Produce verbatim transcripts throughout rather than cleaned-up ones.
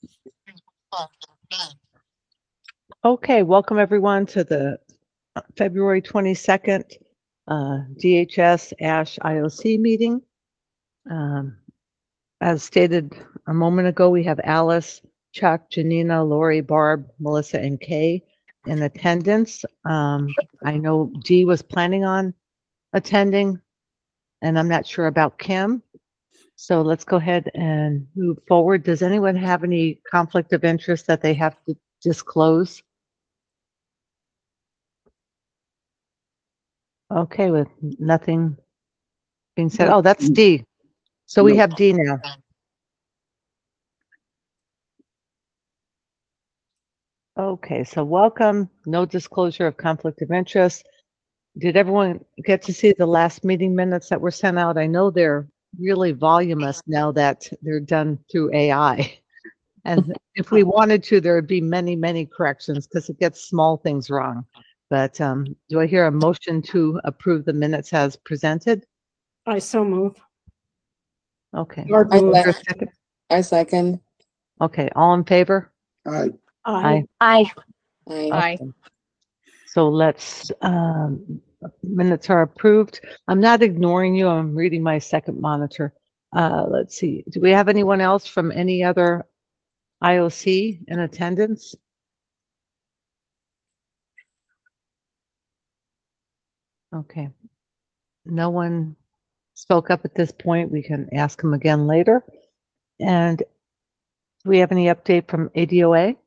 Okay, welcome everyone to the February twenty-second uh, D H S ASH I O C meeting. Um, as stated a moment ago, we have Alice, Chuck, Janina, Lori, Barb, Melissa, and Kay in attendance. Um, I know Dee was planning on attending, and I'm not sure about Kim. So let's go ahead and move forward. Does anyone have any conflict of interest that they have to disclose? Okay, with nothing being said. Oh, that's D. So we have D now. Okay, so welcome. No disclosure of conflict of interest. Did everyone get to see the last meeting minutes that were sent out? I know they're really voluminous now that they're done through A I. And if we wanted to, there would be many, many corrections because it gets small things wrong. But um, do I hear a motion to approve the minutes as presented? I so move. Okay. Or I move. second. I second. Okay, all in favor? Aye. Aye. Aye. Aye. Aye. Okay. So let's, um, minutes are approved. I'm not ignoring you. I'm reading my second monitor. Uh, let's see. Do we have anyone else from any other I O C in attendance? Okay. No one spoke up at this point. We can ask them again later. And do we have any update from A D O A?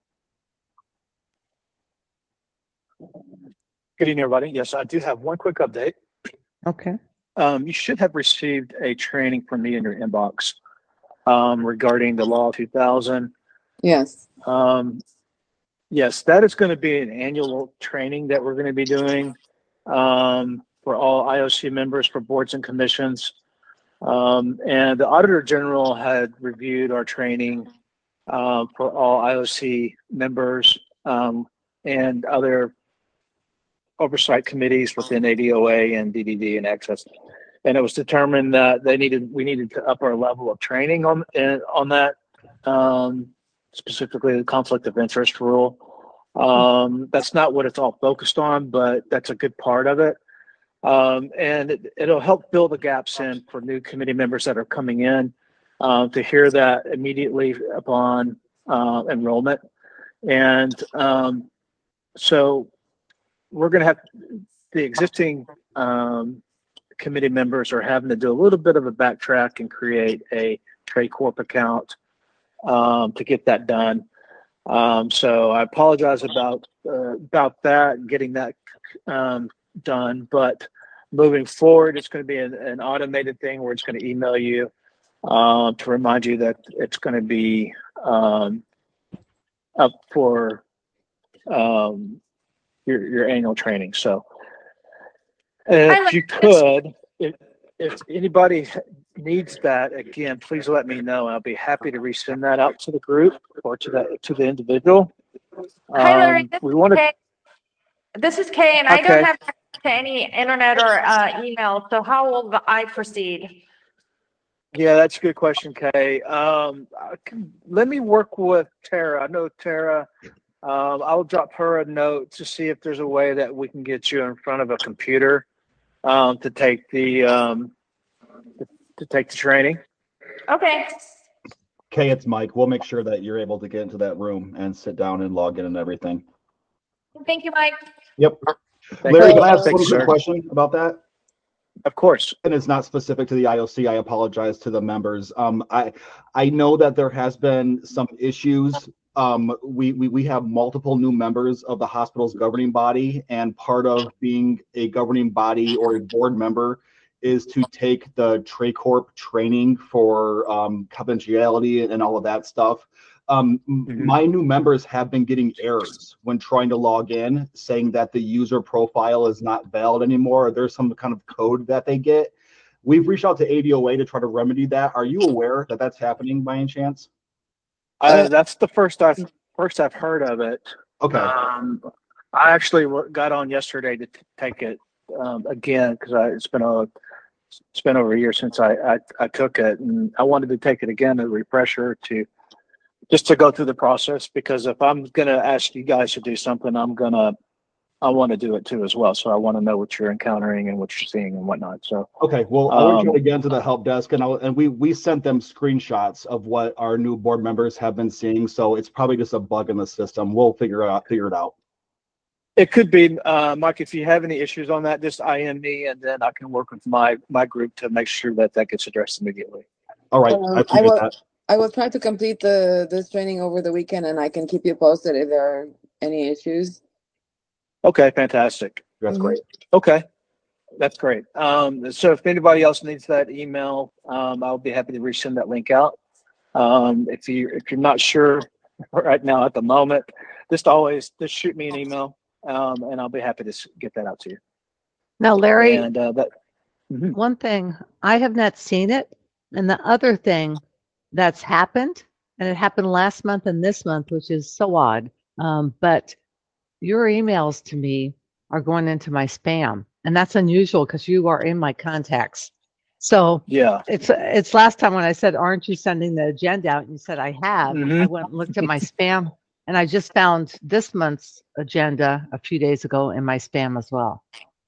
Good evening, everybody. Yes, I do have one quick update. Okay. Um, you should have received a training from me in your inbox um, regarding the Law two thousand. Yes. Um, yes, that is going to be an annual training that we're going to be doing um, for all I O C members, for boards and commissions. Um, and the Auditor General had reviewed our training uh, for all I O C members um, and other oversight committees within A D O A and D D D and Access, and it was determined that they needed we needed to up our level of training on on that, um, specifically the conflict of interest rule. Um, that's not what it's all focused on, but that's a good part of it, um, and it, it'll help fill the gaps in for new committee members that are coming in uh, to hear that immediately upon uh, enrollment, and um, so. We're going to have the existing um, committee members are having to do a little bit of a backtrack and create a Trade Corp account um, to get that done. Um, so I apologize about uh, about that, getting that um, done. But moving forward, it's going to be an, an automated thing where it's going to email you uh, to remind you that it's going to be um, up for um, Your, your annual training. So if you could, if, if anybody needs that, again, please let me know. I'll be happy to resend that out to the group or to the to the individual. Hi, Larry. Um, This we is want to. Kay. This is Kay, and I Okay. don't have access to any internet or uh, email. So how will I proceed? Yeah, that's a good question, Kay. Um, I can, let me work with Tara. I know Tara. Um, I'll drop her a note to see if there's a way that we can get you in front of a computer um, to take the um, to, to take the training. Okay. Okay, it's Mike. We'll make sure that you're able to get into that room and sit down and log in and everything. Thank you, Mike. Yep. Thank Larry, you. can I ask Thank one you, quick sir. question about that? Of course. And it's not specific to the I O C. I apologize to the members. Um, I I know that there has been some issues. Um, we, we we have multiple new members of the hospital's governing body, and part of being a governing body or a board member is to take the Trade Corp training for um, confidentiality and all of that stuff. Um, Mm-hmm. My new members have been getting errors when trying to log in, saying that the user profile is not valid anymore, or there's some kind of code that they get. We've reached out to A D O A to try to remedy that. Are you aware that that's happening by any chance? Uh, that's the first I've first I've heard of it. Okay. Um, I actually got on yesterday to t- take it um, again because it's been a it's been over a year since I, I I took it, and I wanted to take it again as a refresher to just to go through the process, because if I'm going to ask you guys to do something, I'm going to, I want to do it too as well. So I want to know what you're encountering and what you're seeing and whatnot. So, Okay, well, I'll reach Um, out again to the help desk, and I'll, and we, we sent them screenshots of what our new board members have been seeing, so it's probably just a bug in the system. We'll figure it out, figure it out. it could be, uh, Mike, if you have any issues on that, just I M me, and then I can work with my, my group to make sure that that gets addressed immediately. All right, Um, I I appreciate will- that. I will try to complete the this training over the weekend, and I can keep you posted if there are any issues. Okay, fantastic. That's Mhm. great. Okay, that's great. Um, so if anybody else needs that email, um, I'll be happy to resend that link out. Um, if you if you're not sure right now at the moment, just always just shoot me an email, um, and I'll be happy to s- get that out to you. Now, Larry, And uh, that Mhm. one thing, I have not seen it. And the other thing that's happened, and it happened last month and this month, which is so odd. Um, but your emails to me are going into my spam. And that's unusual because you are in my contacts. So yeah. it's it's last time when I said, aren't you sending the agenda out? And you said, I have. I Mhm. went and looked at my spam, and I just found this month's agenda a few days ago in my spam as well.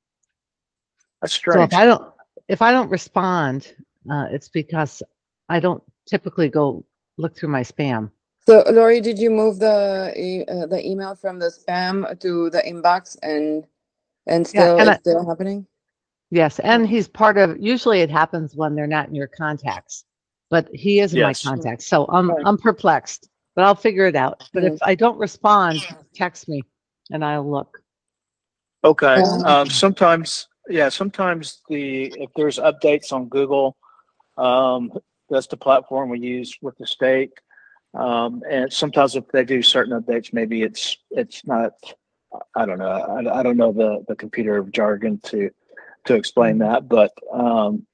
That's So strange. if I don't if I don't respond, uh, it's because I don't typically go look through my spam. So, Lori, did you move the e- uh, the email from the spam to the inbox, and and Yeah, still and it's I, still happening? yes, and he's part of. Usually, it happens when they're not in your contacts, but he is in my Yes. contacts. So I'm Right. I'm perplexed, but I'll figure it out. But if Yes. I don't respond, text me, and I'll look. Okay. Um, Um, sometimes, yeah, sometimes the if there's updates on Google, um, that's the platform we use with the state. Um, and sometimes if they do certain updates, maybe it's it's not. I don't know. I, I don't know the the computer jargon to to explain that, but um,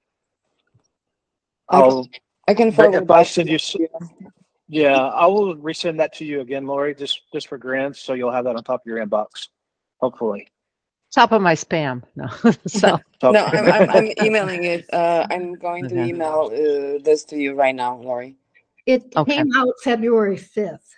I can, I'll I can forward if I that send you. s- to you. Yeah, I will resend that to you again, Lori, just just for grants, so you'll have that on top of your inbox, hopefully. Top of my spam. No, so Top- No, I'm, I'm I'm emailing it. Uh, I'm going to Okay. email uh, this to you right now, Lori. It Okay. came out February fifth.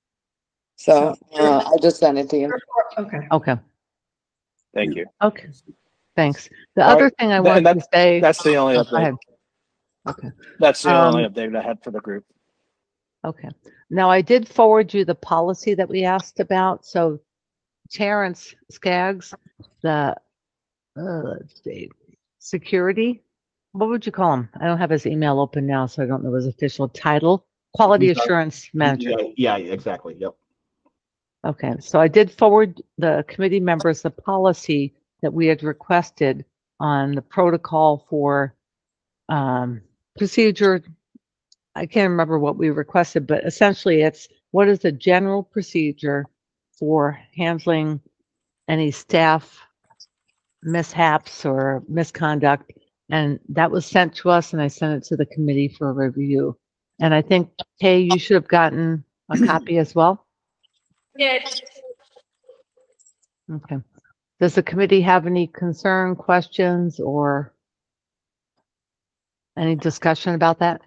So uh, I just sent it to you. Okay. okay, Thank you. okay. Thanks. The All other right. thing I Th- want and to that's say. that's the only Oh, go update. ahead. Okay. That's the only Um, update I had for the group. Okay. Now I did forward you the policy that we asked about. So Terrence Skaggs, the uh, let's see, security. What would you call him? I don't have his email open now, so I don't know his official title. Quality He's our- assurance manager. Yeah, yeah, exactly. Yep. Okay. So I did forward the committee members the policy that we had requested on the protocol for um, procedure. I can't remember what we requested, but essentially it's what is the general procedure for handling any staff mishaps or misconduct. And that was sent to us, and I sent it to the committee for review. And I think, Kay, you should have gotten a copy as well. Yeah, Okay. Does the committee have any concern, questions, or any discussion about that?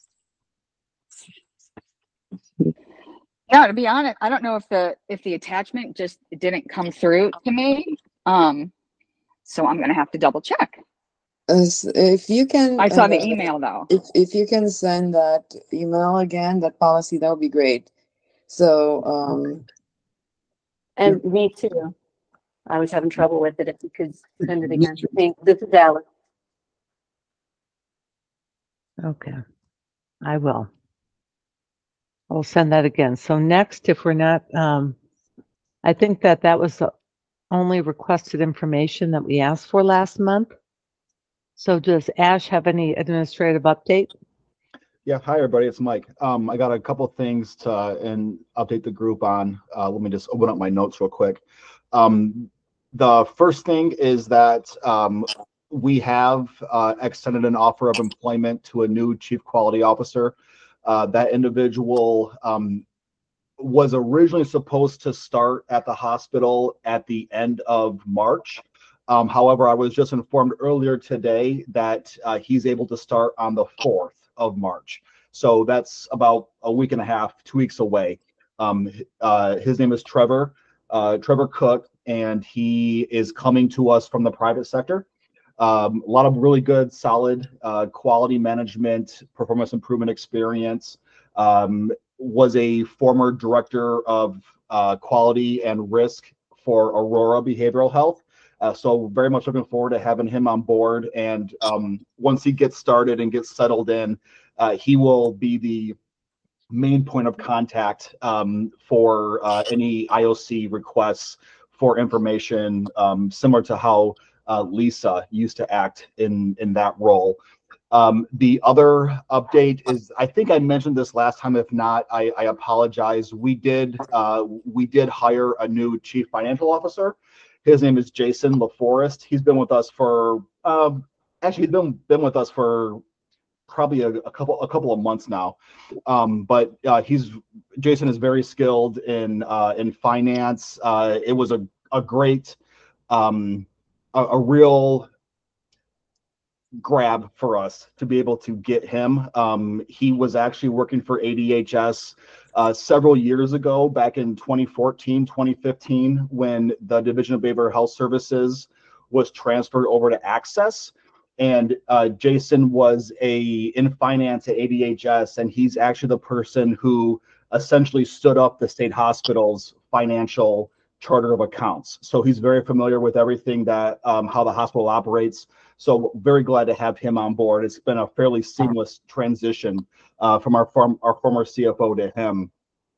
No, to be honest, I don't know if the if the attachment just didn't come through to me. Um, so I'm gonna have to double check. Uh, s- if you can, I saw the uh, email though. If if you can send that email again, that policy, that would be great. So um, And me too. I was having trouble with it. If you could send it again. Thank- This is Alice. Okay. I will. I'll send that again. So next, if we're not, um, I think that that was the only requested information that we asked for last month. So does Ash have any administrative update? Yeah, hi everybody, it's Mike. Um, I got a couple things to and update the group on. Uh, let me just open up my notes real quick. Um, the first thing is that um, we have uh, extended an offer of employment to a new chief quality officer. Uh, that individual um, was originally supposed to start at the hospital at the end of March. Um, however, I was just informed earlier today that uh, he's able to start on the fourth of March. So that's about a week and a half, two weeks away. Um, uh, his name is Trevor, uh, Trevor Cook, and he is coming to us from the private sector. Um, a lot of really good, solid uh, quality management, performance improvement experience. Um, was a former director of uh, quality and risk for Aurora Behavioral Health. Uh, so very much looking forward to having him on board. And um, once he gets started and gets settled in, uh, he will be the main point of contact um, for uh, any I O C requests for information, um, similar to how uh, Lisa used to act in in that role. Um, the other update is, I think I mentioned this last time. If not, I, I apologize. We did uh, we did hire a new chief financial officer. His name is Jason LaForest. He's been with us for um, actually he's been been with us for probably a, a couple a couple of months now. Um, but uh, he's Jason is very skilled in uh, in finance. Uh, it was a a great um, a, a real grab for us to be able to get him. Um, he was actually working for A D H S uh, several years ago, back in twenty fourteen, twenty fifteen, when the Division of Behavioral Health Services was transferred over to Access. And uh, Jason was a in finance at A D H S, and he's actually the person who essentially stood up the state hospital's financial charter of accounts. So he's very familiar with everything that um, how the hospital operates. So very glad to have him on board. It's been a fairly seamless transition uh, from our, form, our former C F O to him.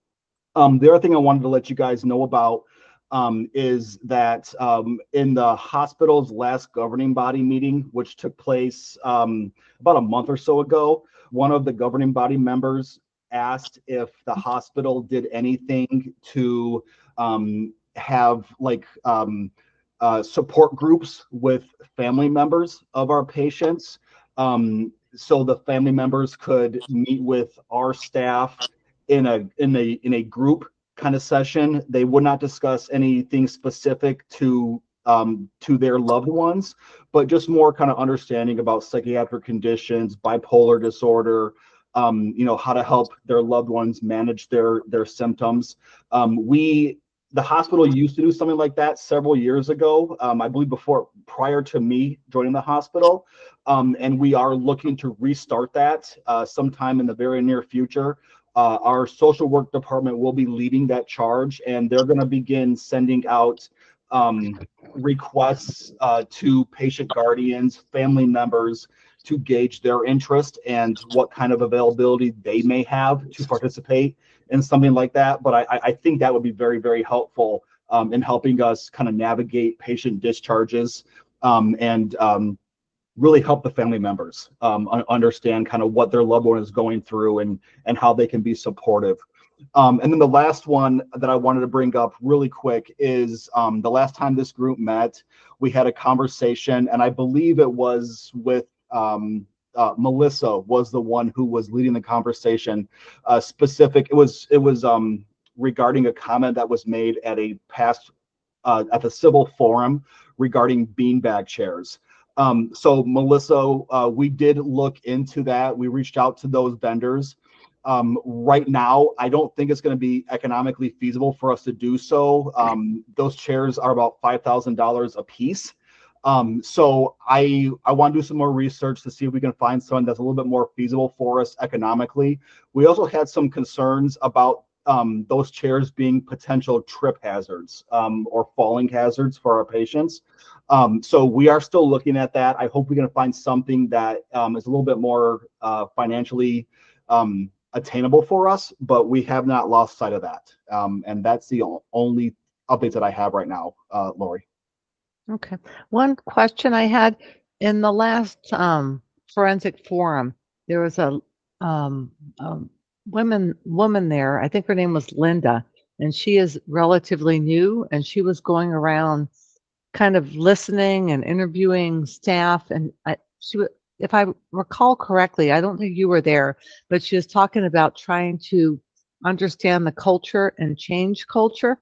Um, the other thing I wanted to let you guys know about um, is that um, in the hospital's last governing body meeting, which took place um, about a month or so ago, one of the governing body members asked if the hospital did anything to um, have like um, uh, support groups with family members of our patients. Um, so the family members could meet with our staff in a in a in a group kind of session. They would not discuss anything specific to um, to their loved ones, but just more kind of understanding about psychiatric conditions, bipolar disorder, um, you know, how to help their loved ones manage their their symptoms. Um, we the hospital used to do something like that several years ago, um, I believe before, prior to me joining the hospital. Um, and we are looking to restart that uh, sometime in the very near future. Uh, our social work department will be leading that charge, and they're going to begin sending out um, requests uh, to patient guardians, family members, to gauge their interest and what kind of availability they may have to participate in something like that. But I, I think that would be very, very helpful um, in helping us kind of navigate patient discharges um, and um, really help the family members um, understand kind of what their loved one is going through and, and how they can be supportive. Um, and then the last one that I wanted to bring up really quick is um, the last time this group met, we had a conversation, and I believe it was with um, uh, Melissa was the one who was leading the conversation. Uh, specific, it was it was um, regarding a comment that was made at a past uh, at the civil forum regarding beanbag chairs. Um, so Melissa, uh, we did look into that. We reached out to those vendors. Um, right now, I don't think it's going to be economically feasible for us to do so. Um, those chairs are about five thousand dollars a piece. Um, so I I want to do some more research to see if we can find something that's a little bit more feasible for us economically. We also had some concerns about um, those chairs being potential trip hazards um, or falling hazards for our patients. Um, so we are still looking at that. I hope we can find something that um, is a little bit more uh, financially um, attainable for us, but we have not lost sight of that. Um, and that's the only updates that I have right now, uh, Lori. Okay. One question I had in the last um, forensic forum, there was a, um, a woman woman there. I think her name was Linda, and she is relatively new, and she was going around kind of listening and interviewing staff. And I, she, if I recall correctly, I don't think you were there, but she was talking about trying to understand the culture and change culture.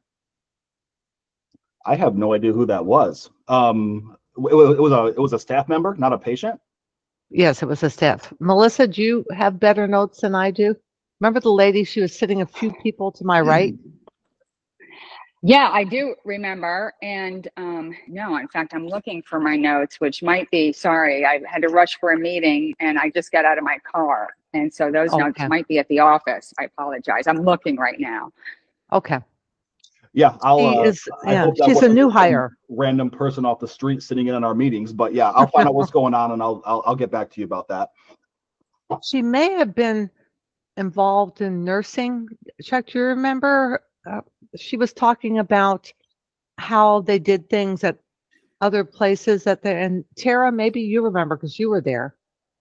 I have no idea who that was. Um, it was, it was a it was a staff member, not a patient. Yes, it was a staff. Melissa, do you have better notes than I do? Remember the lady, she was sitting a few people to my right? Yeah, I do remember. And um, no, in fact, I'm looking for my notes, which might be, sorry, I had to rush for a meeting and I just got out of my car. And so those notes Okay, might be at the office. I apologize. I'm looking right now. okay. Yeah, I'll, She uh, is, I yeah, hope that she's a wasn't new just some hire. random person off the street sitting in on our meetings, but yeah, I'll find out what's going on and I'll, I'll, I'll get back to you about that. She may have been involved in nursing. Chuck, do you remember? Uh, she was talking about how they did things at other places that they, and Tara, maybe you remember because you were there.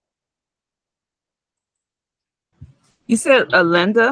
You said uh, Linda?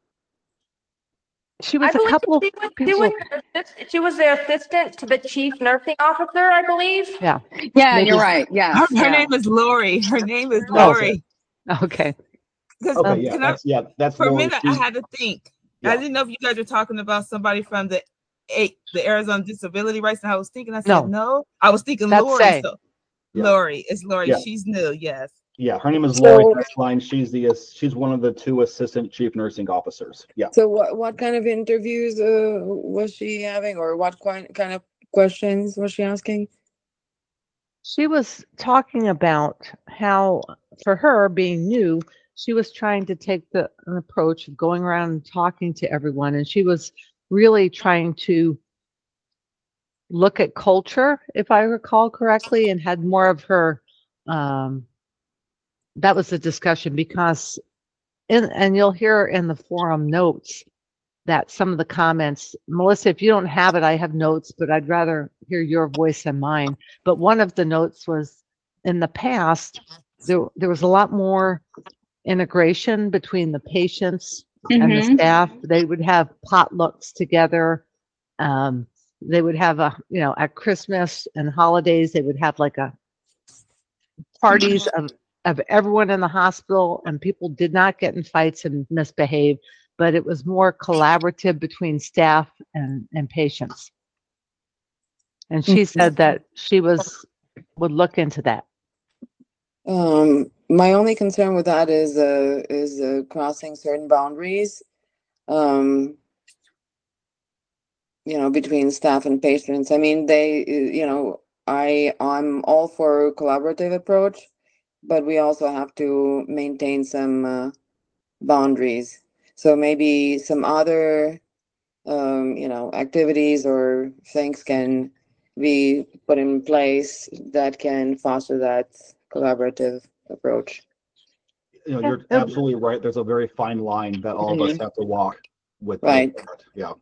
She I was a believe couple of she was people. doing, assist- she was the assistant to the chief nursing officer, I believe. Yeah, Yeah, maybe. you're right. Her, Yes. her Yeah. name is Lori. Her name is Oh, That's it. Lori. okay. Because Okay, Um, yeah, can I, that's, yeah, that's for a Lori. minute, I She's, had to think. I yeah, didn't know if you guys were talking about somebody from the eight, the Arizona Disability Rights. And I was thinking, I said, no, no, I was thinking that's Lori. Say. So yeah, Lori, it's Lori. yeah, She's new. Yes. yeah. Her name is Lori So, Line. She's the, she's one of the two assistant chief nursing officers. Yeah. so what, what kind of interviews uh, was she having, or what kind kind of questions was she asking? She was talking about how, for her being new, she was trying to take the an approach of going around and talking to everyone, and she was really trying to look at culture, if I recall correctly, and had more of her. Um, that was the discussion because, in, and you'll hear in the forum notes that some of the comments, Melissa, if you don't have it, I have notes, but I'd rather hear your voice than mine. But one of the notes was in the past, there, there was a lot more integration between the patients and the Mm-hmm. staff. They would have potlucks together. Um, they would have a, you know, at Christmas and holidays, they would have like a parties of, of everyone in the hospital, and people did not get in fights and misbehave, but it was more collaborative between staff and, and patients. And she said that she was would look into that. Um, my only concern with that is uh, is uh, crossing certain boundaries. Um, you know, between staff and patients. I mean, they, you know, I I'm all for collaborative approach, but we also have to maintain some uh, boundaries. So maybe some other, um, you know, activities or things can be put in place that can foster that collaborative approach. You know, Yeah. you're absolutely right. There's a very fine line that all of us Mhm. have to walk with. Right. with that. Yeah.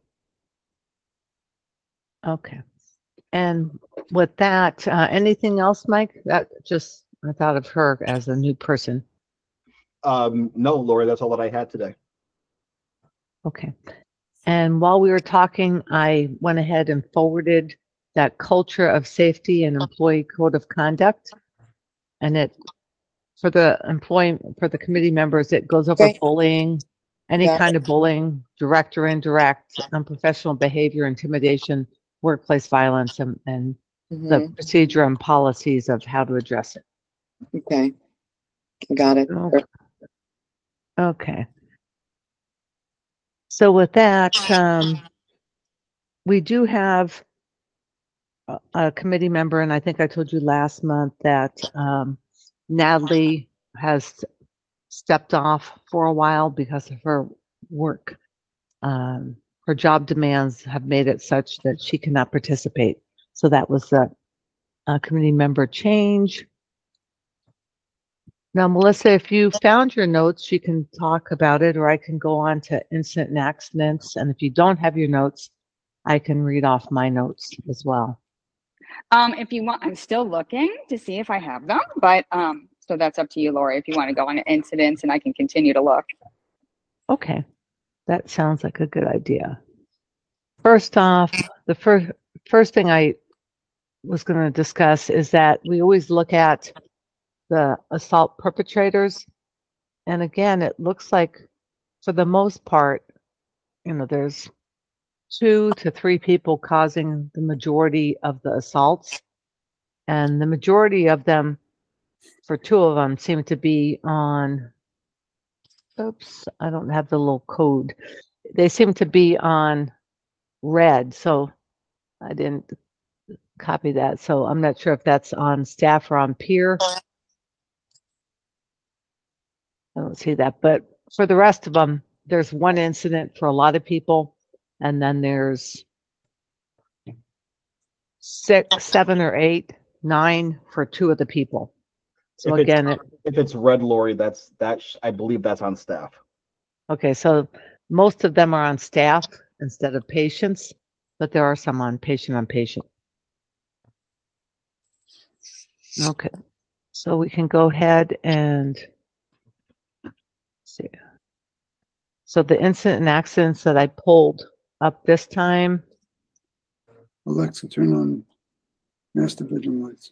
Okay. And with that, uh, anything else, Mike? That just, I thought of her as a new person. Um, no, Lori, that's all that I had today. Okay. And while we were talking, I went ahead and forwarded that culture of safety and employee code of conduct. And it, for the employee, for the committee members, it goes over Okay. bullying, any Got kind of bullying, direct or indirect, unprofessional behavior, intimidation, workplace violence, and, and the Mhm. procedure and policies of how to address it. Okay. Got it. Okay. Okay. So with that, um, we do have a, a committee member, and I think I told you last month that um, Natalie has stepped off for a while because of her work. Um, her job demands have made it such that she cannot participate. So that was a, a committee member change. Now, Melissa, if you found your notes, you can talk about it, or I can go on to incident and accidents. And if you don't have your notes, I can read off my notes as well. Um, if you want, I'm still looking to see if I have them, but um, so that's up to you, Lori, if you want to go on incidents and I can continue to look. Okay, that sounds like a good idea. First off, the first first thing I was going to discuss is that we always look at the assault perpetrators. And again, it looks like for the most part, you know, there's two to three people causing the majority of the assaults. And the majority of them for two of them seem to be on, oops, I don't have the little code. They seem to be on red, so I didn't copy that. So I'm not sure if that's on staff or on peer. I don't see that, but for the rest of them, there's one incident for a lot of people, and then there's six, seven or eight, nine for two of the people. So If it's- again, it, If it's red, Lori, that's that. sh- I believe that's on staff. okay, so most of them are on staff instead of patients, but there are some on patient on patient. Okay, so we can go ahead and see. So the incident and accidents that I pulled up this time, Alexa, turn on master bedroom lights.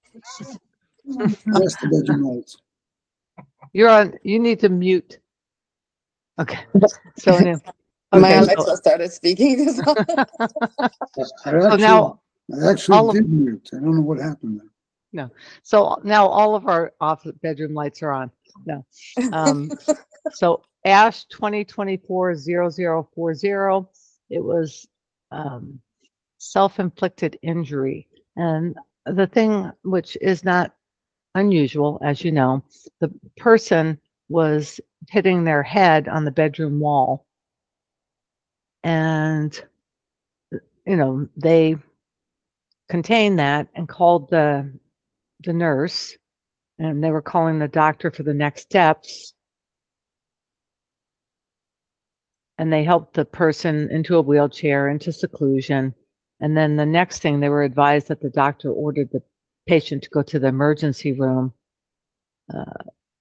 Master bedroom lights. you're on, you need to mute. Okay, so now, My okay, so, Alexa started speaking. I so actually, now, I actually all of- did mute. I don't know what happened there. so now all of our off bedroom lights are on. No. Um, so Ash twenty twenty-four zero zero four zero, it was um, self-inflicted injury. And the thing which is not unusual, as you know, the person was hitting their head on the bedroom wall. And, you know, they contained that and called the the nurse, and they were calling the doctor for the next steps. And they helped the person into a wheelchair, into seclusion. And then the next thing, they were advised that the doctor ordered the patient to go to the emergency room uh,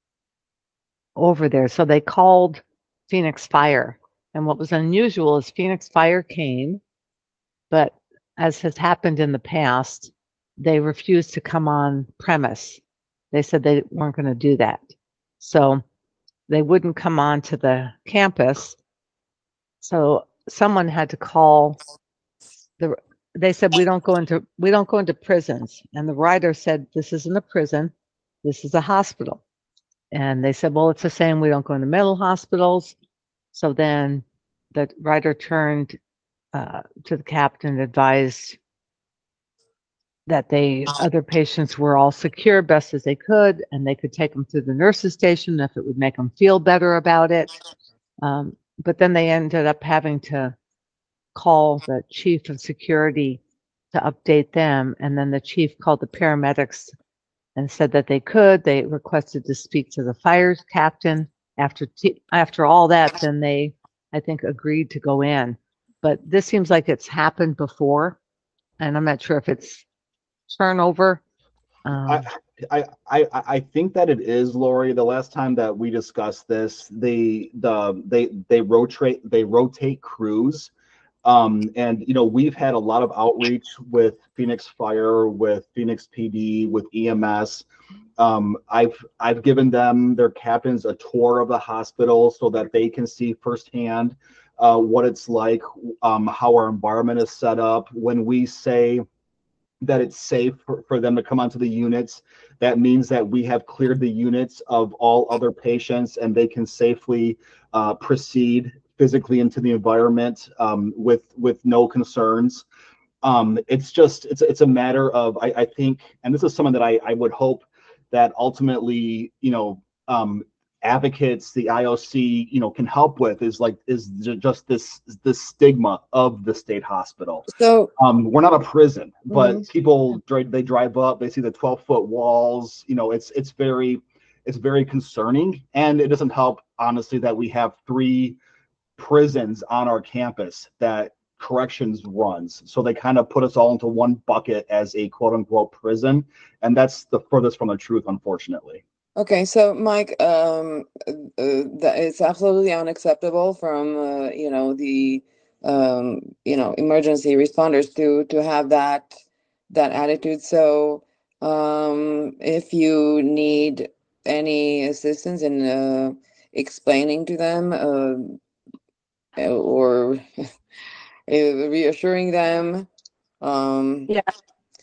over there. So they called Phoenix Fire. And what was unusual is Phoenix Fire came, but as has happened in the past, they refused to come on premise. They said they weren't going to do that. So they wouldn't come on to the campus. So someone had to call the, they said, we don't go into, we don't go into prisons. And the writer said, this isn't a prison. This is a hospital. And they said, well, it's the same. We don't go into mental hospitals. So then the writer turned uh, to the captain and advised that they, other patients were all secure best as they could, and they could take them to the nurse's station if it would make them feel better about it. Um, but then they ended up having to call the chief of security to update them. And then the chief called the paramedics and said that they could. They requested to speak to the fire captain. After t- after all that, then they, I think, agreed to go in. But this seems like it's happened before, and I'm not sure if it's turnover. Um, I, I, I, I think that it is, Lori. The last time that we discussed this, they the they they rotate they rotate crews. Um, and you know, we've had a lot of outreach with Phoenix Fire, with Phoenix P D, with E M S. Um, I've I've given them, their captains, a tour of the hospital so that they can see firsthand uh, what it's like, um, how our environment is set up. When we say that it's safe for, for them to come onto the units, that means that we have cleared the units of all other patients and they can safely uh, proceed physically into the environment um, with with no concerns. Um, it's just it's it's a matter of I, I think, and this is something that I, I would hope that ultimately, you know, um, advocates, the I O C, you know, can help with, is like is j- just this this stigma of the state hospital. So Um, we're not a prison, but mm-hmm. people dri- they drive up, they see the twelve foot walls. You know, it's it's very it's very concerning, and it doesn't help, honestly, that we have three prisons on our campus that corrections runs. So they kind of put us all into one bucket as a quote unquote prison, and that's the furthest from the truth, unfortunately. Okay, so Mike, um, uh, that it's absolutely unacceptable from uh, you know the um, you know emergency responders to to have that that attitude. So um, if you need any assistance in uh, explaining to them uh, or reassuring them, um, Yeah.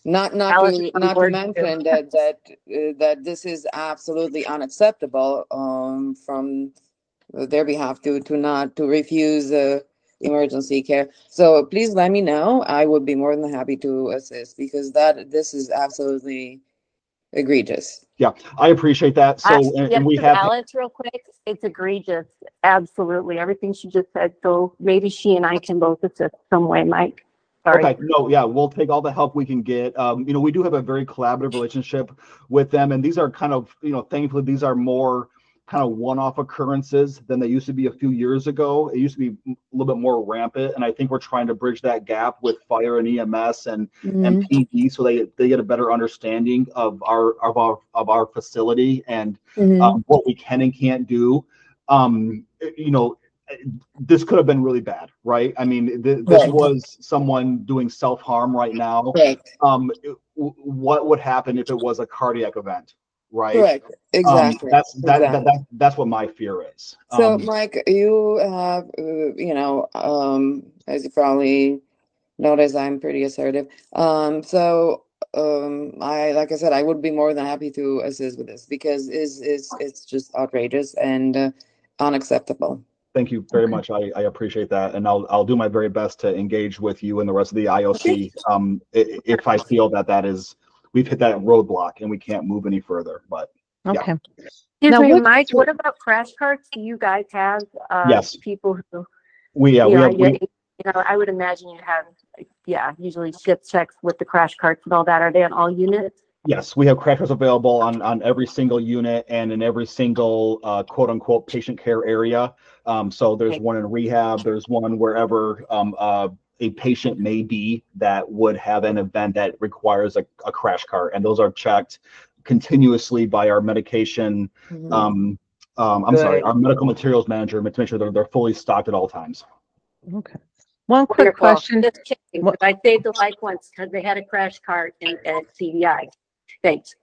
Not not Alice, to on not to board too. mention that that uh, that this is absolutely unacceptable um, from their behalf to to not to refuse uh, emergency care. So please let me know. I would be more than happy to assist because that this is absolutely egregious. Yeah, I appreciate that. I, So, and, yeah, and we to have, Alice real quick, it's egregious. Absolutely. Everything she just said. So maybe she and I can both assist some way, Mike. Sorry. okay, no, yeah, we'll take all the help we can get. Um, you know, we do have a very collaborative relationship with them, and these are kind of, you know, thankfully, these are more kind of one-off occurrences than they used to be a few years ago. It used to be a little bit more rampant, and I think we're trying to bridge that gap with fire and E M S and Mm-hmm. and P D, so they they get a better understanding of our of our of our facility and Mm-hmm. um, what we can and can't do. Um, you know. This could have been really bad, right? I mean, th- this Right. was someone doing self-harm right now. Correct. Um, it- w- what would happen if it was a cardiac event, right? Correct. Um, Exactly. that's that, that, Exactly. that that's what my fear is. So, Um, Mike, you have, uh, you know, um, as you probably notice, I'm pretty assertive. Um, so, um, I, like I said, I would be more than happy to assist with this because is is it's just outrageous and uh, unacceptable. thank you very Okay. much. I, I appreciate that, and I'll I'll do my very best to engage with you and the rest of the I O Okay. C. Um, i- if I feel that that is we've hit that roadblock and we can't move any further, but yeah, Okay. Excuse Now, me, what, Mike, what about crash carts? Do you guys have, uh, yes, people who, we yeah you we know, have you, we you know, I would imagine you have, yeah, usually ship checks with the crash carts and all that. Are they on all units? Yes, we have crashers available on, on every single unit and in every single uh, quote unquote patient care area. Um, so there's Okay. one in rehab, there's one wherever um, uh, a patient may be that would have an event that requires a, a crash cart. And those are checked continuously by our medication, Mhm. um, um, I'm sorry, Good. our medical materials manager to make sure they're, they're fully stocked at all times. okay. One quick Wonderful. question. Just checking, What- because I saved a life once because they had a crash cart in, at C V I. Thanks.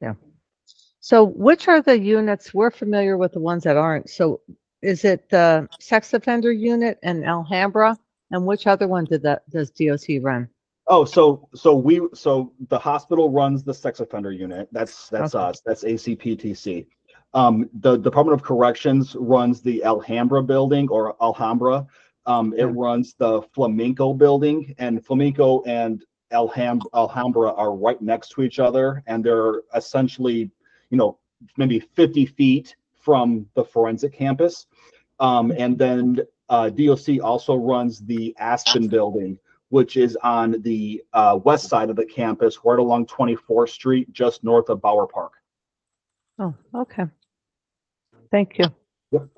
So which are the units? We're familiar with the ones that aren't. So is it the sex offender unit and Alhambra? And which other one did that, does D O C run? Oh, so so we so the hospital runs the sex offender unit. That's that's Okay. us. That's A C P T C. Um, the Department of Corrections runs the Alhambra building or Alhambra. Um, it Yeah. runs the Flamenco building, and Flamenco and Alhambra, Alhambra are right next to each other, and they're essentially, you know, maybe fifty feet from the forensic campus. Um, and then uh, D O C also runs the Aspen building, which is on the uh, west side of the campus, right along twenty-fourth Street, just north of Bauer Park. Oh, okay. Thank you. Yep.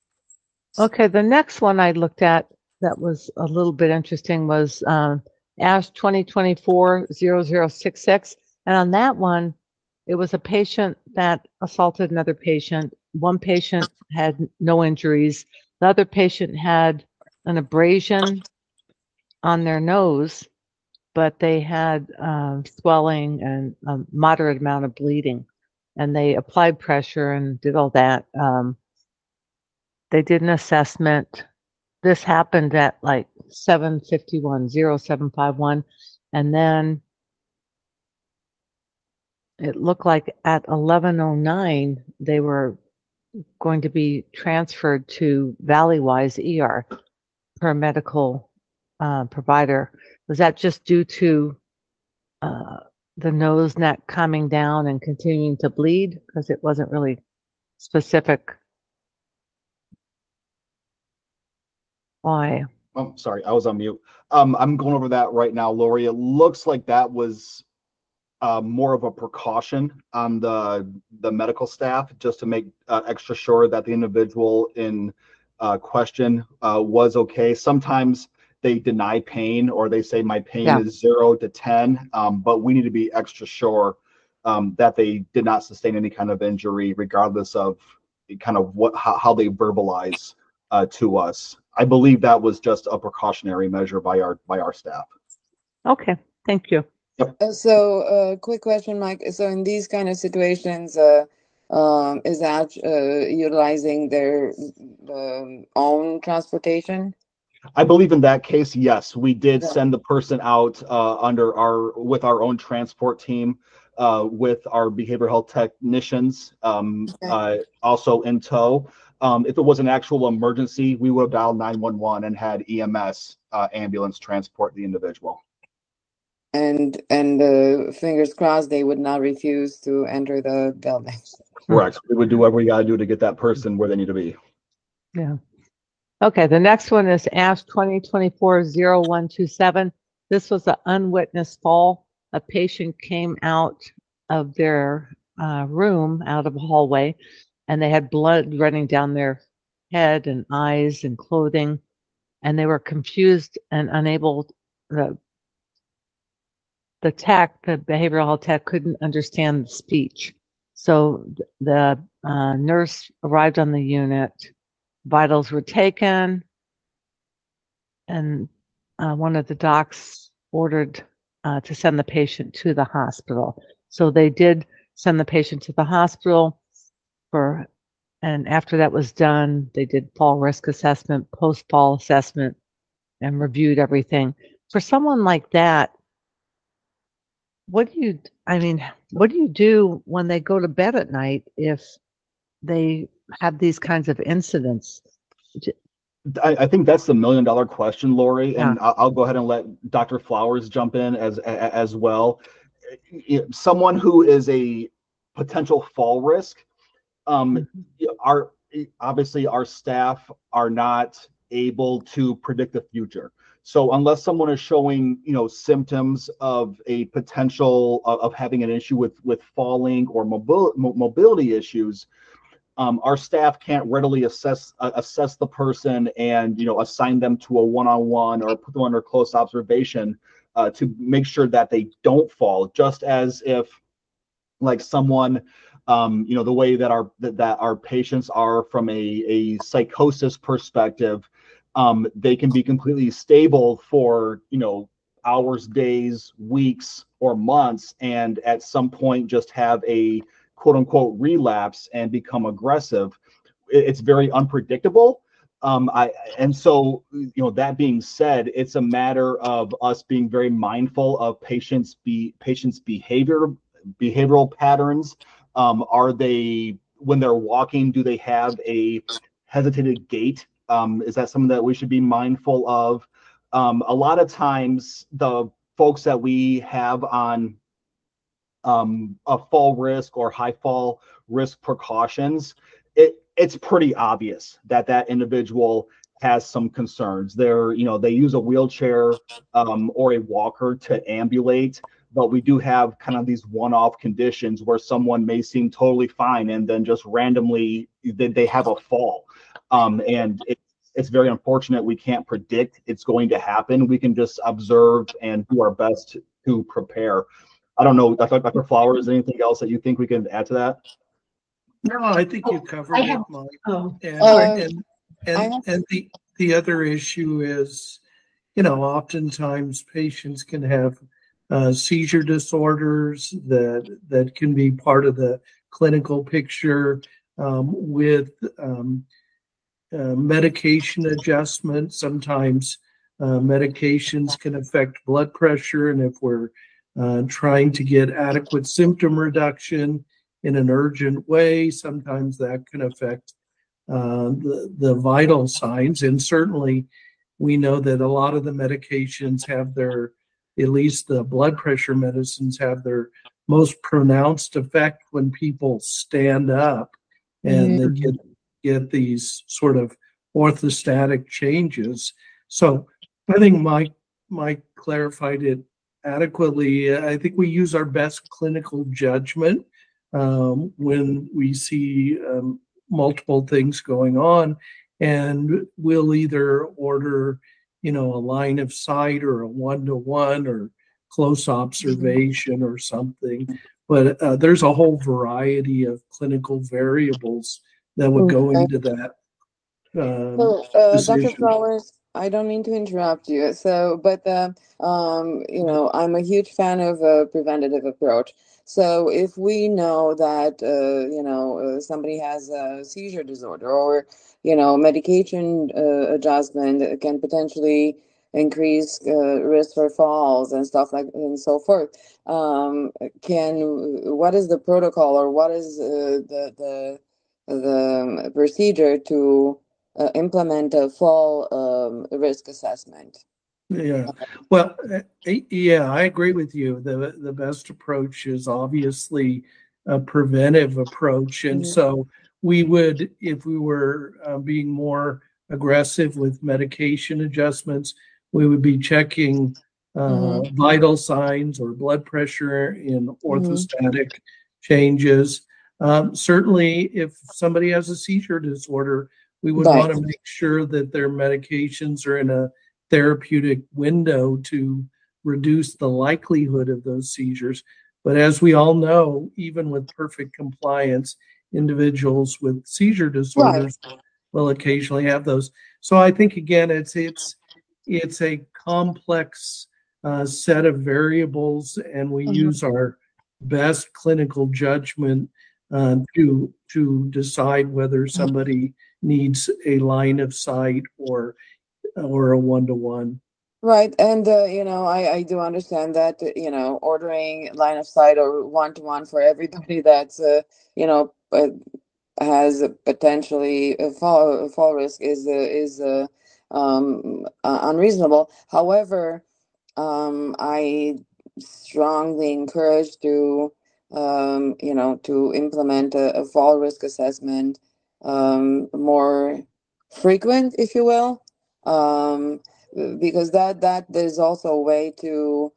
Okay, the next one I looked at that was a little bit interesting was um, ASH twenty twenty-four zero zero six six. And on that one, it was a patient that assaulted another patient. One patient had no injuries. The other patient had an abrasion on their nose, but they had uh, swelling and a moderate amount of bleeding. And they applied pressure and did all that. Um, they did an assessment. This happened at like seven fifty-one, oh seven five one. And then it looked like at eleven oh nine, they were going to be transferred to Valleywise E R per medical uh, provider. Was that just due to uh, the nose neck coming down and continuing to bleed? Because it wasn't really specific. Why? Oh, sorry, I was on mute. Um, I'm going over that right now, Lori. It looks like that was uh, more of a precaution on the the medical staff, just to make uh, extra sure that the individual in uh, question uh, was okay. Sometimes they deny pain, or they say my pain Yeah. is zero to ten, um, but we need to be extra sure um, that they did not sustain any kind of injury, regardless of kind of what how, how they verbalize uh, to us. I believe that was just a precautionary measure by our by our staff. Okay, thank you. Uh, so, uh, quick question, Mike. So, in these kind of situations, uh, um, is that uh, utilizing their um, own transportation? I believe in that case, yes, we did Yeah. send the person out uh, under our with our own transport team, uh, with our behavioral health technicians, um, Okay. uh, also in tow. Um, if it was an actual emergency, we would have dialed nine one one and had E M S uh, ambulance transport the individual. And and uh, fingers crossed they would not refuse to enter the building. Correct. We would do whatever we got to do to get that person where they need to be. Yeah. Okay, the next one is Ash twenty twenty-four oh one two seven. This was an unwitnessed fall. A patient came out of their uh, room, out of a hallway, and they had blood running down their head and eyes and clothing, and they were confused and unable. The the tech, the behavioral health tech, couldn't understand the speech. So th- the uh, nurse arrived on the unit. Vitals were taken, and uh, one of the docs ordered uh, to send the patient to the hospital. So they did send the patient to the hospital for, and after that was done, they did fall risk assessment, post-fall assessment, and reviewed everything. For someone like that, what do you, I mean, what do you do when they go to bed at night if they have these kinds of incidents? I, I think that's the million dollar question, Lori, and Yeah. I'll, I'll go ahead and let Doctor Flowers jump in as a- as well. You know, someone who is a potential fall risk, um, our obviously our staff are not able to predict the future. So unless someone is showing, you know, symptoms of a potential of, of having an issue with with falling or mobil, mo- mobility issues, um, our staff can't readily assess uh, assess the person and, you know, assign them to a one-on-one or put them under close observation uh, to make sure that they don't fall. Just as if, like, someone, um, you know, the way that our that, that our patients are from a a psychosis perspective, um, they can be completely stable for, you know, hours, days, weeks, or months, and at some point just have a quote unquote relapse and become aggressive. It- It's very unpredictable. Um, I and so, you know, that being said, it's a matter of us being very mindful of patients be patients' behavior, behavioral patterns. Um, are they, when they're walking, do they have a hesitated gait? Um, is that something that we should be mindful of? Um, a lot of times, the folks that we have on um, a fall risk or high fall risk precautions, it it's pretty obvious that that individual has some concerns. They're, you know, they use a wheelchair um, or a walker to ambulate, but we do have kind of these one-off conditions where someone may seem totally fine and then just randomly they, they have a fall. Um, and it, it's very unfortunate. We can't predict it's going to happen. We can just observe and do our best to prepare. I don't know, Doctor Doctor Flowers, anything else that you think we can add to that? No, I think you covered I it, have- Mike. Oh, And, Uh, and, I and, have- and the, the other issue is, you know, oftentimes patients can have uh, seizure disorders that, that can be part of the clinical picture um, with um, uh, medication adjustment. Sometimes uh, medications can affect blood pressure, and if we're uh, trying to get adequate symptom reduction in an urgent way, sometimes that can affect uh, the, the vital signs. And certainly, we know that a lot of the medications have their, at least the blood pressure medicines have their most pronounced effect when people stand up and they get get these sort of orthostatic changes. So I think Mike Mike clarified it adequately. I think we use our best clinical judgment um, when we see um, multiple things going on, and we'll either order, you know, a line of sight or a one-to-one or close observation or something. But uh, there's a whole variety of clinical variables that would go Okay. into that um, So, uh, Doctor decision. Flowers, I don't mean to interrupt you. So, but uh, um, you know, I'm a huge fan of a preventative approach. So if we know that, uh, you know, uh, somebody has a seizure disorder or, you know, medication uh, adjustment can potentially increase uh, risk for falls and stuff like and so forth. Um, can what is the protocol or what is uh, the the the procedure to uh, implement a fall um, risk assessment? Yeah. Well, uh, yeah, I agree with you. The the best approach is obviously a preventive approach. And Mhm. so we would, if we were uh, being more aggressive with medication adjustments, we would be checking uh, Mhm. vital signs or blood pressure in Mhm. orthostatic changes. Um, certainly, if somebody has a seizure disorder, we would Right. want to make sure that their medications are in a therapeutic window to reduce the likelihood of those seizures. But as we all know, even with perfect compliance, individuals with seizure Right. disorders will occasionally have those. So I think again, it's it's it's a complex uh, set of variables, and we Mhm. use our best clinical judgment uh, to to decide whether somebody needs a line of sight or or a one to one. Right, and uh, you know, I I do understand that uh, you know, ordering line of sight or one to one for everybody that's uh, you know uh, has a potentially a fall a fall risk is uh, is uh, um, uh, unreasonable. However, um, I strongly encourage to um, you know to implement a, a fall risk assessment um, more frequent, if you will. Um, because that that is also a way to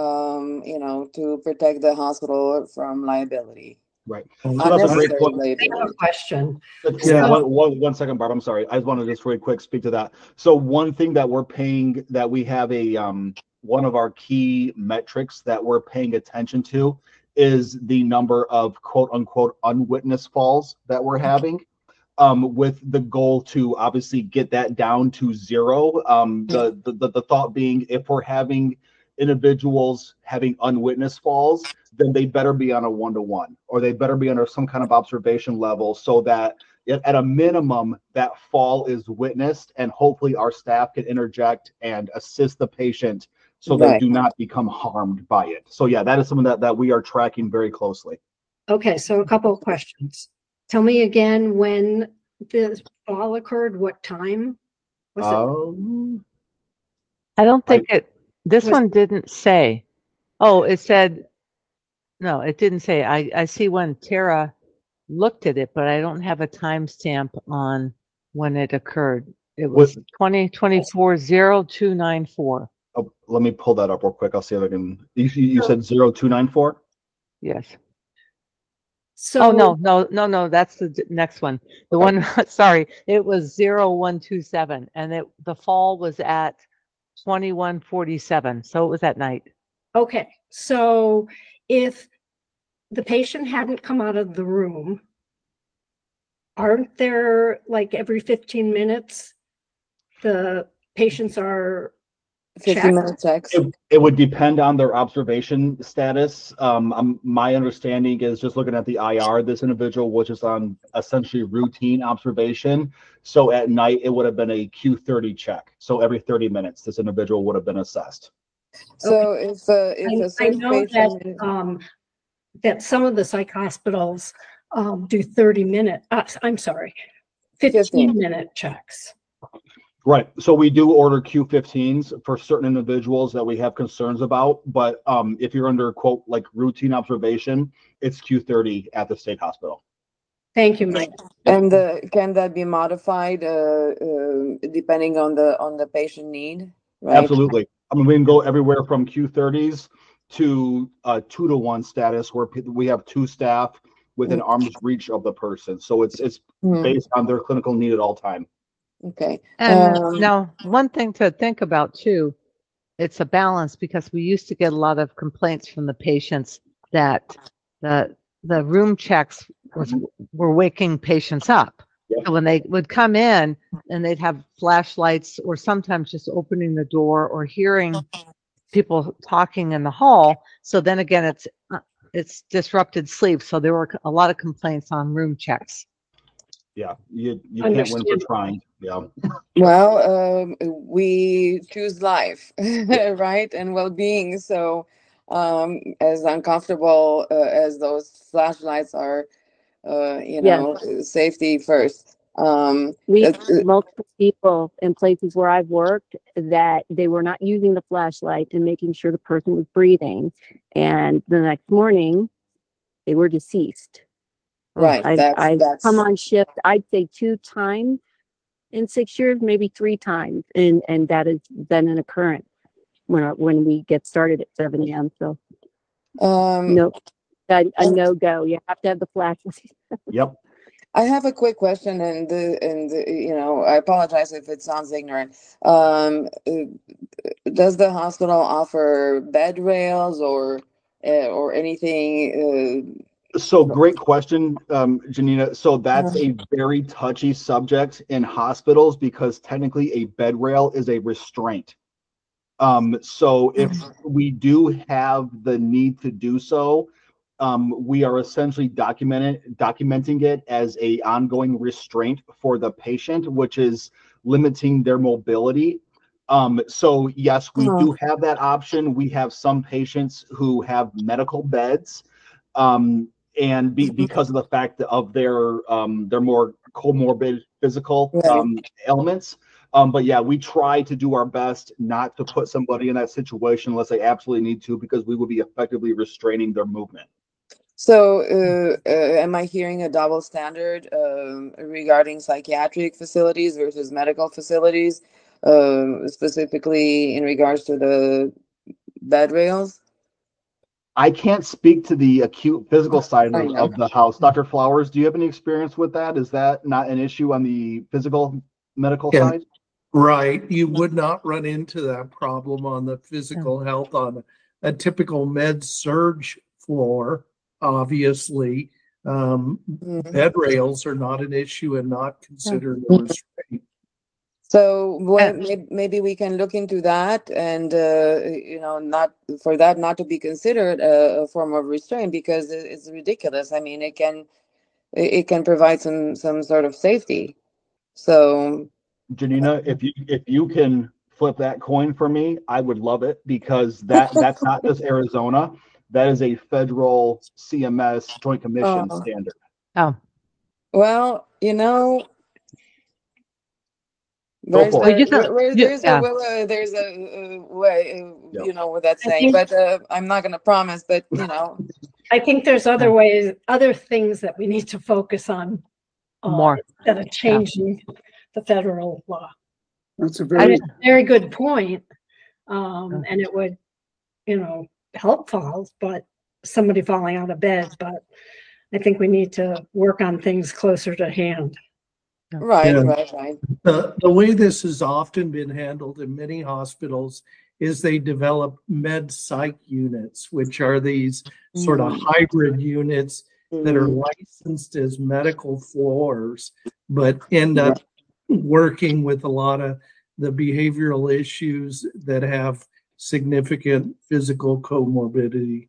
um, you know to protect the hospital from liability, Right. Oh, So that's a great unnecessary point. I have a liability. question. But Yeah. one, one, one second, Barb. I'm sorry. I just want to just really quick speak to that. So one thing that we're paying, that we have a um, one of our key metrics that we're paying attention to is the number of quote unquote unwitnessed falls that we're having. Um, with the goal to obviously get that down to zero. Um, the, the, the the thought being, if we're having individuals having unwitnessed falls, then they better be on a one-to-one, or they better be under some kind of observation level, so that at at a minimum that fall is witnessed, and hopefully our staff can interject and assist the patient so they Right. do not become harmed by it. So yeah, that is something that, that we are tracking very closely. Okay, so a couple of questions. Tell me again when the fall occurred, what time? Was it, Um, I don't I, think it, this Was- one didn't say. Oh, it said, no, it didn't say. I, I see when Tara looked at it, but I don't have a timestamp on when it occurred. It what, was twenty twenty-four zero two nine four. oh, let me pull that up real quick. I'll see if I can. You, you said zero two nine four. Yes. so Oh, no, no, no, no, that's the d- next one. The Okay. one, sorry, it was zero one two seven, and it, the fall was at twenty-one forty-seven. So it was at night. okay, so if the patient hadn't come out of the room, aren't there like every fifteen minutes, the patients are fifteen checked? minute checks. It, it would depend on their observation status. Um, um, my understanding is, just looking at the I R, this individual was just on essentially routine observation. So at night, it would have been a Q thirty check. So every thirty minutes, this individual would have been assessed. So if uh, if I, a I certain know that, patient is um, that some of the psych hospitals, um, do thirty minute, uh, I'm sorry, fifteen fifteen. minute checks. Right. So we do order Q fifteens for certain individuals that we have concerns about. But um, if you're under, quote, like routine observation, it's Q thirty at the state hospital. Thank you, Mike. And uh, can that be modified uh, uh, depending on the on the patient need? Right. Absolutely. I mean, we can go everywhere from Q thirties to uh, two to one status, where pe- we have two staff within arm's reach of the person. So it's it's Mhm. based on their clinical need at all time. Okay. And Um, now, one thing to think about too, it's a balance, because we used to get a lot of complaints from the patients that the the room checks was were waking patients up. Yeah. So when they would come in and they'd have flashlights, or sometimes just opening the door or hearing people talking in the hall. So then again, it's uh, it's disrupted sleep. So there were a lot of complaints on room checks. Yeah, you you can't win for trying. Yeah. Well, um, we choose life, right, and well-being. So, um, as uncomfortable uh, as those flashlights are, uh, you Yes. know, safety first. Um, We uh, have multiple people in places where I've worked that they were not using the flashlight and making sure the person was breathing. And the next morning, they were deceased. right. I've, That's I've that's come on shift, I'd say two times in six years, maybe three times. And, and that has been an occurrence when, when we get started at seven A M. So, um. no, a, a no-go. You have to have the flashlight. Yep. I have a quick question, and the, and the, you know, I apologize if it sounds ignorant. Um, uh, does the hospital offer bed rails or uh, or anything? So great question, um, Janina. So that's a very touchy subject in hospitals because technically a bed rail is a restraint. Um, so if we do have the need to do so, um, we are essentially documenting documenting it as a ongoing restraint for the patient, which is limiting their mobility. Um, so yes, we Uh, do have that option. We have some patients who have medical beds, um, and be, because of the fact of their um, their more comorbid physical right. um, ailments. Um, but yeah, we try to do our best not to put somebody in that situation unless they absolutely need to, because we would be effectively restraining their movement. So, uh, uh, am I hearing a double standard um, regarding psychiatric facilities versus medical facilities, um, specifically in regards to the bed rails? I can't speak to the acute physical side I of, know. of the house. Doctor Flowers, do you have any experience with that? Is that not an issue on the physical medical Yeah. side? Right. You would not run into that problem on the physical health on a typical med surge floor. Obviously, um, Mhm. bed rails are not an issue and not considered a restraint. So well, may- maybe we can look into that, and uh, you know, not for that not to be considered a, a form of restraint, because it- it's ridiculous. I mean, it can it it can provide some some sort of safety. So Janina, if you if you can flip that coin for me, I would love it, because that that's not just Arizona. That is a federal C M S Joint Commission uh, standard. Oh, well, you know, Go where's for well, it. you there know, where, where you, there's a yeah. will, uh, there's a uh, way, uh, Yep. you know, with that I saying. think- But uh, I'm not going to promise. But you know, I think there's other ways, other things that we need to focus on uh, More. instead of changing the federal law. That's a And very, it's a very good point. Um, and it would, you know, help falls, but somebody falling out of bed. But I think we need to work on things closer to hand. right, Yeah. right, right. The, the way this has often been handled in many hospitals is they develop med psych units, which are these sort of Mhm. hybrid units that are Mhm. licensed as medical floors, but end up working with a lot of the behavioral issues that have significant physical comorbidity.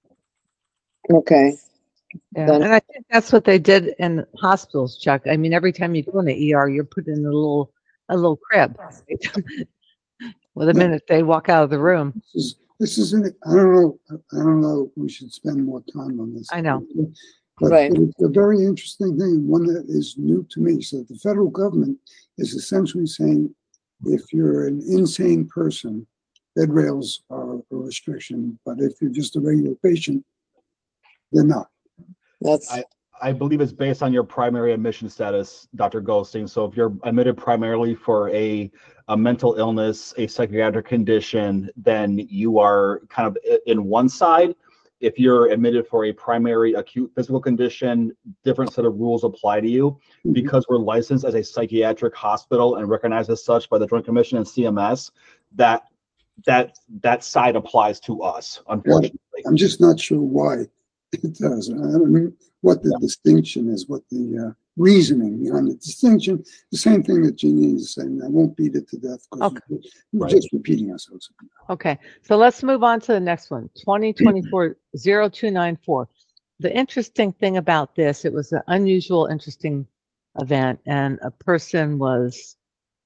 Okay. Yeah, Then and I think that's what they did in hospitals, Chuck. I mean, every time you go in the E R, you're put in a little a little crib. Right? Well, the minute they walk out of the room, this is, this is, an- I don't know, I don't know, if we should spend more time on this. I know. But Right. it's a very interesting thing, one that is new to me. So the federal government is essentially saying, if you're an insane person, bed rails are a restriction, but if you're just a regular patient, they're not. that's I, I believe it's based on your primary admission status, Doctor Goldstein. So if you're admitted primarily for a, a mental illness, a psychiatric condition, then you are kind of i- in one side. If you're admitted for a primary acute physical condition, different set of rules apply to you. Because we're licensed as a psychiatric hospital and recognized as such by the Joint Commission and C M S, that that that side applies to us, unfortunately. I'm just not sure why it does. I don't know what the distinction is, what the uh, reasoning behind the distinction. The same thing that Jeannie is saying. I won't beat it to death because Okay. we're Right. just repeating ourselves. Okay, so let's move on to the next one, twenty twenty-four oh two nine four. The interesting thing about this, it was an unusual, interesting event, and a person was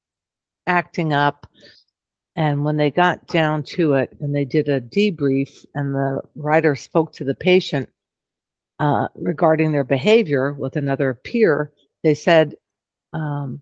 acting up. And when they got down to it and they did a debrief, and the writer spoke to the patient uh, regarding their behavior with another peer, they said um,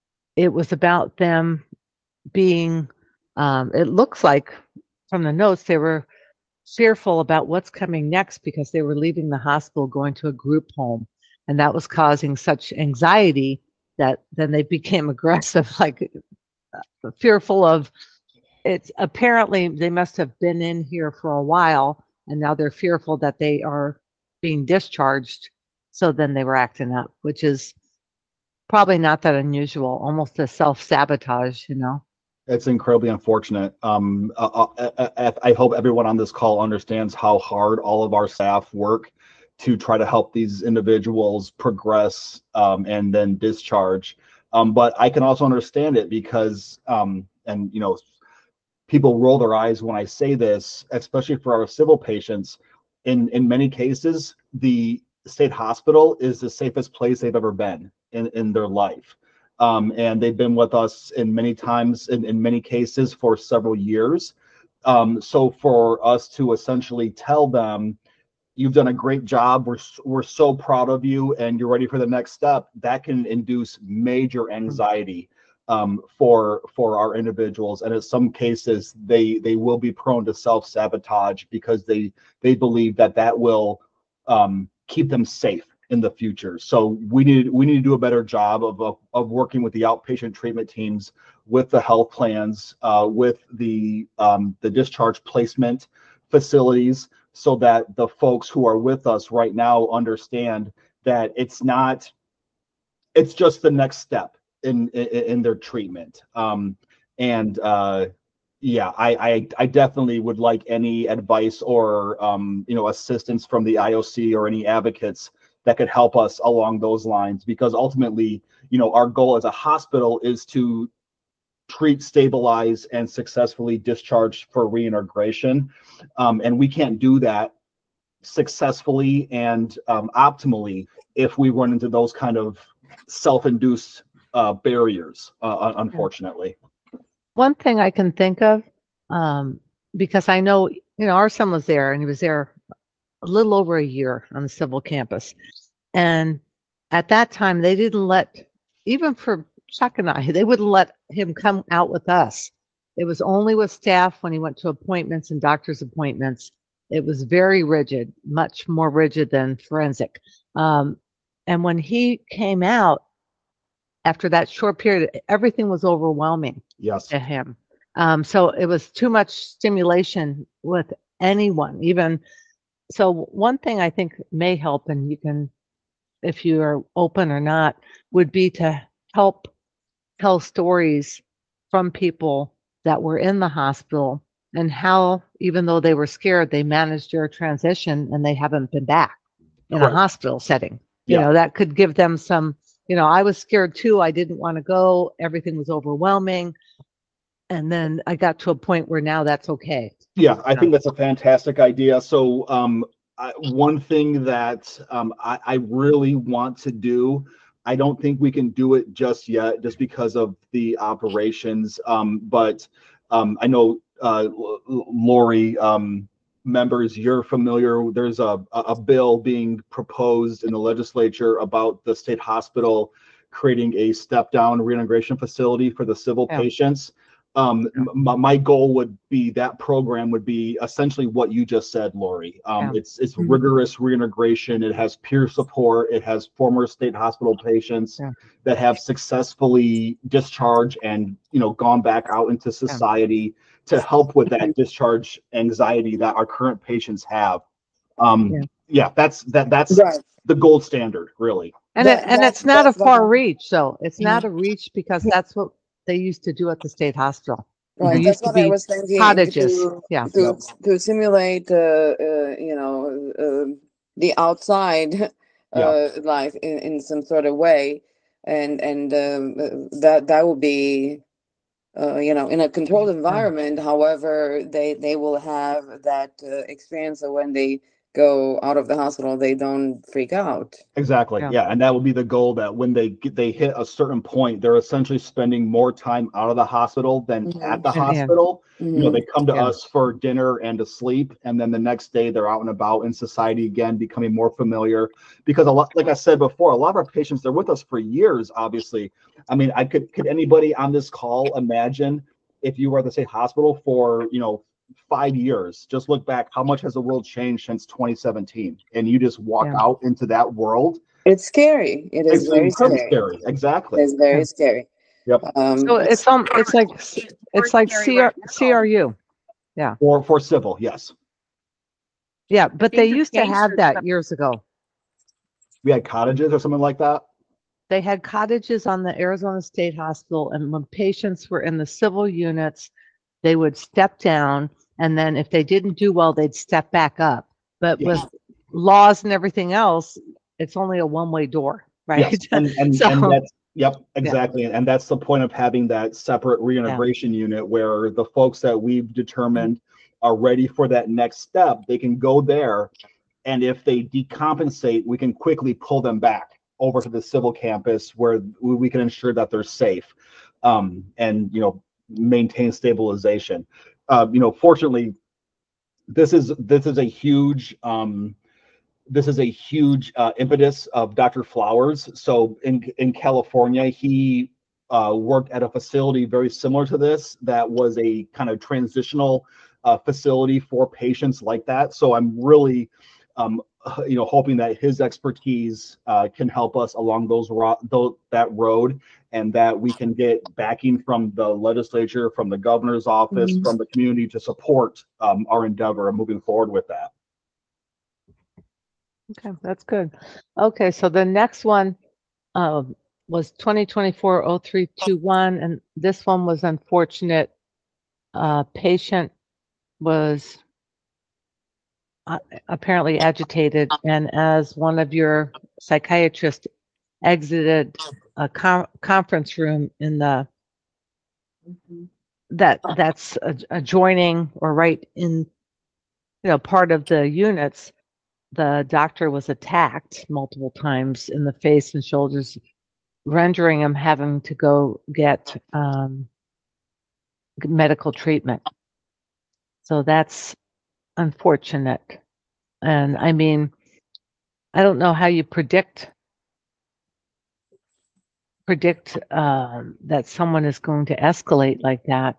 it was about them being, um, it looks like from the notes, they were fearful about what's coming next because they were leaving the hospital going to a group home, and that was causing such anxiety that then they became aggressive, like uh, fearful of it's apparently they must have been in here for a while and now they're fearful that they are being discharged, so then they were acting up, which is probably not that unusual, almost a self-sabotage, you know. It's incredibly unfortunate. Um, uh, uh, uh, I hope everyone on this call understands how hard all of our staff work to try to help these individuals progress um, and then discharge. Um, but I can also understand it because, um, and you know, people roll their eyes when I say this, especially for our civil patients. In in many cases, the state hospital is the safest place they've ever been in, in their life. Um, and they've been with us in many times, in, in many cases, for several years. Um, so for us to essentially tell them, you've done a great job, we're, we're so proud of you, and you're ready for the next step, that can induce major anxiety um, for for our individuals. And in some cases, they they will be prone to self-sabotage because they they believe that that will um, keep them safe in the future. So we need we need to do a better job of of, of working with the outpatient treatment teams, with the health plans, uh, with the um, the discharge placement facilities, so that the folks who are with us right now understand that it's not, it's just the next step in in, in their treatment. Um, and uh, yeah, I, I I definitely would like any advice or um, you know, assistance from the I O C or any advocates that could help us along those lines, because ultimately, you know, our goal as a hospital is to treat, stabilize, and successfully discharge for reintegration. Um, and we can't do that successfully and um, optimally if we run into those kind of self-induced uh, barriers, uh, unfortunately. One thing I can think of, um, because I know, you know, our son was there and he was there a little over a year on the civil campus. And at that time, they didn't let, even for Chuck and I, they wouldn't let him come out with us. It was only with staff when he went to appointments and doctor's appointments. It was very rigid, much more rigid than forensic. Um, and when he came out, after that short period, everything was overwhelming Yes. to him. Um, so it was too much stimulation with anyone, even. So one thing I think may help, and you can, if you are open or not, would be to help tell stories from people that were in the hospital and how, even though they were scared, they managed their transition and they haven't been back in Correct. a hospital setting. You Yeah. know, that could give them some, you know, I was scared too. I didn't want to go. Everything was overwhelming. And then I got to a point where now that's okay. Yeah, I think that's a fantastic idea. So um, I, one thing that um, I, I really want to do, I don't think we can do it just yet, just because of the operations. Um, but um, I know uh, Lori, um, members, you're familiar. There's a a bill being proposed in the legislature about the state hospital creating a step-down reintegration facility for the civil Yeah. patients. Um, m- my goal would be that program would be essentially what you just said, Lori. Um, Yeah. It's it's rigorous reintegration. It has peer support. It has former state hospital patients Yeah. that have successfully discharged and, you know, gone back out into society to help with that discharge anxiety that our current patients have. Um, Yeah. yeah, that's that that's Right. the gold standard, really. And That- it, and that's- it's not a that's what far I'm- reach. So it's not a reach because that's what they used to do at the state hospital. Right, There that's used to what I be was thinking. cottages. To, Yeah. to, to simulate, uh, uh, you know, uh, the outside uh, Yeah. life in, in some sort of way, and and um, uh, that that would be uh, you know, in a controlled environment. However, they they will have that uh, experience that when they go out of the hospital, they don't freak out. Exactly. Yeah. Yeah. And that would be the goal, that when they get, they hit a certain point, they're essentially spending more time out of the hospital than Mhm. at the And in. hospital. You know, Mhm. they come to Yeah. us for dinner and to sleep, and then the next day they're out and about in society again, becoming more familiar. Because a lot, like I said before, a lot of our patients, they're with us for years, obviously. I mean, I could, could anybody on this call imagine if you were at the state hospital for, you know, five years, just look back, how much has the world changed since twenty seventeen? And you just walk Yeah. out into that world. It's scary. It is It's very incredibly scary. scary. It Exactly. is very Yeah. scary. Yep. Um, So it's um, it's like it's like C R, C R U. Yeah. For for civil, yes. Yeah, but they Things have used to changed have for that years ago. We had cottages or something like that. They had cottages on the Arizona State Hospital, and when patients were in the civil units, they would step down, and then if they didn't do well, they'd step back up. But Yes. with laws and everything else, it's only a one-way door, right? Yes. And and So and that's yep, exactly. And that's the point of having that separate yeah, reintegration unit, where the folks that we've determined are ready for that next step, they can go there, and if they decompensate, we can quickly pull them back over to the civil campus, where we we can ensure that they're safe, um, and you know, maintain stabilization. Uh, you know, fortunately, this is this is a huge um, this is a huge uh, impetus of Doctor Flowers. So in in California, he uh, worked at a facility very similar to this, that was a kind of transitional uh, facility for patients like that. So I'm really, um, you know, hoping that his expertise uh, can help us along those, ro- those that road, and that we can get backing from the legislature, from the governor's office, Mhm. from the community to support um, our endeavor and moving forward with that. okay, that's good. Okay, so the next one um, was twenty twenty-four oh three two one, and this one was unfortunate. Uh, patient was uh, apparently agitated, and as one of your psychiatrists exited a con- conference room in the that that's ad- adjoining or right in, you know, part of the units, the doctor was attacked multiple times in the face and shoulders, rendering him having to go get um, medical treatment. So that's unfortunate. And I mean, I don't know how you predict predict um, that someone is going to escalate like that.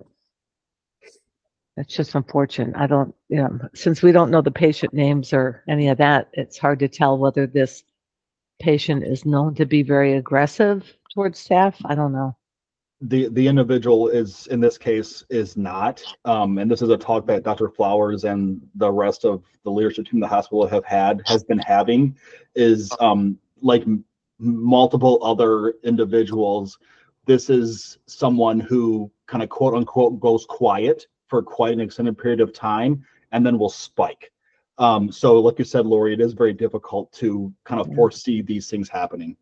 That's just unfortunate. I don't, you know, since we don't know the patient names or any of that, it's hard to tell whether this patient is known to be very aggressive towards staff. I don't know. the the individual is, in this case, is not, um, and this is a talk that Doctor Flowers and the rest of the leadership team of the hospital have had has been having, is um, like m- multiple other individuals, this is someone who kind of quote unquote goes quiet for quite an extended period of time and then will spike. Um, so like you said, Lori, it is very difficult to kind of Yeah. foresee these things happening.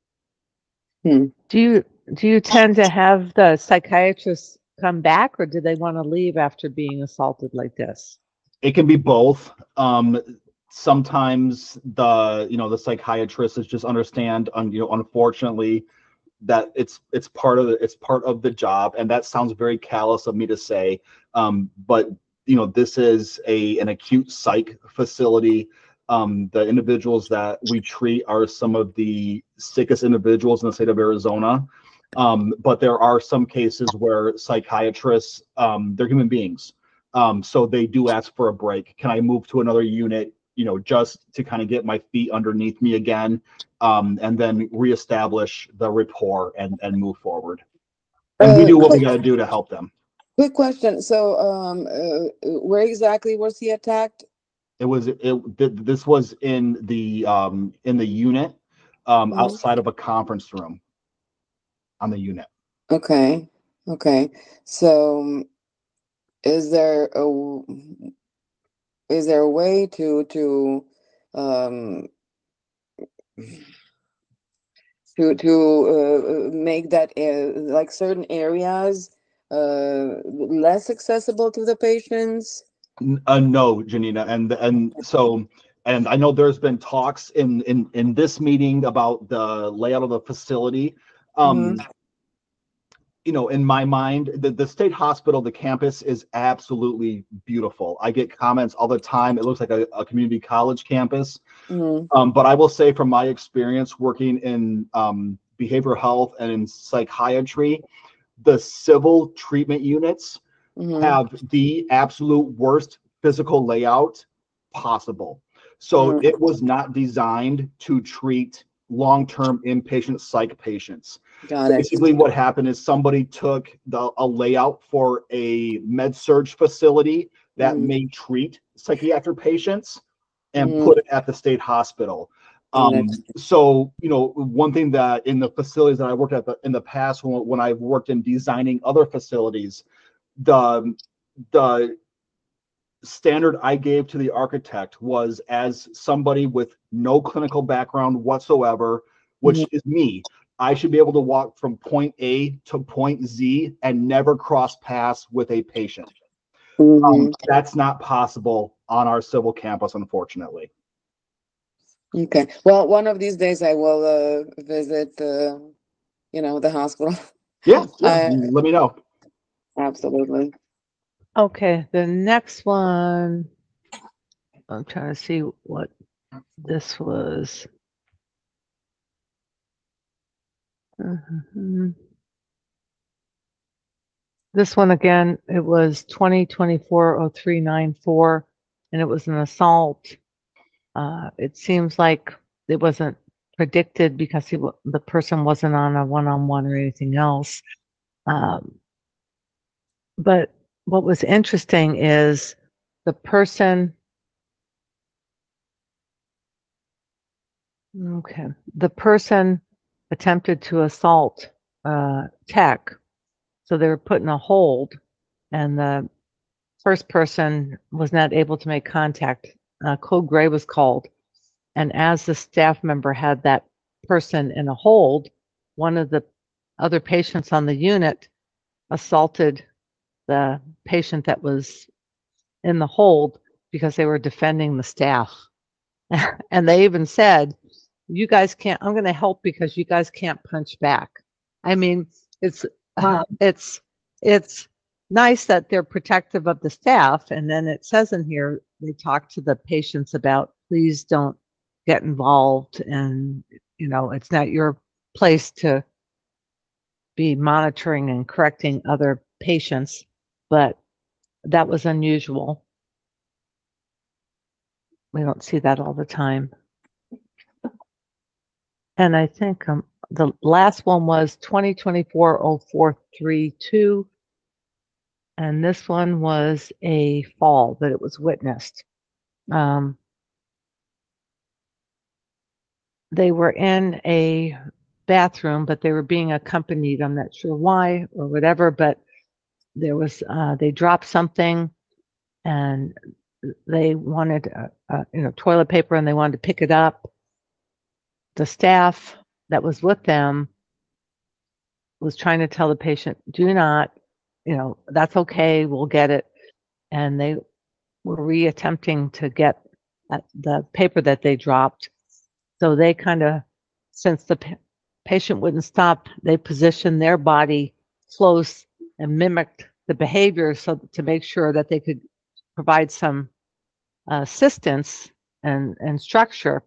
Hmm. Do you do you tend to have the psychiatrists come back, or do they want to leave after being assaulted like this? It can be both. Um, sometimes the you know the psychiatrists just understand, um, you know, unfortunately, that it's it's part of the it's part of the job, and that sounds very callous of me to say, um, but you know, this is a an acute psych facility. Um, the individuals that we treat are some of the sickest individuals in the state of Arizona. Um, but there are some cases where psychiatrists, um, they're human beings. Um, so they do ask for a break. Can I move to another unit, you know, just to kind of get my feet underneath me again, um, and then reestablish the rapport and, and move forward. And we Uh, do what we quick, got to do to help them. quick question. So, um, uh, where exactly was he attacked? It was it. th- This was in the um, in the unit, um, Mhm. outside of a conference room on the unit. Okay. Okay. So, um, is there a is there a way to to um to to uh, uh, make that uh, like certain areas uh, less accessible to the patients? N- Uh, no, Janina, and and so and I know there's been talks in in in this meeting about the layout of the facility. Um, Mhm. you know, in my mind, the, the state hospital, the campus is absolutely beautiful. I get comments all the time. It looks like a, a community college campus. Mhm. Um, but I will say from my experience working in um, behavioral health and in psychiatry, the civil treatment units Mhm. have the absolute worst physical layout possible. So Mhm. it was not designed to treat long-term inpatient psych patients. Got it. Basically, what happened is somebody took the, a layout for a med surge facility that Mhm. may treat psychiatric patients and Mhm. put it at the state hospital. Got it. Um, so, you know, one thing that in the facilities that I worked at the, in the past, when, when I've worked in designing other facilities, the the standard I gave to the architect was, as somebody with no clinical background whatsoever, which Mhm. is me, I should be able to walk from point A to point Z and never cross paths with a patient. Um, Mhm. that's not possible on our civil campus, unfortunately. Okay. Well, one of these days I will uh, visit, uh, you know, the hospital. Yeah, yeah. Uh, Let me know. absolutely. Okay, the next one, I'm trying to see what this was. Mhm. This one again, it was twenty twenty-four oh three nine four, and it was an assault. Uh, it seems like it wasn't predicted because he, wa- the person wasn't on a one-on-one or anything else. Um, but what was interesting is the person, okay, the person attempted to assault uh, tech. So they were put in a hold, and the first person was not able to make contact. Uh, Code Gray was called. And as the staff member had that person in a hold, one of the other patients on the unit assaulted the patient that was in the hold because they were defending the staff. And they even said, you guys can't, I'm going to help because you guys can't punch back. I mean, it's, Wow. it's, it's nice that they're protective of the staff. And then it says in here, they talk to the patients about, please don't get involved. And, you know, it's not your place to be monitoring and correcting other patients, but that was unusual. We don't see that all the time. And I think um, the last one was twenty twenty-four oh four three two. And this one was a fall that it was witnessed. Um, they were in a bathroom, but they were being accompanied. I'm not sure why or whatever, but there was, uh, they dropped something and they wanted, uh, uh, you know, toilet paper and they wanted to pick it up. The staff that was with them was trying to tell the patient, do not, you know, that's okay, we'll get it. And they were reattempting to get at the paper that they dropped. So they kind of, since the pa- patient wouldn't stop, they positioned their body close and mimicked the behavior so to make sure that they could provide some uh, assistance and, and structure.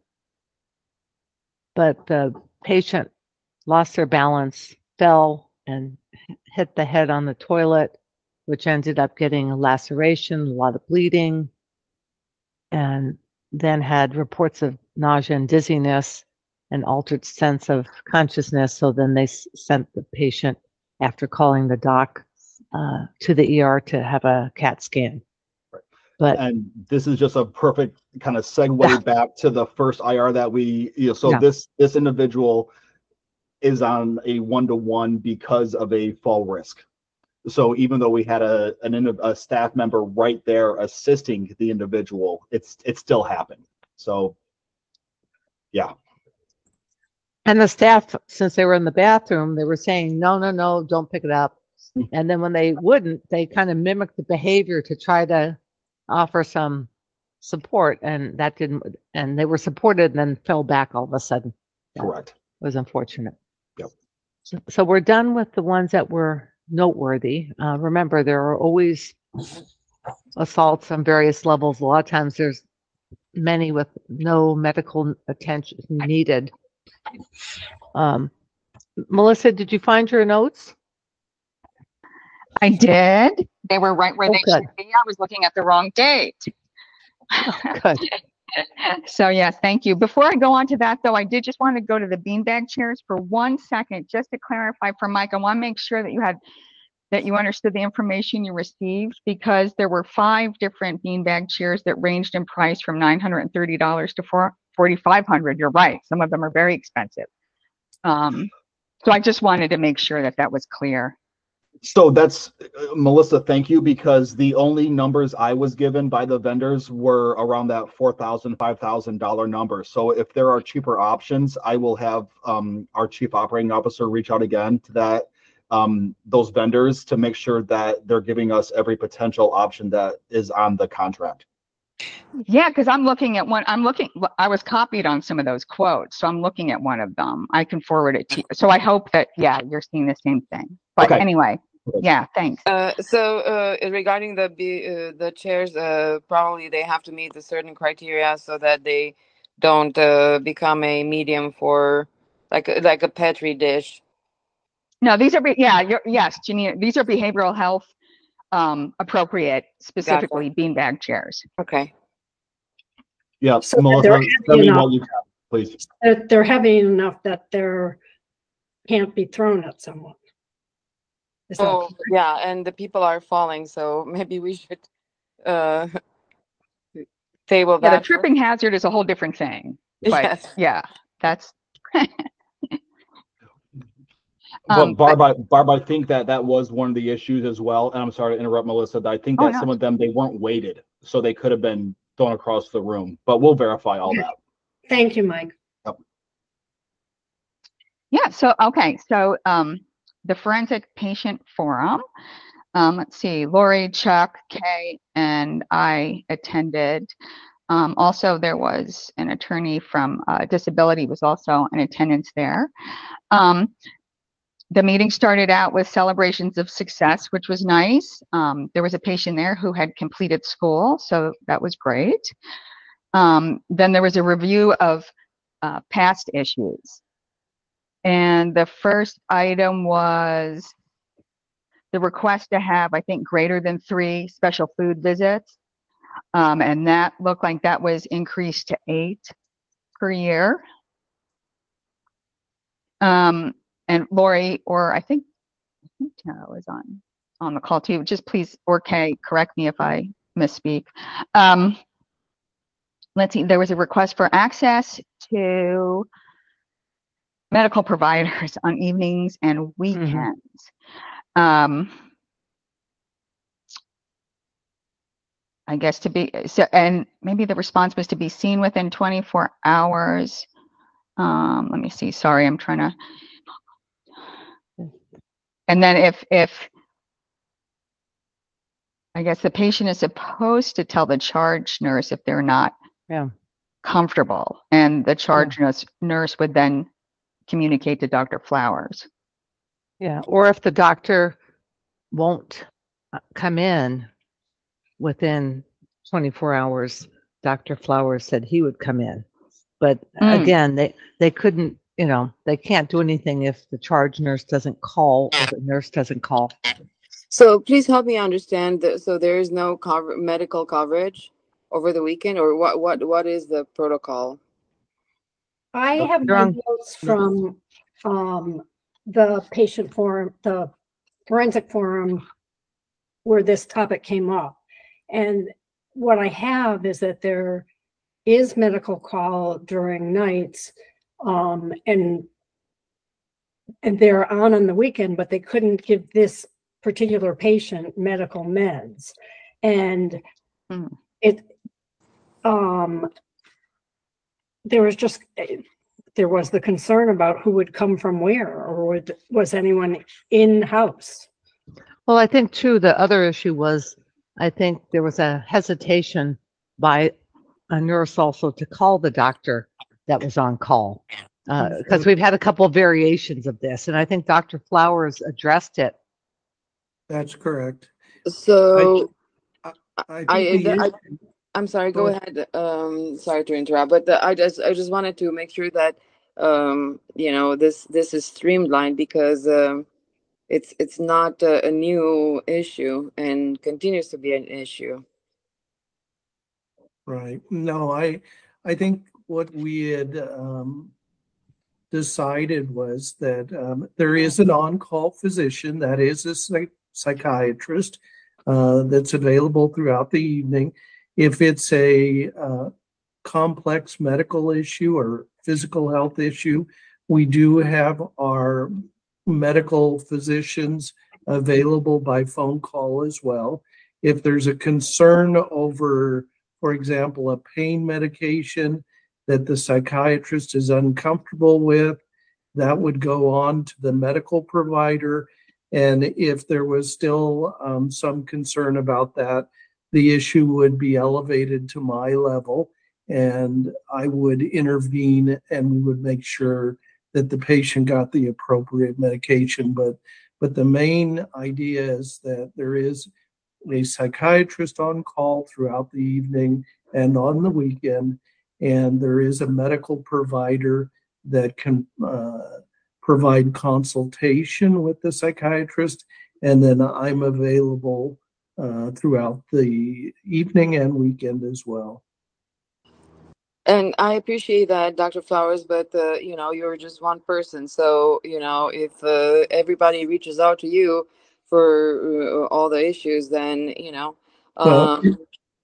But the patient lost their balance, fell, and hit the head on the toilet, which ended up getting a laceration, a lot of bleeding, and then had reports of nausea and dizziness and altered sense of consciousness. So then they s- sent the patient, after calling the doc, uh, to the E R to have a CAT scan. But And this is just a perfect kind of segue back to the first I R that we, you know, so Yeah. this this individual is on a one-to-one because of a fall risk. So even though we had a an indi- a staff member right there assisting the individual, it's it still happened. So yeah. and the staff, since they were in the bathroom, they were saying, no, no, no, don't pick it up. And then when they wouldn't, they kind of mimicked the behavior to try to offer some support, and that didn't, and they were supported and then fell back all of a sudden. Correct. It was unfortunate. Yep. So, so we're done with the ones that were noteworthy. Uh, remember, there are always assaults on various levels. A lot of times there's many with no medical attention needed. Um, Melissa, did you find your notes? I did. They were right where Oh, they good. should be. I was looking at the wrong date. Oh, good. So yes, thank you. Before I go on to that though, I did just want to go to the beanbag chairs for one second, just to clarify for Mike. I want to make sure that you had, that you understood the information you received, because there were five different beanbag chairs that ranged in price from nine hundred thirty dollars to four thousand five hundred dollars. You're right. Some of them are very expensive. Um, so I just wanted to make sure that that was clear. So that's, uh, Melissa, thank you, because the only numbers I was given by the vendors were around that four thousand, five thousand dollar number. So if there are cheaper options, I will have um, our chief operating officer reach out again to that, um, those vendors to make sure that they're giving us every potential option that is on the contract. Yeah, because I'm looking at one, I'm looking, I was copied on some of those quotes, so I'm looking at one of them. I can forward it to you. So I hope that, yeah, you're seeing the same thing. But Okay. anyway, yeah, thanks. Uh, so uh, regarding the be- uh, the chairs, uh, probably they have to meet a certain criteria so that they don't uh, become a medium for like a, like a petri dish. No, these are, be- yeah, you're, yes, Janina, these are behavioral health um, appropriate, specifically beanbag chairs. Okay. Yeah, So that Melissa, they're send heavy me enough, what you have, please. that they're heavy enough that they're can't be thrown at someone. Is that Oh, yeah, and the people are falling, so maybe we should uh, table Yeah, the that. tripping hazard is a whole different thing. But Yes. yeah, that's. But Um, Barb, I, Barb, I think that that was one of the issues as well. And I'm sorry to interrupt, Melissa. But I think Oh, that no. some of them, they weren't weighted, so they could have been thrown across the room. But we'll verify all that. Thank you, Mike. Yep. Yeah, so, okay, so um, the Forensic Patient Forum, um, let's see, Lori, Chuck, Kay, and I attended. Um, also, there was an attorney from uh, Disability was also in attendance there. Um, the meeting started out with celebrations of success, which was nice. Um, there was a patient there who had completed school, so that was great. Um, then there was a review of uh, past issues. And the first item was the request to have, I think, greater than three special food visits. Um, and that looked like that was increased to eight per year. Um, and Lori, or I think, I think Tara was on, on the call too. Just please, or Kay, correct me if I misspeak. Um, let's see, there was a request for access to medical providers on evenings and weekends. Mm-hmm. Um, I guess to be, so, and maybe the response was to be seen within twenty-four hours. Um, let me see, sorry, I'm trying to, and then if, if, I guess the patient is supposed to tell the charge nurse if they're not yeah. comfortable, and the charge yeah. nurse, nurse would then communicate to Doctor Flowers. Yeah, or if the doctor won't come in within twenty-four hours, Doctor Flowers said he would come in. But mm. again, they, they couldn't, you know, they can't do anything if the charge nurse doesn't call or the nurse doesn't call. So please help me understand. That, so there is no cover, medical coverage over the weekend, or what? What? What is the protocol? I have my notes from um, the patient forum, the forensic forum, where this topic came up, and what I have is that there is medical call during nights, um, and and they're on on the weekend, but they couldn't give this particular patient medical meds, and mm. it um there was just there was the concern about who would come from where, or would was anyone in house. Well, I think too, the other issue was, I think there was a hesitation by a nurse also to call the doctor that was on call. Because uh, we've had a couple of variations of this, and I think Doctor Flowers addressed it. That's correct. So I, I, I, think the I, issue, I'm sorry, go go ahead. Um, sorry to interrupt, but the, I just I just wanted to make sure that um, you know, this this is streamlined because um, it's it's not a, a new issue and continues to be an issue. Right. No, I I think what we had um, decided was that um, there is an on-call physician, that is a psych- psychiatrist uh, that's available throughout the evening. If it's a uh, complex medical issue or physical health issue, we do have our medical physicians available by phone call as well. If there's a concern over, for example, a pain medication that the psychiatrist is uncomfortable with, that would go on to the medical provider. And if there was still um, some concern about that, the issue would be elevated to my level, and I would intervene and we would make sure that the patient got the appropriate medication. But but the main idea is that there is a psychiatrist on call throughout the evening and on the weekend, and there is a medical provider that can uh, provide consultation with the psychiatrist, and then I'm available uh, throughout the evening and weekend as well. And I appreciate that, Doctor Flowers, but uh, you know, you're just one person. So, you know, if uh, everybody reaches out to you for uh, all the issues, then, you know, Well, um,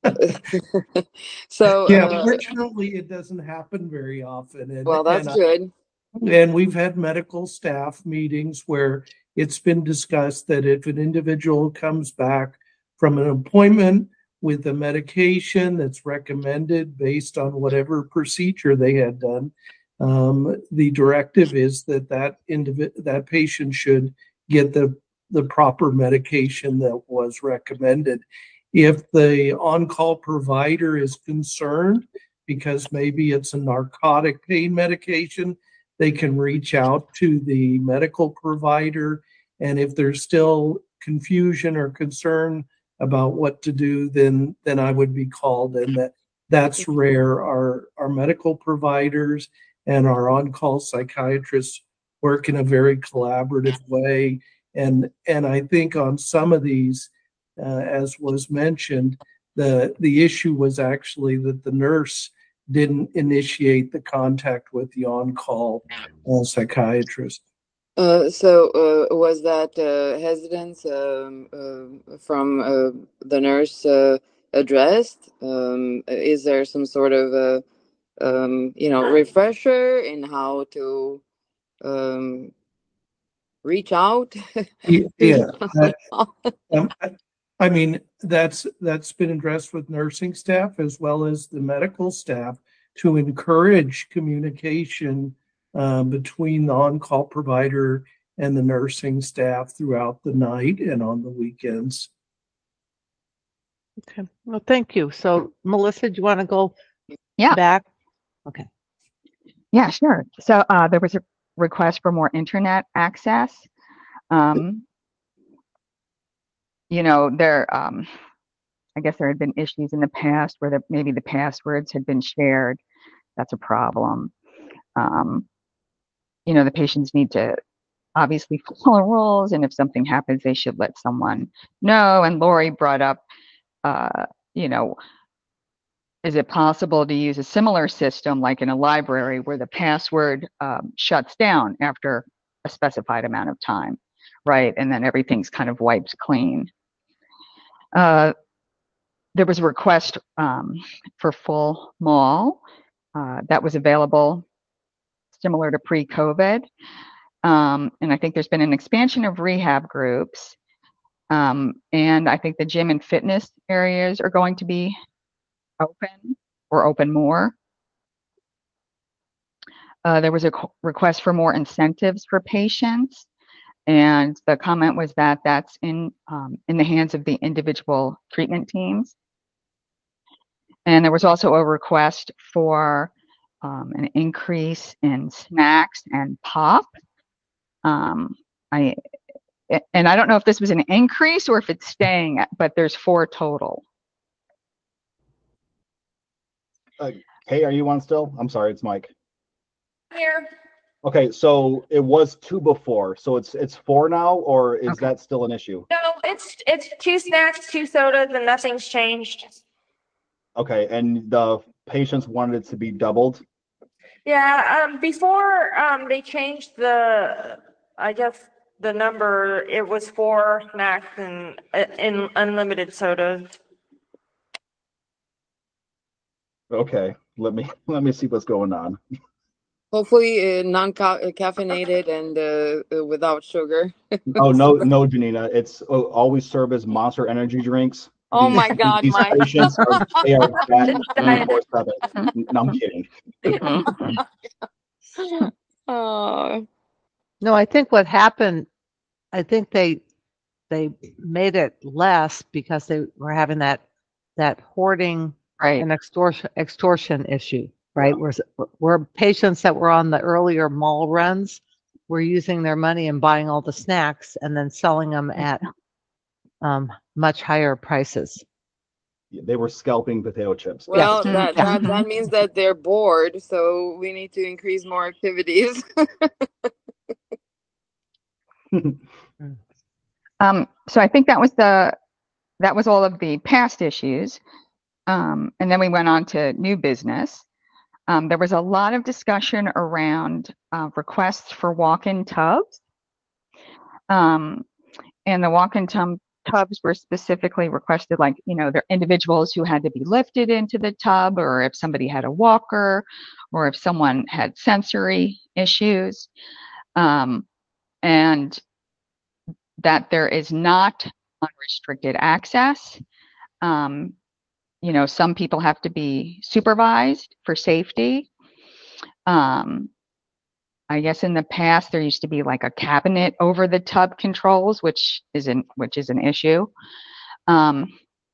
so yeah, uh, fortunately, it doesn't happen very often. And, well, that's and, I, good. and we've had medical staff meetings where it's been discussed that if an individual comes back from an appointment with a medication that's recommended based on whatever procedure they had done, um, the directive is that that individ- that patient should get the the proper medication that was recommended. If the on-call provider is concerned because maybe it's a narcotic pain medication, they can reach out to the medical provider. And if there's still confusion or concern about what to do, then then I would be called. And that that's rare. Our our medical providers and our on-call psychiatrists work in a very collaborative way. And and I think on some of these, uh, as was mentioned, the the issue was actually that the nurse didn't initiate the contact with the on-call uh, psychiatrist. Uh, so uh, was that uh, hesitance um, uh, from uh, the nurse uh, addressed? Um, is there some sort of a um, you know, refresher in how to um, reach out? Yeah, I, um, I, I mean that's that's been addressed with nursing staff as well as the medical staff to encourage communication uh, between the on-call provider and the nursing staff throughout the night and on the weekends. Okay. Well, thank you. So, Melissa, do you want to go Yeah. back? Okay. Yeah, sure. So uh, there was a request for more internet access. Um, you know, there, um, I guess there had been issues in the past where the, maybe the passwords had been shared. That's a problem. Um, you know, the patients need to obviously follow rules, and if something happens, they should let someone know. And Lori brought up, uh, you know, is it possible to use a similar system like in a library where the password um, shuts down after a specified amount of time, right? And then everything's kind of wiped clean. Uh, there was a request um, for full mall uh, that was available similar to pre-COVID. Um, and I think there's been an expansion of rehab groups. Um, and I think the gym and fitness areas are going to be open or open more. Uh, there was a request for more incentives for patients. And the comment was that that's in um, in the hands of the individual treatment teams. And there was also a request for um, an increase in snacks and pop. Um, I and I don't know if this was an increase or if it's staying, but there's four total. Uh, Kay, are you on still? I'm sorry, it's Mike. Here. Okay, so it was two before, so it's it's four now, or is Okay. that still an issue? No, it's it's two snacks, two sodas, and nothing's changed. Okay, and the patients wanted it to be doubled. Yeah, um, before um they changed the, I guess the number, it was four snacks and uh, and unlimited sodas. Okay, let me let me see what's going on. Hopefully, uh, non-caffeinated and uh, uh, without sugar. Oh no, no, Janina, it's uh, always served as Monster Energy drinks. Oh These, my God, these Mike. patients are they are fat twenty-four seven. No, I'm kidding. Oh, No, I think what happened, I think they they made it less because they were having that that hoarding Right. and extortion extortion issue, right? Where where patients that were on the earlier mall runs were using their money and buying all the snacks and then selling them at um, much higher prices. They were scalping potato chips. well, Yeah. that, Yeah. that that means that they're bored, so we need to increase more activities. Um, so I think that was the that was all of the past issues. Um, and then we went on to new business. Um, there was a lot of discussion around uh, requests for walk-in tubs. Um, and the walk-in tub tubs were specifically requested, like, you know, they're individuals who had to be lifted into the tub, or if somebody had a walker, or if someone had sensory issues. Um, and that there is not unrestricted access. Um, you know, some people have to be supervised for safety. Um, I guess in the past there used to be like a cabinet over the tub controls, which isn't which is an issue. Um,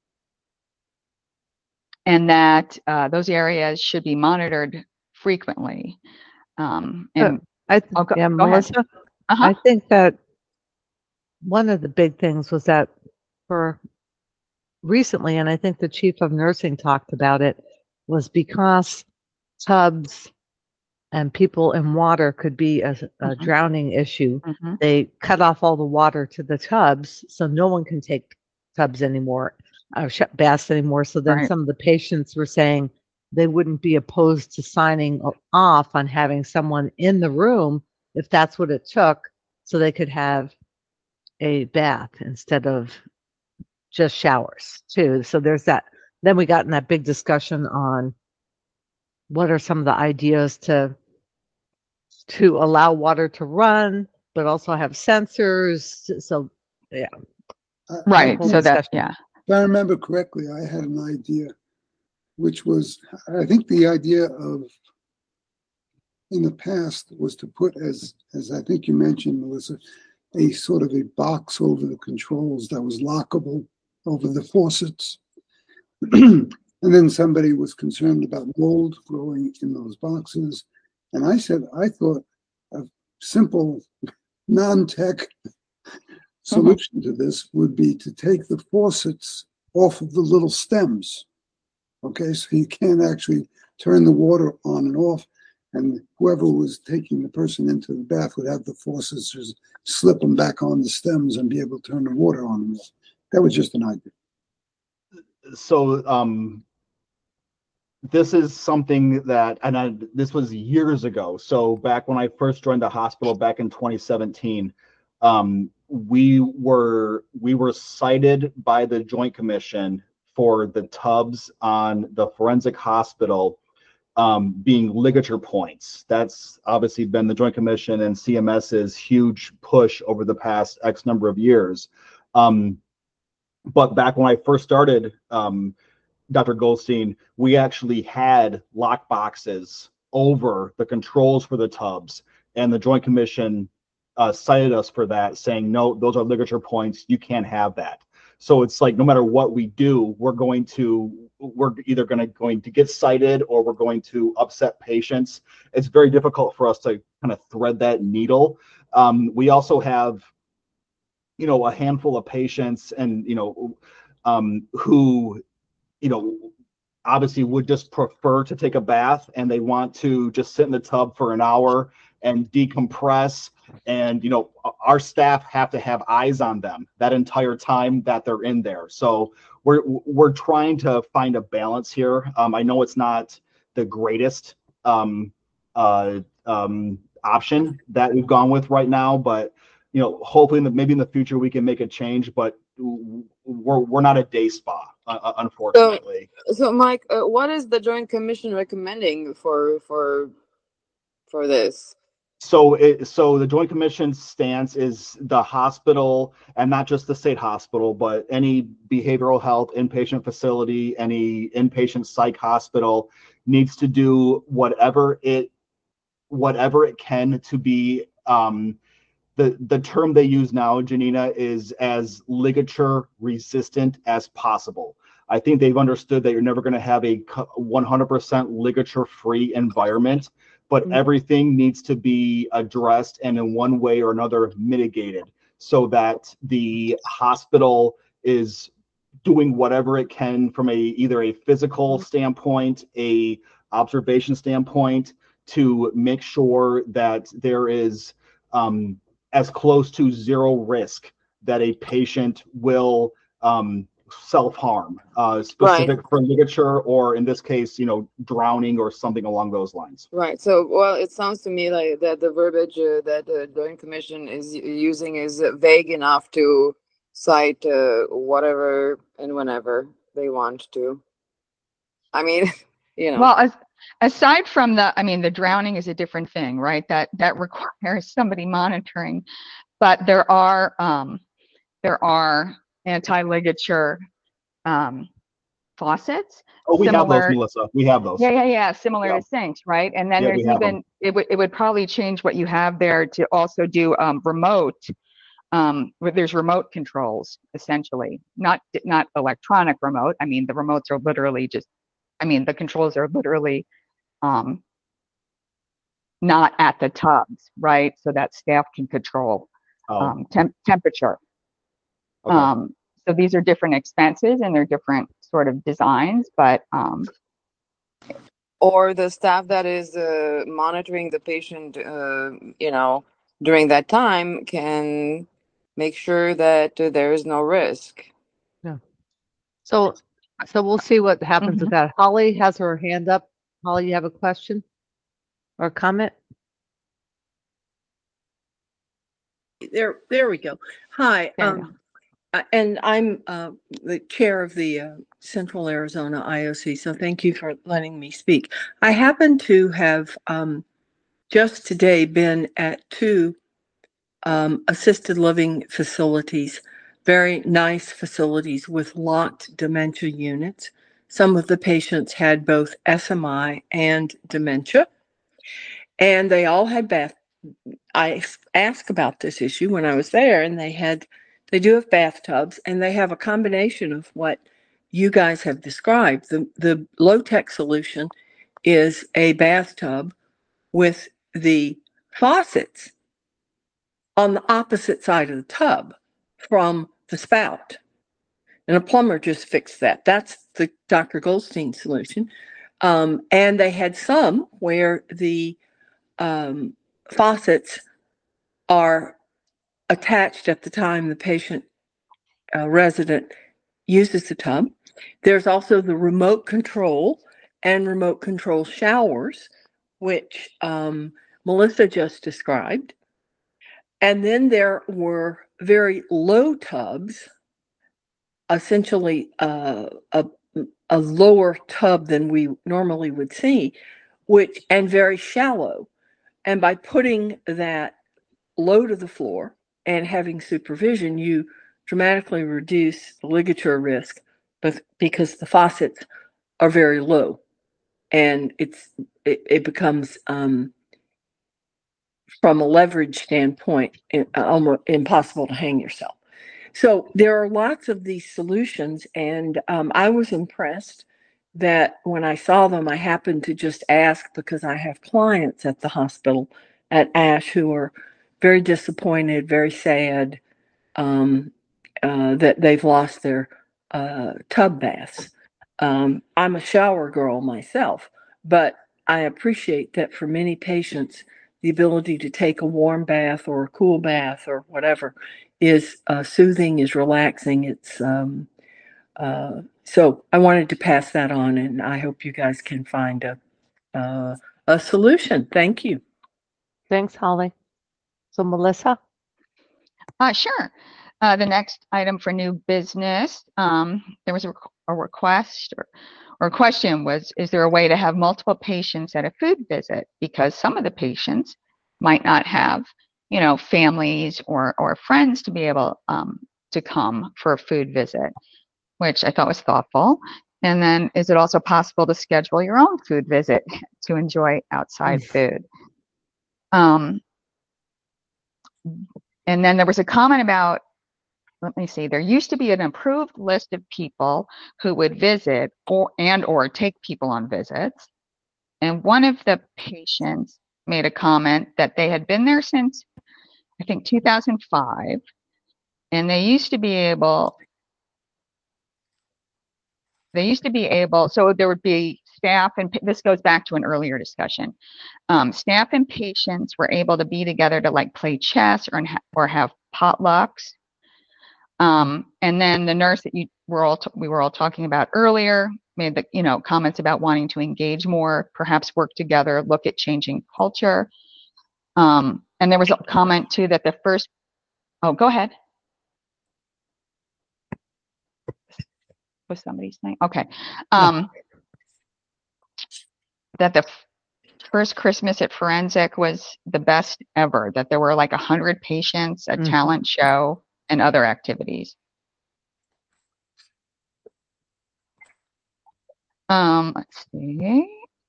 and that uh, those areas should be monitored frequently. Um, and I th- I'll go, yeah, go ahead. Melissa, Uh-huh. I think that one of the big things was that for recently, and I think the chief of nursing talked about it, was because tubs and people in water could be a, a Mhm. drowning issue. Mhm. They cut off all the water to the tubs, so no one can take tubs anymore, or sh- baths anymore. So then Right. some of the patients were saying they wouldn't be opposed to signing o- off on having someone in the room if that's what it took, so they could have a bath instead of just showers too. So there's that. Then we got in that big discussion on what are some of the ideas to to allow water to run, but also have sensors. So yeah, I- I Right. whole So that, discussion. yeah. If I remember correctly, I had an idea, which was, I think the idea of, in the past, was to put, as as I think you mentioned, Melissa, a sort of a box over the controls that was lockable over the faucets. And then somebody was concerned about mold growing in those boxes. And I said, I thought a simple, non-tech solution to this would be to take the faucets off of the little stems. Okay, so you can't actually turn the water on and off, and whoever was taking the person into the bath would have the faucets just slip them back on the stems and be able to turn the water on and off. That was just an idea. So um, this is something that, and I, this was years ago. So back when I first joined the hospital back in twenty seventeen, um, we were we were cited by the Joint Commission for the tubs on the forensic hospital um, being ligature points. That's obviously been the Joint Commission and CMS's huge push over the past X number of years. Um, but back when I first started, um, Doctor Goldstein, we actually had lock boxes over the controls for the tubs, and the Joint Commission uh, cited us for that, saying, no, those are ligature points. You can't have that. So it's like, no matter what we do, we're going to, we're either going to going to get cited or we're going to upset patients. It's very difficult for us to kind of thread that needle. Um, we also have, you know, a handful of patients and, you know, um, who, you know, obviously would just prefer to take a bath and they want to just sit in the tub for an hour and decompress. And, you know, our staff have to have eyes on them that entire time that they're in there. So we're, we're trying to find a balance here. Um, I know it's not the greatest um, uh, um, option that we've gone with right now, but, you know, hopefully in the, maybe in the future we can make a change, but we're, we're not a day spa, uh, unfortunately. So, so Mike, uh, what is the Joint Commission recommending for, for, for this? So, it, so the Joint Commission's stance is the hospital, and not just the state hospital, but any behavioral health inpatient facility, any inpatient psych hospital needs to do whatever it, whatever it can to be. Um, the the term they use now, Janina, is as ligature resistant as possible. I think they've understood that you're never going to have a one hundred percent ligature free environment, but everything needs to be addressed and in one way or another mitigated so that the hospital is doing whatever it can from a either a physical standpoint, a observation standpoint, to make sure that there is um, as close to zero risk that a patient will um, self-harm, uh, specific Right. for ligature, or in this case, you know, drowning or something along those lines. Right. So, well, it sounds to me like that the verbiage uh, that the Joint Commission is using is vague enough to cite uh, whatever and whenever they want to. I mean, you know. Well, as, aside from the, I mean, the drowning is a different thing, right? That that requires somebody monitoring, but there are um, there are anti-ligature um, faucets. Oh, we have those, similar, Melissa. We have those. Yeah, yeah, yeah. Similar Yeah. to sinks, right? And then Yeah, there's we have even them. it would it would probably change what you have there to also do um, remote. Um, where there's remote controls, essentially, not not electronic remote. I mean, the remotes are literally just, I mean, the controls are literally um, not at the tubs, right? So that staff can control Oh, um, temp- temperature. okay. Um, so these are different expenses and they're different sort of designs, but um, Or the staff that is uh, monitoring the patient, uh, you know, during that time can make sure that uh, there is no risk. Yeah. So, so we'll see what happens with that. Holly has her hand up. Holly, you have a question or comment? There, there we go. Hi, There you um, uh, and I'm uh, the chair of the uh, Central Arizona I O C, so thank you for letting me speak. I happen to have um, just today been at two um, assisted living facilities, very nice facilities with locked dementia units. Some of the patients had both S M I and dementia, and they all had bath. I asked about this issue when I was there, and they had, they do have bathtubs, and they have a combination of what you guys have described. The the low-tech solution is a bathtub with the faucets on the opposite side of the tub from the spout. And a plumber just fixed that. That's the Doctor Goldstein solution. Um, and they had some where the um, faucets are attached at the time the patient uh, resident uses the tub. There's also the remote control and remote control showers, which um, Melissa just described. And then there were very low tubs, essentially uh, a, a lower tub than we normally would see, which and very shallow. And by putting that low to the floor and having supervision, you dramatically reduce the ligature risk, but because the faucets are very low, and it's it, it becomes um, from a leverage standpoint, i- almost impossible to hang yourself. So there are lots of these solutions, and um, I was impressed that when I saw them, I happened to just ask because I have clients at the hospital at ASH who are very disappointed, very sad um, uh, that they've lost their uh, tub baths. Um, I'm a shower girl myself, but I appreciate that for many patients, the ability to take a warm bath or a cool bath or whatever is uh, soothing, is relaxing. It's um, uh, so I wanted to pass that on, and I hope you guys can find a uh, a solution. Thank you. Thanks, Holly. So Melissa? Uh, sure. Uh, the next item for new business, um, there was a, requ- a request or, or question was, is there a way to have multiple patients at a food visit? Because some of the patients might not have, you know, families or, or friends to be able um, to come for a food visit, which I thought was thoughtful. And then is it also possible to schedule your own food visit to enjoy outside food? Um, and then there was a comment about, let me see, there used to be an approved list of people who would visit or and or take people on visits. And one of the patients made a comment that they had been there since, I think, two thousand five. And they used to be able, they used to be able, so there would be staff, and this goes back to an earlier discussion. Um, staff and patients were able to be together to like play chess or, or have potlucks. Um, and then the nurse that you were all t- we were all talking about earlier made the you know comments about wanting to engage more, perhaps work together, look at changing culture. Um, and there was a comment too that the first. Oh, go ahead. Was somebody's name? Okay. Um, that the f- first Christmas at Forensic was the best ever. That there were like a hundred patients, a Mhm. talent show, and other activities. Um, let's see.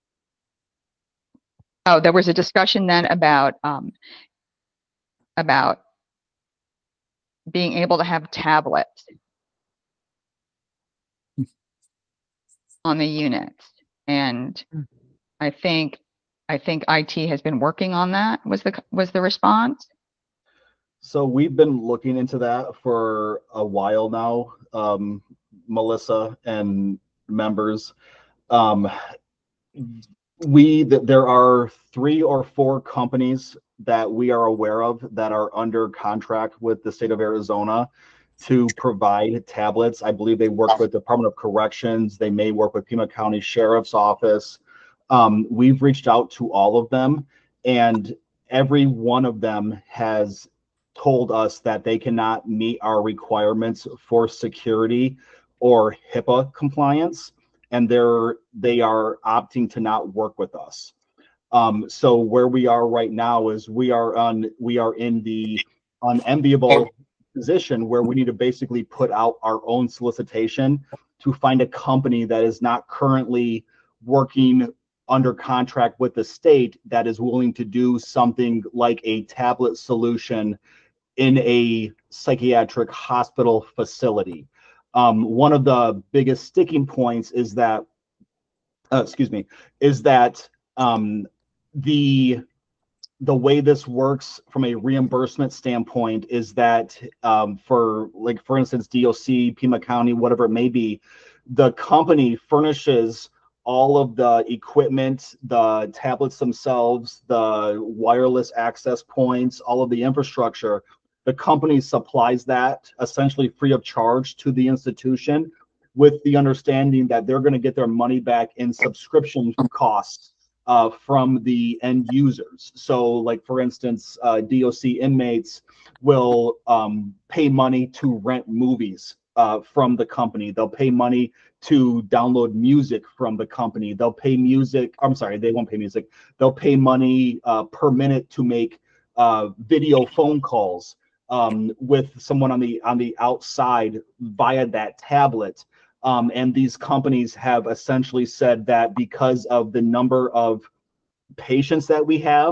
Oh, there was a discussion then about um, about being able to have tablets on the units, and I think I think I T has been working on that. Was the was the response? So we've been looking into that for a while now, um, Melissa and members. Um, we that there are three or four companies that we are aware of that are under contract with the state of Arizona to provide tablets. I believe they work with the Department of Corrections. They may work with Pima County Sheriff's Office. Um, we've reached out to all of them, and every one of them has told us that they cannot meet our requirements for security or HIPAA compliance, and they're they are opting to not work with us. Um, so where we are right now is we are on we are in the unenviable position where we need to basically put out our own solicitation to find a company that is not currently working under contract with the state that is willing to do something like a tablet solution in a psychiatric hospital facility. Um, one of the biggest sticking points is that, uh, excuse me, is that um, the the way this works from a reimbursement standpoint is that um, for like for instance D O C, Pima County, whatever it may be, the company furnishes all of the equipment, the tablets themselves, the wireless access points, all of the infrastructure. The company supplies that essentially free of charge to the institution, with the understanding that they're going to get their money back in subscription costs uh, from the end users. So like, for instance, uh, D O C inmates will um, pay money to rent movies uh, from the company. They'll pay money to download music from the company. They'll pay music. I'm sorry, they won't pay music. They'll pay money uh, per minute to make uh, video phone calls um, with someone on the on the outside via that tablet. Um, and these companies have essentially said that because of the number of patients that we have,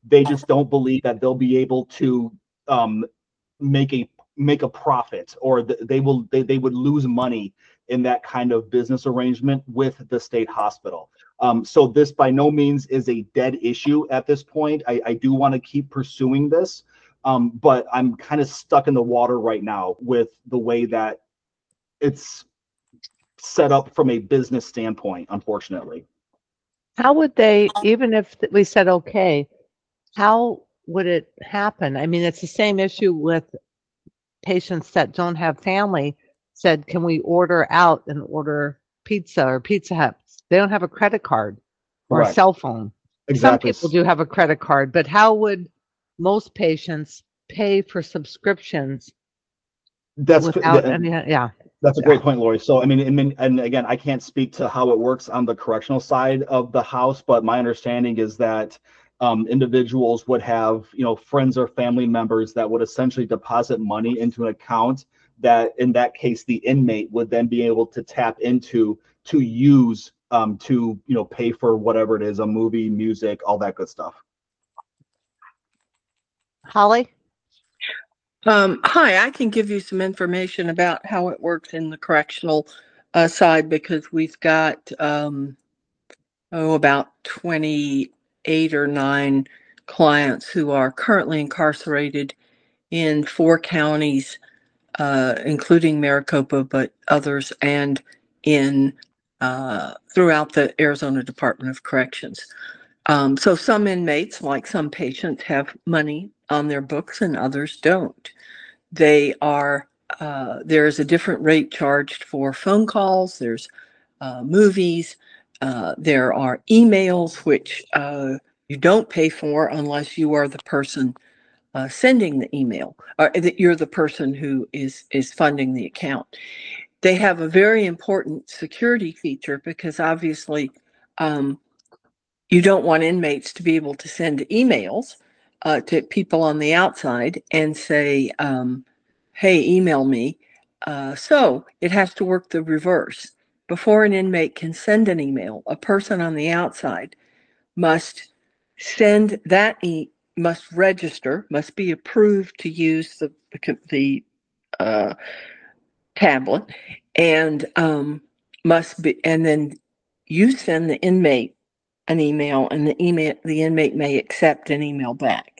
They just don't believe that they'll be able to um, make a make a profit, or th- they will they, they would lose money in that kind of business arrangement with the state hospital. Um, so this by no means is a dead issue at this point. I, I do want to keep pursuing this, um, but I'm kind of stuck in the water right now with the way that it's set up from a business standpoint, unfortunately. How would they, even if we said okay, how would it happen? I mean, it's the same issue with patients that don't have family said, can we order out and order pizza or Pizza Hut? They don't have a credit card or a Correct. cell phone. Exactly. Some people do have a credit card, but how would most patients pay for subscriptions That's without the- any, yeah. That's a Yeah. great point, Lori. So, I mean, I mean, and again, I can't speak to how it works on the correctional side of the house, but my understanding is that um, individuals would have, you know, friends or family members that would essentially deposit money into an account that, in that case, the inmate would then be able to tap into to use um, to, you know, pay for whatever it is, a movie, music, all that good stuff. Holly? Um, hi, I can give you some information about how it works in the correctional uh, side because we've got, um, oh, about twenty-eight or nine clients who are currently incarcerated in four counties, uh, including Maricopa, but others, and in uh, throughout the Arizona Department of Corrections. Um, so some inmates, like some patients, have money on their books and others don't. They are, uh, there's a different rate charged for phone calls, there's uh, movies, uh, there are emails, which uh, you don't pay for unless you are the person uh, sending the email, or that you're the person who is, is funding the account. They have a very important security feature because obviously um, you don't want inmates to be able to send emails uh, to people on the outside and say, um, hey, email me. Uh, so it has to work the reverse. Before an inmate can send an email, a person on the outside must send that, e- must register, must be approved to use the, the uh, tablet, and um, must be, and then you send the inmate an email, and the email the inmate may accept an email back.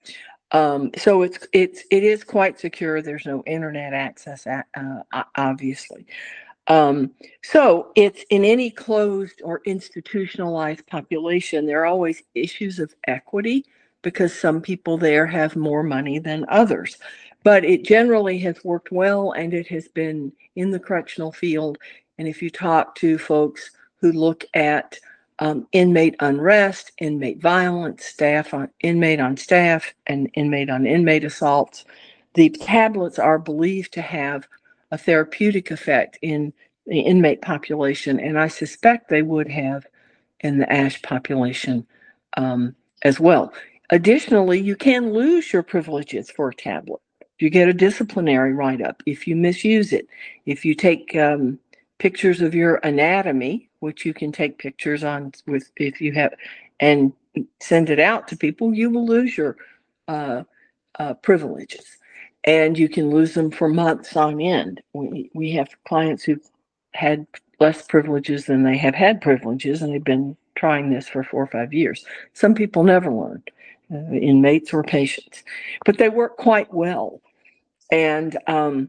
Um, so it's it's it is quite secure. There's no internet access, uh, obviously. Um, so it's in any closed or institutionalized population, there are always issues of equity because some people there have more money than others. But it generally has worked well, and it has been in the correctional field. And if you talk to folks who look at um, inmate unrest, inmate violence, staff on inmate on staff, and inmate on inmate assaults, the tablets are believed to have a therapeutic effect in the inmate population, and I suspect they would have in the ASH population um, as well. Additionally, you can lose your privileges for a tablet. You get a disciplinary write-up if you misuse it. If you take um, pictures of your anatomy, which you can take pictures on with if you have, and send it out to people, you will lose your uh, uh, privileges. And you can lose them for months on end. We, we have clients who've had less privileges than they have had privileges, and they've been trying this for four or five years. Some people never learned, uh, inmates or patients, but they work quite well. And um,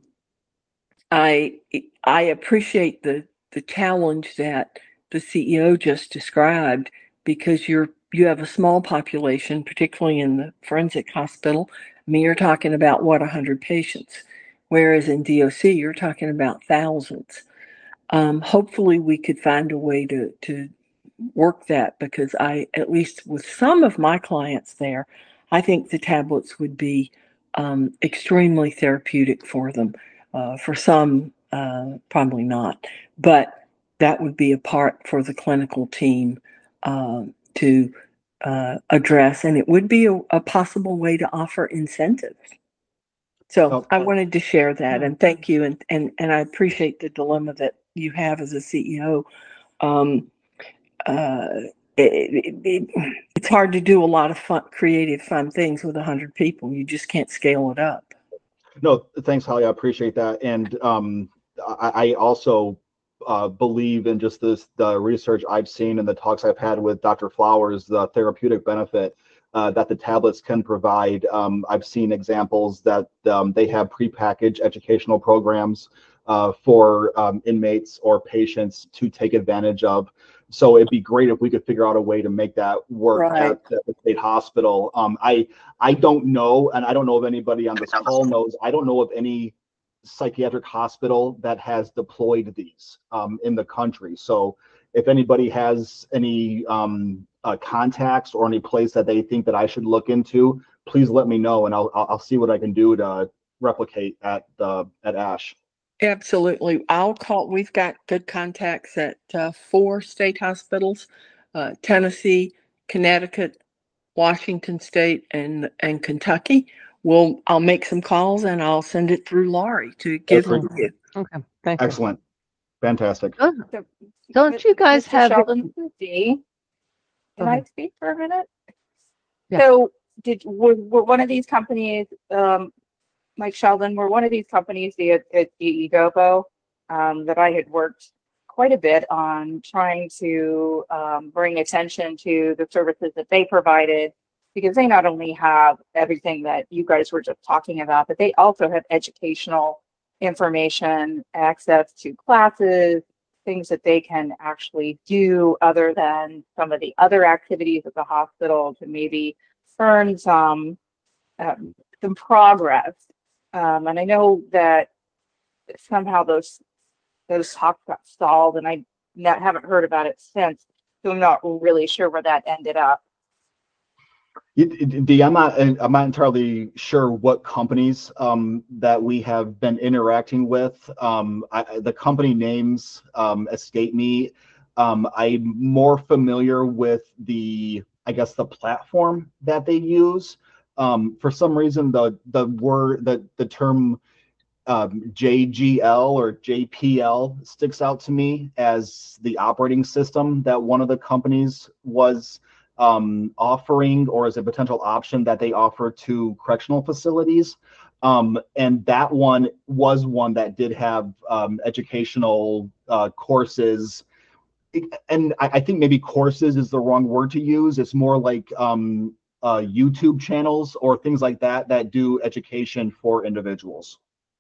I I appreciate the the challenge that the C E O just described because you're you have a small population, particularly in the forensic hospital. I mean, you're talking about what one hundred patients, whereas in D O C you're talking about thousands. Um, hopefully, we could find a way to to work that because I, at least with some of my clients there, I think the tablets would be um, extremely therapeutic for them. Uh, for some, uh, probably not, but that would be a part for the clinical team uh, to uh, address, and it would be a, a possible way to offer incentives. So Oh, I wanted to share that, and thank you, and and and I appreciate the dilemma that you have as a C E O. Um, uh, it, it, it, it's hard to do a lot of fun, creative, fun things with a hundred people. You just can't scale it up. No, thanks, Holly. I appreciate that. And um, I, I also uh, believe in just this, the research I've seen and the talks I've had with Doctor Flowers, the therapeutic benefit uh, that the tablets can provide. Um, I've seen examples that um, they have prepackaged educational programs uh, for um, inmates or patients to take advantage of. So it'd be great if we could figure out a way to make that work Right. at the state hospital. Um, I I don't know, and I don't know if anybody on this call knows. I don't know of any psychiatric hospital that has deployed these um, in the country. So if anybody has any um, uh, contacts or any place that they think that I should look into, please let me know, and I'll I'll I'll see what I can do to replicate at uh, at ASH. Absolutely. I'll call, we've got good contacts at uh, four state hospitals, uh, Tennessee, Connecticut, Washington State, and, and Kentucky. We'll, I'll make some calls and I'll send it through Laurie to give That's to you. Okay, thank you. Excellent. Fantastic. Oh, don't you guys Mister have? Sheldon, D, Go can I ahead. speak for a minute? Yeah. So did, were, were one of these companies, um, Mike Sheldon, were one of these companies, the, the G E Gopo, um, that I had worked quite a bit on trying to um, bring attention to the services that they provided, because they not only have everything that you guys were just talking about, but they also have educational information, access to classes, things that they can actually do other than some of the other activities at the hospital to maybe earn some um, some progress. Um, and I know that somehow those those talks got stalled, and I not, haven't heard about it since. So I'm not really sure where that ended up. D, I'm not, I'm not entirely sure what companies um, that we have been interacting with. Um, I, the company names um, escape me. Um, I'm more familiar with the, I guess, the platform that they use. Um, for some reason, the the word, the the term um, J G L or J P L sticks out to me as the operating system that one of the companies was um, offering, or as a potential option that they offer to correctional facilities. Um, and that one was one that did have um, educational uh, courses. And I, I think maybe courses is the wrong word to use. It's more like um, uh, YouTube channels or things like that that do education for individuals.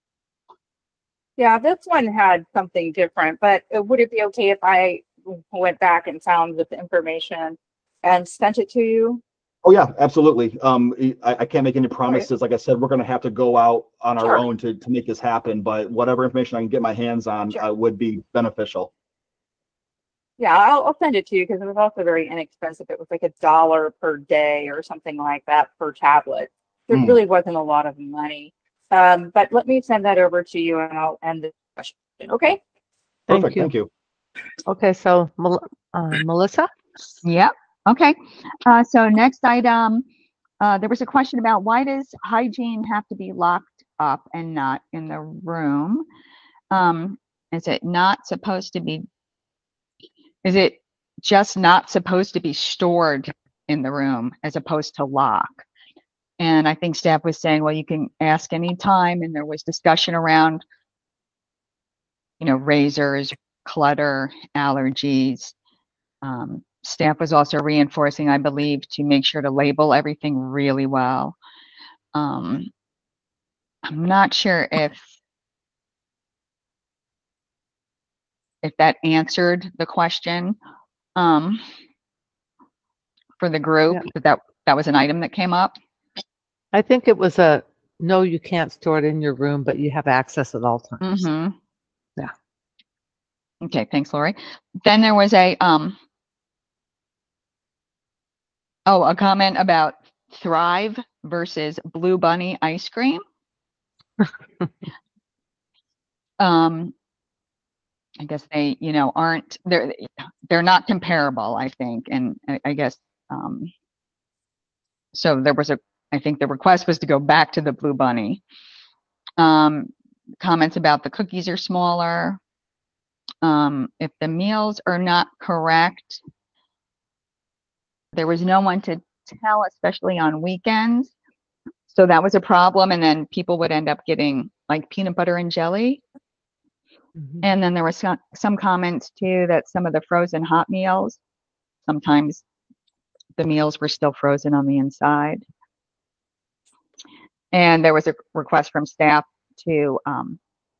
Yeah, this one had something different, but uh, would it be okay if I went back and found this information and sent it to you? Oh yeah, absolutely. Um, I, I can't make any All right. promises. Like I said, we're going to have to go out on our Sure. own to, to make this happen. But whatever information I can get my hands on Sure. uh, would be beneficial. Yeah, I'll, I'll send it to you because it was also very inexpensive. It was like a dollar per day or something like that per tablet. There Mm. really wasn't a lot of money. Um, but let me send that over to you and I'll end the question. Okay? Thank Perfect. you. Thank you. Okay, so Mel- uh, Melissa? Yep. Okay. Uh, so next item, uh, there was a question about why does hygiene have to be locked up and not in the room? Um, is it not supposed to be, is it just not supposed to be stored in the room as opposed to lock? And I think staff was saying, well, you can ask anytime. And there was discussion around, you know, razors, clutter, allergies. Um, staff was also reinforcing, I believe, to make sure to label everything really well. Um, I'm not sure if if that answered the question um, for the group, Yeah. but that that was an item that came up. I think it was a, no, you can't store it in your room, but you have access at all times. Mm-hmm. Yeah. Okay, thanks, Lori. Then there was a um oh a comment about Thrive versus Blue Bunny ice cream. um, I guess they, you know, aren't they're they're not comparable, I think, and I, I guess um, so. There was a, I think the request was to go back to the Blue Bunny. Um, comments about the cookies are smaller. Um, if the meals are not correct, there was no one to tell, especially on weekends. So that was a problem. And then people would end up getting like peanut butter and jelly. Mhm. And then there was some, some comments too that some of the frozen hot meals, sometimes the meals were still frozen on the inside. And there was a request from staff to um,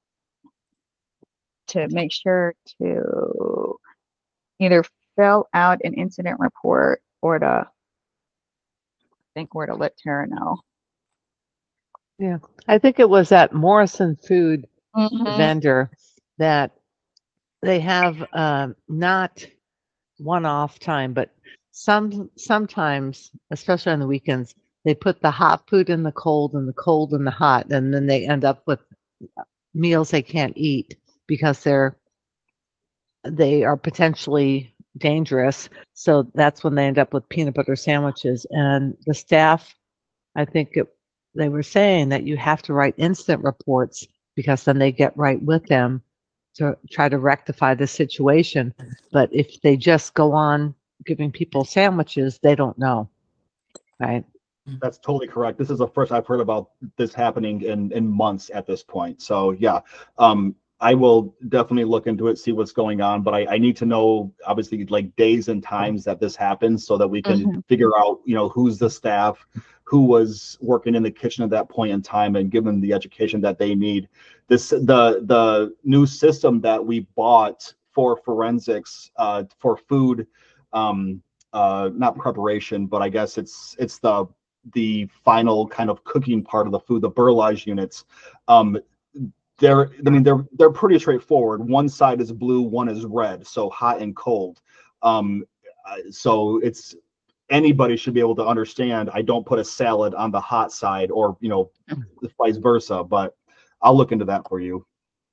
to make sure to either fill out an incident report or to I think where to let Tara know. Yeah, I think it was at Morrison Food Mhm. vendor that they have uh, not one-off time, but some sometimes, especially on the weekends, they put the hot food in the cold and the cold in the hot, and then they end up with meals they can't eat because they're they are potentially dangerous. So that's when they end up with peanut butter sandwiches. And the staff, I think it, they were saying that you have to write incident reports because then they get right with them to try to rectify the situation. But if they just go on giving people sandwiches, they don't know, right? That's totally correct. This is the first I've heard about this happening in in months at this point. So yeah, um, I will definitely look into it, see what's going on. But I, I need to know, obviously, like days and times that this happens, so that we can Mhm. figure out, you know, who's the staff, who was working in the kitchen at that point in time, and give them the education that they need. This the the new system that we bought for forensics, uh, for food, um, uh, not preparation, but I guess it's it's the the final kind of cooking part of the food, the Burlage units. Um, they're, I mean, they're they're pretty straightforward. One side is blue, one is red, so hot and cold. Um, uh, so it's anybody should be able to understand. I don't put a salad on the hot side, or you know, vice versa. But I'll look into that for you.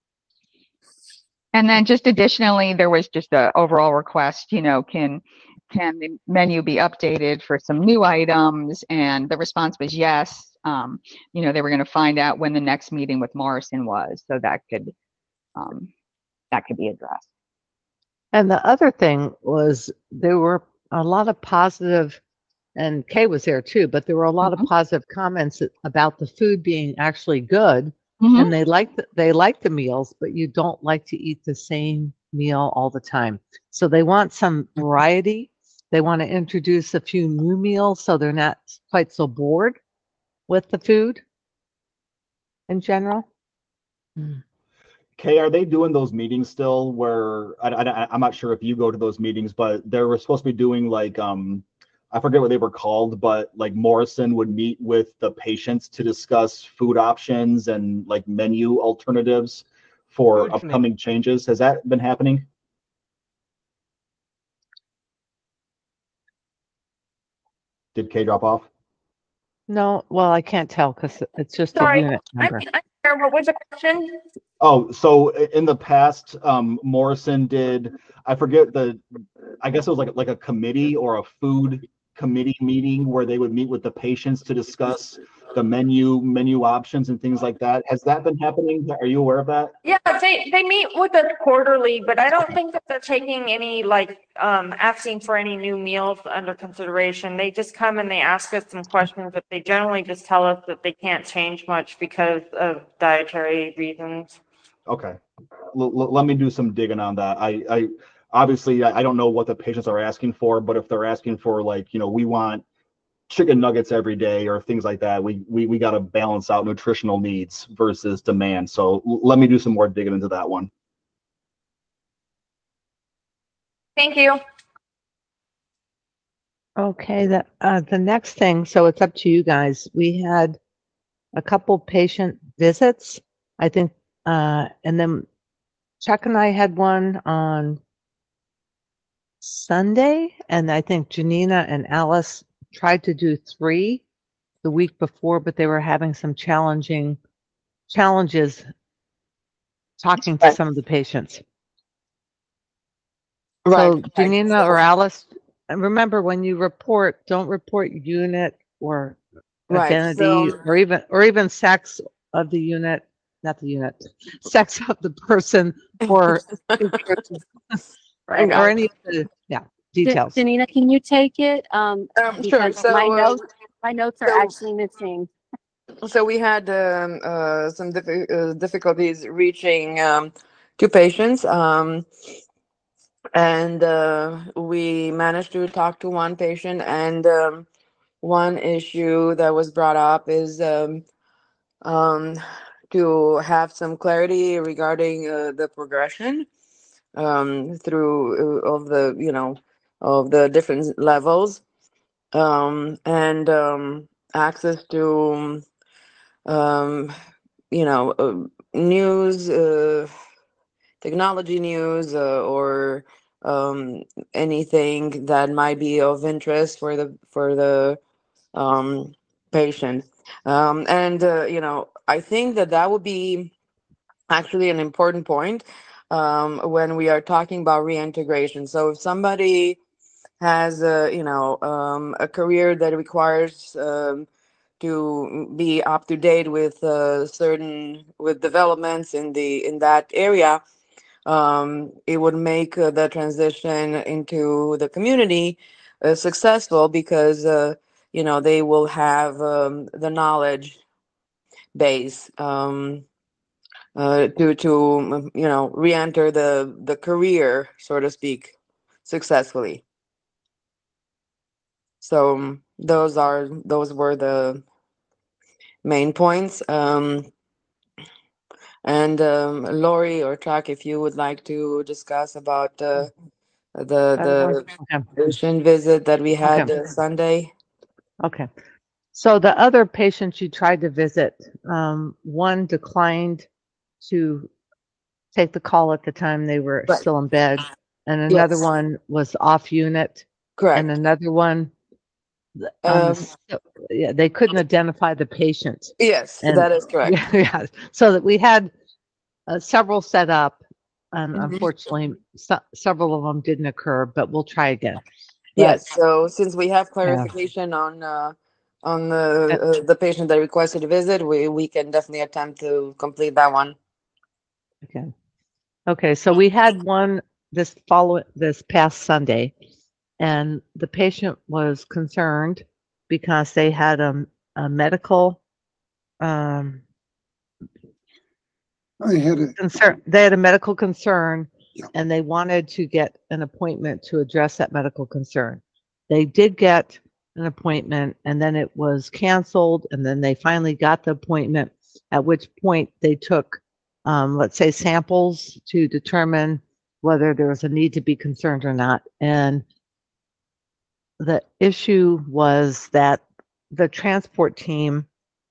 And then just additionally, there was just a overall request, you know, can can the menu be updated for some new items? And the response was yes. Um, you know, they were going to find out when the next meeting with Morrison was, so that could um, that could be addressed. And the other thing was there were a lot of positive, and Kay was there too, but there were a lot of positive comments about the food being actually good. Mhm. And they like the, they like the meals, but you don't like to eat the same meal all the time. So they want some variety. They want to introduce a few new meals so they're not quite so bored with the food in general. Kay, are they doing those meetings still where I, I, I'm not sure if you go to those meetings, but they were supposed to be doing like, um, I forget what they were called, but like Morrison would meet with the patients to discuss food options and like menu alternatives for Food upcoming changes. Has that been happening? Did Kay drop off? No, well, I can't tell because it's just a Sorry, unit I'm number. I'm sorry, what was the question? Oh, so i- in the past, um, Morrison did, I forget the, I guess it was like, like a committee or a food committee meeting where they would meet with the patients to discuss the menu, menu options and things like that. Has that been happening? Are you aware of that? Yeah, they, they meet with us quarterly, but I don't think that they're taking any, like, um, asking for any new meals under consideration. They just come and they ask us some questions, but they generally just tell us that they can't change much because of dietary reasons. Okay. L- l- let me do some digging on that. I, I, obviously, I, I don't know what the patients are asking for, but if they're asking for like, you know, we want chicken nuggets every day or things like that, we we, we got to balance out nutritional needs versus demand. So l- let me do some more digging into that one. Thank you. Okay, the uh, the next thing, so it's up to you guys. We had a couple patient visits, I think, uh, and then Chuck and I had one on Sunday, and I think Janina and Alice tried to do three the week before, but they were having some challenging challenges talking to some of the patients. So Right. Janina or Alice, and remember when you report, don't report unit or Right. identity So or even or even sex of the unit, not the unit, sex of the person or I right, got or it. any of the yeah. details. Danina, can you take it? Um, Um, sure. because So, my uh, notes, my notes are so- actually missing. So we had um, uh, some diffi- uh, difficulties reaching um, two patients, um, and uh, we managed to talk to one patient. And um, one issue that was brought up is um, um, to have some clarity regarding uh, the progression um, through uh, of the you know of the different levels um, and um, access to. Um, you know, uh, news, uh, technology news, uh, or um, anything that might be of interest for the for the um, patient. Um, and uh, you know, I think that that would be actually an important point um, when we are talking about reintegration. So if somebody has a you know um, a career that requires um, to be up to date with uh, certain with developments in the in that area, um, it would make uh, the transition into the community uh, successful because uh, you know they will have um, the knowledge base um, uh, to to you know re-enter the the career, so to speak, successfully. So um, those are those were the main points. Um, and um, Lori or Chuck, if you would like to discuss about uh, the the Okay. patient visit that we had Okay. uh, Sunday. Okay. So the other patients you tried to visit, um, one declined to take the call at the time they were Right. still in bed, and another Yes. one was off unit, Correct. and another one on Um, the s- yeah, they couldn't identify the patient. yes, And that is correct. yeah, yeah. So that we had uh, several set up, and Mhm. unfortunately, se- several of them didn't occur. But we'll try again. But, Yes. So since we have yeah. clarification on uh, on Uh, the uh, the patient that requested a visit, we we can definitely attempt to complete that one. Okay. Okay. So we had one this follow this past Sunday, and the patient was concerned because they had a, a medical um, I had a, concern. They had a medical concern, Yeah. and they wanted to get an appointment to address that medical concern. They did get an appointment, and then it was canceled, and then they finally got the appointment, at which point they took, um, let's say, samples to determine whether there was a need to be concerned or not. And the issue was that the transport team,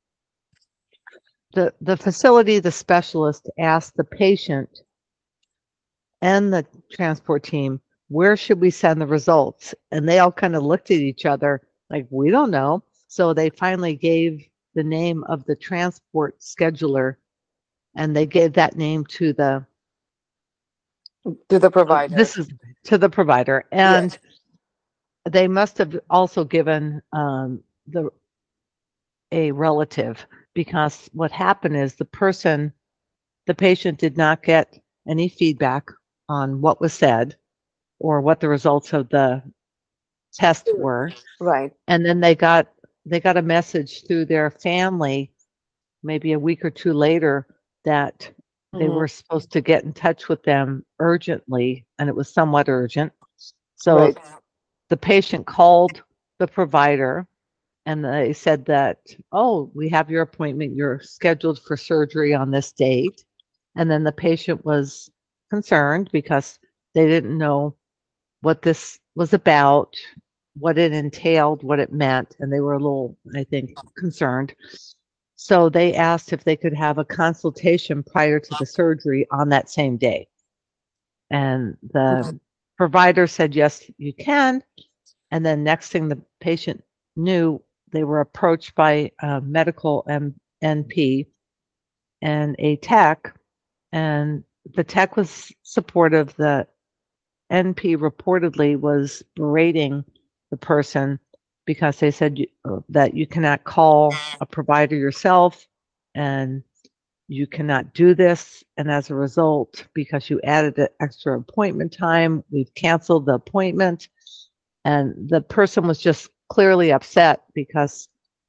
the, the facility, the specialist asked the patient and the transport team, where should we send the results? And they all kind of looked at each other like, we don't know. So they finally gave the name of the transport scheduler, and they gave that name to the To the provider. this is to the provider. And Yes. they must have also given um, the a relative, because what happened is the person, the patient did not get any feedback on what was said or what the results of the test were. Right. And then they got they got a message through their family maybe a week or two later that they Mhm. were supposed to get in touch with them urgently, and it was somewhat urgent. So Right. the patient called the provider, and they said that, oh, we have your appointment. You're scheduled for surgery on this date. And then the patient was concerned because they didn't know what this was about, what it entailed, what it meant. And they were a little, I think, concerned. So they asked if they could have a consultation prior to the surgery on that same day. And the provider said, yes, you can. And then next thing the patient knew, they were approached by a medical M- N P and a tech, and the tech was supportive. The N P reportedly was berating the person because they said you, uh, that you cannot call a provider yourself, and you cannot do this. And as a result, because you added an extra appointment time, we've canceled the appointment. And the person was just clearly upset because,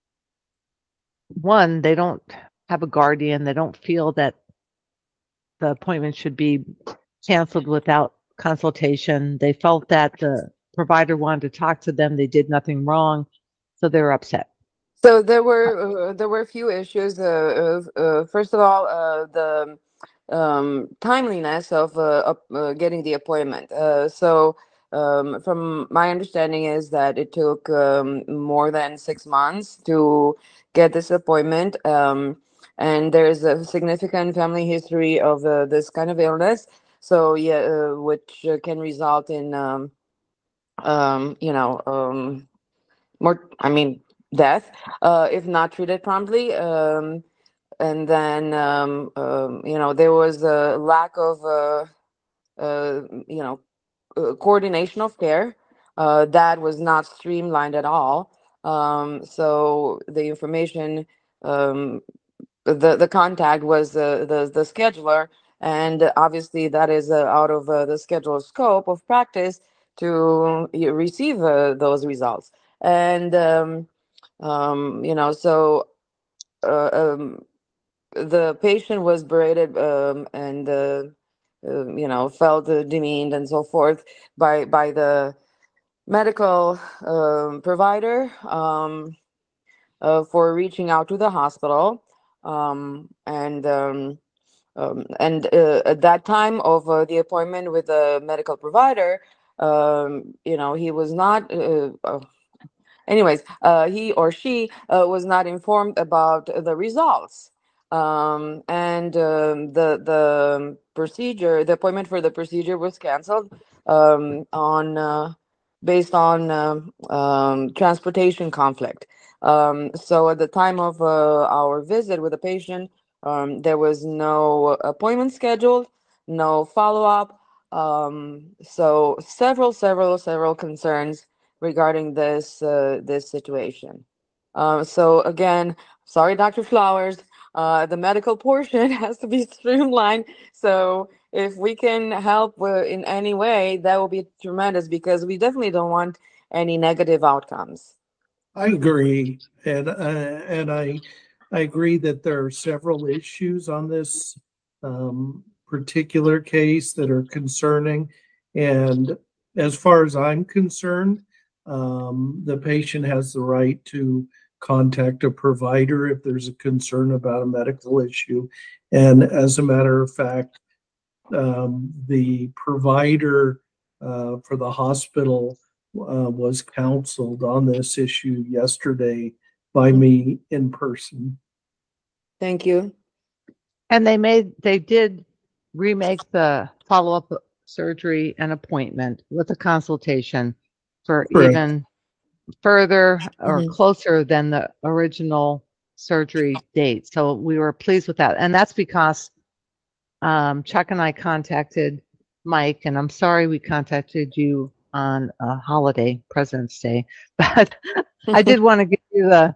one, they don't have a guardian. They don't feel that the appointment should be canceled without consultation. They felt that the provider wanted to talk to them. They did nothing wrong, so they were upset. So there were uh, there were a few issues. Uh, uh, uh, first of all, uh, the um, timeliness of uh, up- uh, getting the appointment. Uh, so, um, from my understanding, is that it took um, more than six months to get this appointment, um, and there's a significant family history of uh, this kind of illness. So, yeah, uh, which uh, can result in, um, um, you know, um, more. I mean, death uh, if not treated promptly. Um, and then um, um, you know there was a lack of uh, uh, you know uh, coordination of care uh, that was not streamlined at all. Um, so the information, um, the the contact was the the, the scheduler, and obviously that is uh, out of uh, the schedule scope of practice to uh, receive uh, those results. And um, um, you know so. Uh, um, the patient was berated um, and uh, uh, you know felt uh, demeaned and so forth by by the medical um, provider um, uh, for reaching out to the hospital um, and um, um, and uh, at that time of uh, the appointment with the medical provider, um, you know he was not uh, uh, anyways, uh, he or she uh, was not informed about the results. Um, and um, the the procedure, the appointment for the procedure was canceled um, on uh, based on um um, transportation conflict. Um, so at the time of uh, our visit with the patient, um, there was no appointment scheduled, no follow up. Um, so several, several, several concerns regarding this uh, this situation. Um, so again, sorry, Doctor Flowers, uh, the medical portion has to be streamlined. So if we can help uh, in any way, that will be tremendous because we definitely don't want any negative outcomes. I agree, and uh, and I I agree that there are several issues on this um, particular case that are concerning. And as far as I'm concerned, um, the patient has the right to contact a provider if there's a concern about a medical issue. And as a matter of fact, um, the provider uh, for the hospital uh, was counseled on this issue yesterday by me in person. Thank you. And they made, they did remake the follow-up surgery and appointment with a consultation for Correct. even further or Mhm. closer than the original surgery date. So we were pleased with that. And that's because um, Chuck and I contacted Mike, and I'm sorry we contacted you on a holiday, President's Day, but I did want to give you the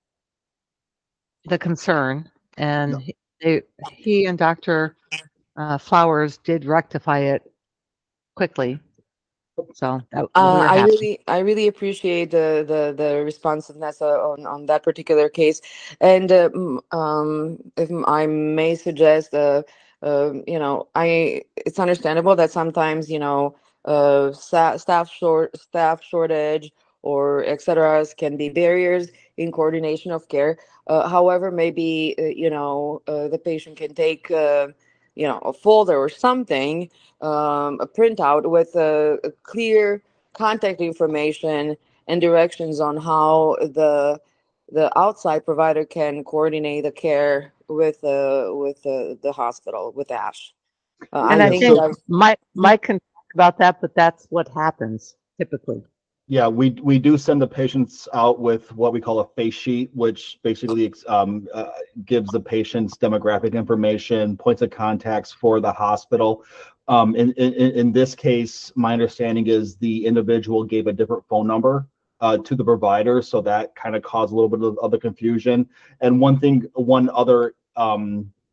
the concern, and he, they, he and Doctor Uh, Flowers did rectify it quickly, so that, we Uh, were I happy. really, I really appreciate the the, the responsiveness uh, on on that particular case, and uh, m- um, if I may suggest, uh, uh, you know, I it's understandable that sometimes you know, uh, sta- staff short, staff shortage, or et cetera can be barriers in coordination of care. Uh, however, maybe uh, you know, uh, the patient can take uh, you know a folder or something, um, a printout with a, a clear contact information and directions on how the the outside provider can coordinate the care with uh, with uh, the hospital with ASH. Uh, And I I think think that Mike, Mike can talk about that, but that's what happens typically. Yeah, we we do send the patients out with what we call a face sheet, which basically um, uh, gives the patient's demographic information, points of contacts for the hospital. Um, in, in in this case, my understanding is the individual gave a different phone number uh, to the provider, so that kind of caused a little bit of, of the confusion. And one thing, one other um,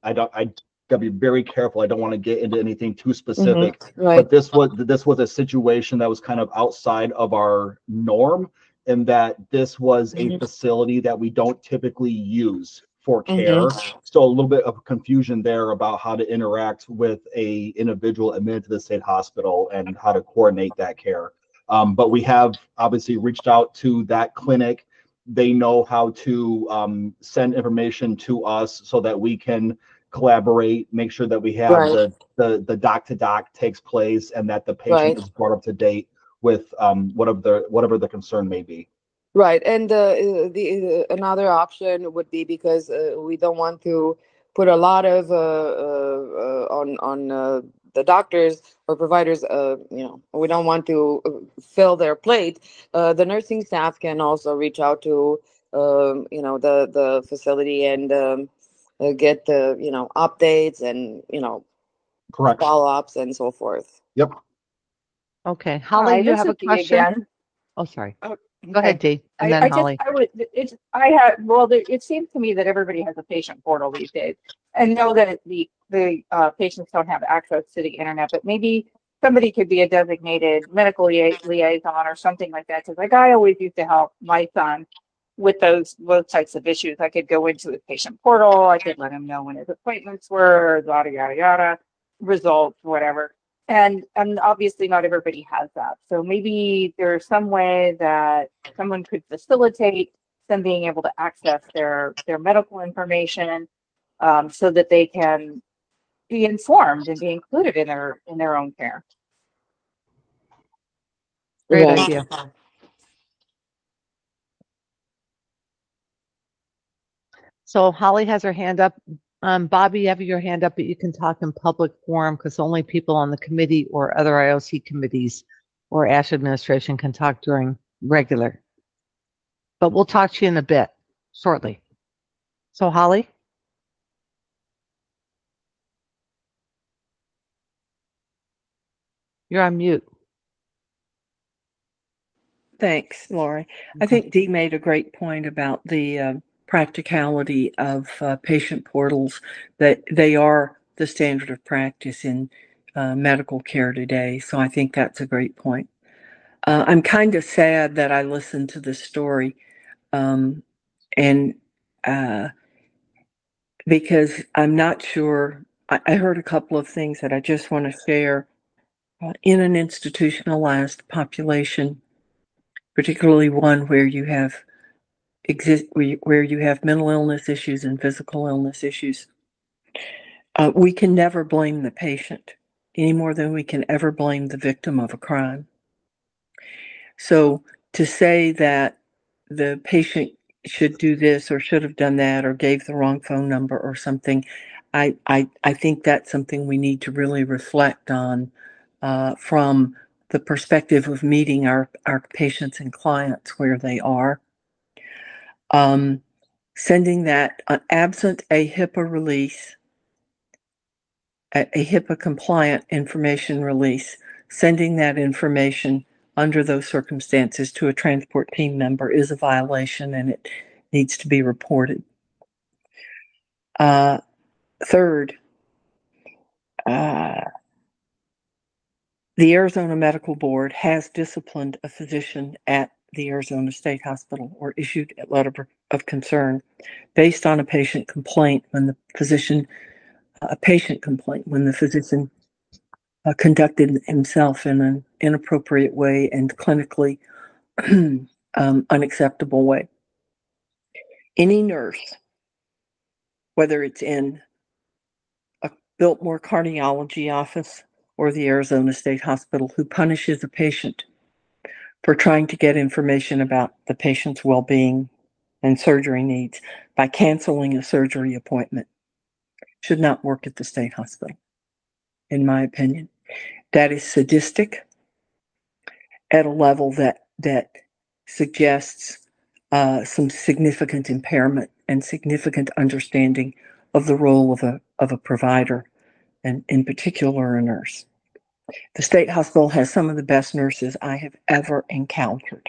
I don't, I gotta be very careful. I don't want to get into anything too specific, Mhm, right. but this was, this was a situation that was kind of outside of our norm, and that this was a Mhm. facility that we don't typically use for care. Mhm. So a little bit of confusion there about how to interact with a individual admitted to the state hospital and how to coordinate that care. Um, but we have obviously reached out to that clinic. They know how to um, send information to us so that we can collaborate, make sure that we have Right. the, the, the doc to doc takes place and that the patient Right. is brought up to date with um, whatever the, whatever the concern may be. Right, and uh, uh, the uh, another option would be, because uh, we don't want to put a lot of uh, uh, uh, on on uh, the doctors or providers. Uh, you know, we don't want to uh, fill their plate. Uh, the nursing staff can also reach out to um, you know the the facility and um, uh, get the you know updates and you know Correct. follow ups and so forth. Yep. Okay, Holly, Hi, you this have is a Dee question? again. Oh, sorry. Oh, Go ahead, okay. Dee, and I, then I just, Holly. I would, it's, I have, well, there, it seems to me that everybody has a patient portal these days. And know that the, the uh, patients don't have access to the internet, but maybe somebody could be a designated medical lia- liaison or something like that. Because like I always used to help my son with those, those types of issues. I could go into his patient portal. I could let him know when his appointments were, yada, yada, yada, results, whatever. And and obviously not everybody has that. So maybe there's some way that someone could facilitate them being able to access their their medical information, um, so that they can be informed and be included in their in their own care. Great Right. idea. So Holly has her hand up. Um, Bobby, you have your hand up, but you can talk in public forum because only people on the committee or other I O C committees or ASH administration can talk during regular. But we'll talk to you in a bit, shortly. So Holly? You're on mute. Thanks, Lori. I think Dee made a great point about the uh, practicality of uh, patient portals, that they are the standard of practice in uh, medical care today. So I think that's a great point. Uh, I'm kind of sad that I listened to this story, um, and uh, because I'm not sure, I, I heard a couple of things that I just want to share. Uh, in an institutionalized population, particularly one where you have exist where you, where you have mental illness issues and physical illness issues, uh, we can never blame the patient any more than we can ever blame the victim of a crime. So to say that the patient should do this or should have done that or gave the wrong phone number or something, I I, I think that's something we need to really reflect on uh, from the perspective of meeting our, our patients and clients where they are. Um, sending that uh, absent a HIPAA release, a, a HIPAA compliant information release, sending that information under those circumstances to a transport team member is a violation and it needs to be reported. Uh, third, uh, the Arizona Medical Board has disciplined a physician at the Arizona State Hospital or issued a letter of concern based on a patient complaint when the physician, a patient complaint when the physician uh, conducted himself in an inappropriate way and clinically um, unacceptable way. Any nurse, whether it's in a Biltmore cardiology office or the Arizona State Hospital, who punishes a patient for trying to get information about the patient's well-being and surgery needs by canceling a surgery appointment, should not work at the state hospital, in my opinion. That is sadistic at a level that that suggests uh, some significant impairment and significant understanding of the role of a of a provider, and in particular a nurse. The state hospital has some of the best nurses I have ever encountered.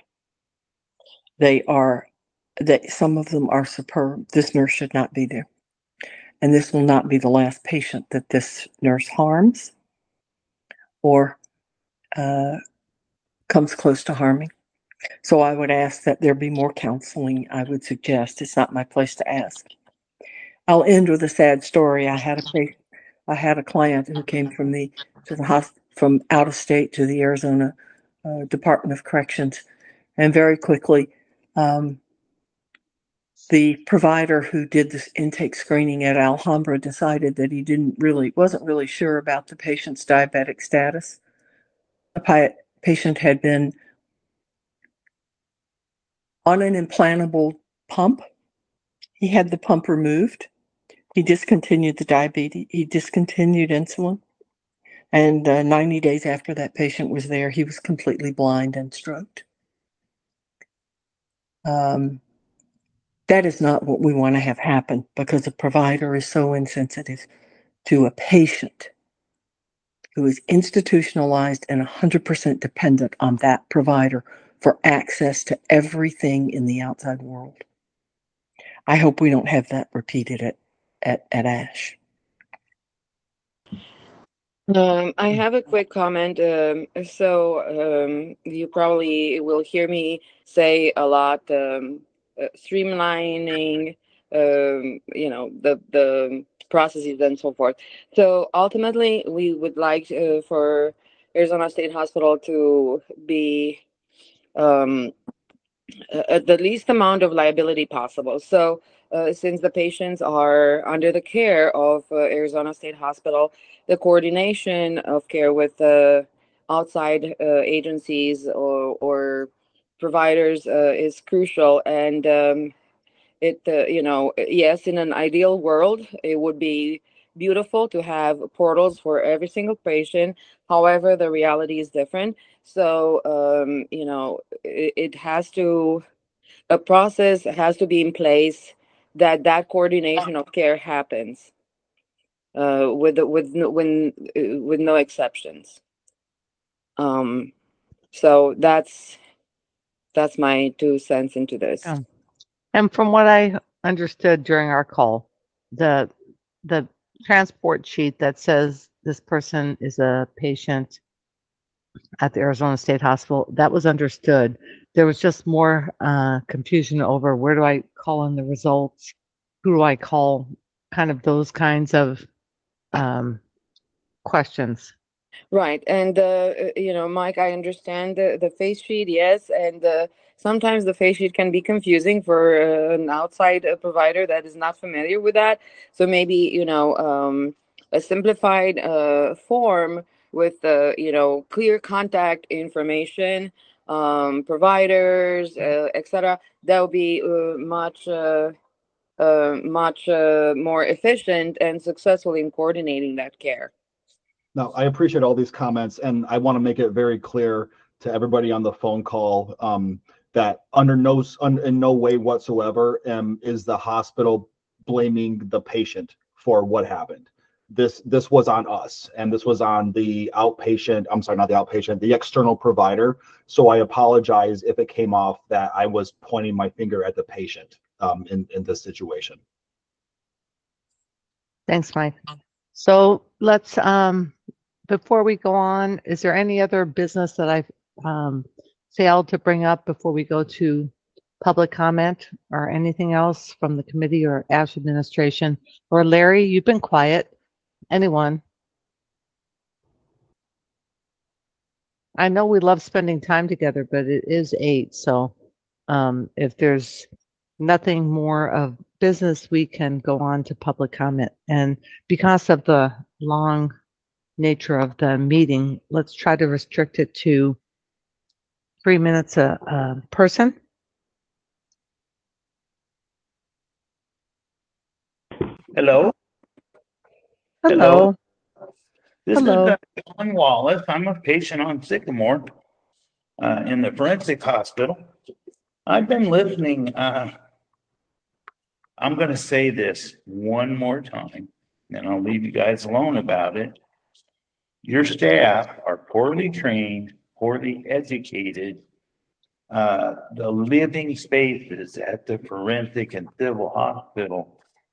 They are that some of them are superb. This nurse should not be there. And this will not be the last patient that this nurse harms or uh, comes close to harming. So I would ask that there be more counseling. I would suggest. It's not my place to ask. I'll end with a sad story. I had a patient, I had a client who came from the to the hospital from out of state to the Arizona uh, Department of Corrections, and very quickly, um, the provider who did this intake screening at Alhambra decided that he didn't really wasn't really sure about the patient's diabetic status. The pi- patient had been on an implantable pump. He had the pump removed. He discontinued the diabetes. He discontinued insulin. And uh, ninety days after that patient was there, he was completely blind and stroked. Um, that is not what we want to have happen, because a provider is so insensitive to a patient who is institutionalized and one hundred percent dependent on that provider for access to everything in the outside world. I hope we don't have that repeated at, at, at ASH. Um, I have a quick comment. Um, so um, you probably will hear me say a lot, um, uh, streamlining, um, you know, the the processes and so forth. So ultimately, we would like uh, for Arizona State Hospital to be um, at the least amount of liability possible. So uh, since the patients are under the care of uh, Arizona State Hospital, the coordination of care with uh, outside uh, agencies or, or providers uh, is crucial. And um, it, uh, you know, yes, in an ideal world, it would be beautiful to have portals for every single patient. However, the reality is different. So, um, you know, it, it has to, a process has to be in place that that coordination of care happens uh, with with no, when uh, with no exceptions. Um, so that's that's my two cents into this. Yeah. And from what I understood during our call, the the transport sheet that says this person is a patient at the Arizona State Hospital, that was understood. There was just more uh, confusion over where do I call in the results, who do I call, kind of those kinds of um, questions. Right. And, uh, you know, Mike, I understand the, the face sheet, yes. And uh, sometimes the face sheet can be confusing for uh, an outside uh, provider that is not familiar with that. So maybe, you know, um, a simplified uh, form with, uh, you know, clear contact information, um, providers, uh, et cetera, that would be uh, much, uh, uh, much uh, more efficient and successful in coordinating that care. Now, I appreciate all these comments, and I want to make it very clear to everybody on the phone call um, that under no, un, in no way whatsoever um, is the hospital blaming the patient for what happened. This this was on us, and this was on the outpatient. I'm sorry, not the outpatient, the external provider. So I apologize if it came off that I was pointing my finger at the patient um, in in this situation. Thanks, Mike. So let's, um, before we go on, is there any other business that I've um, failed to bring up before we go to public comment, or anything else from the committee or ASH administration? Or Larry, you've been quiet. Anyone? I know we love spending time together, but it is eight. So um, if there's nothing more of business, we can go on to public comment. And because of the long nature of the meeting, let's try to restrict it to three minutes a, a person. Hello. Hello. This Hello. is uh, John Wallace. I'm a patient on Sycamore uh, in the forensic hospital. I've been listening. Uh, I'm going to say this one more time, and I'll leave you guys alone about it. Your staff are poorly trained, poorly educated. Uh, the living spaces at the forensic and civil hospital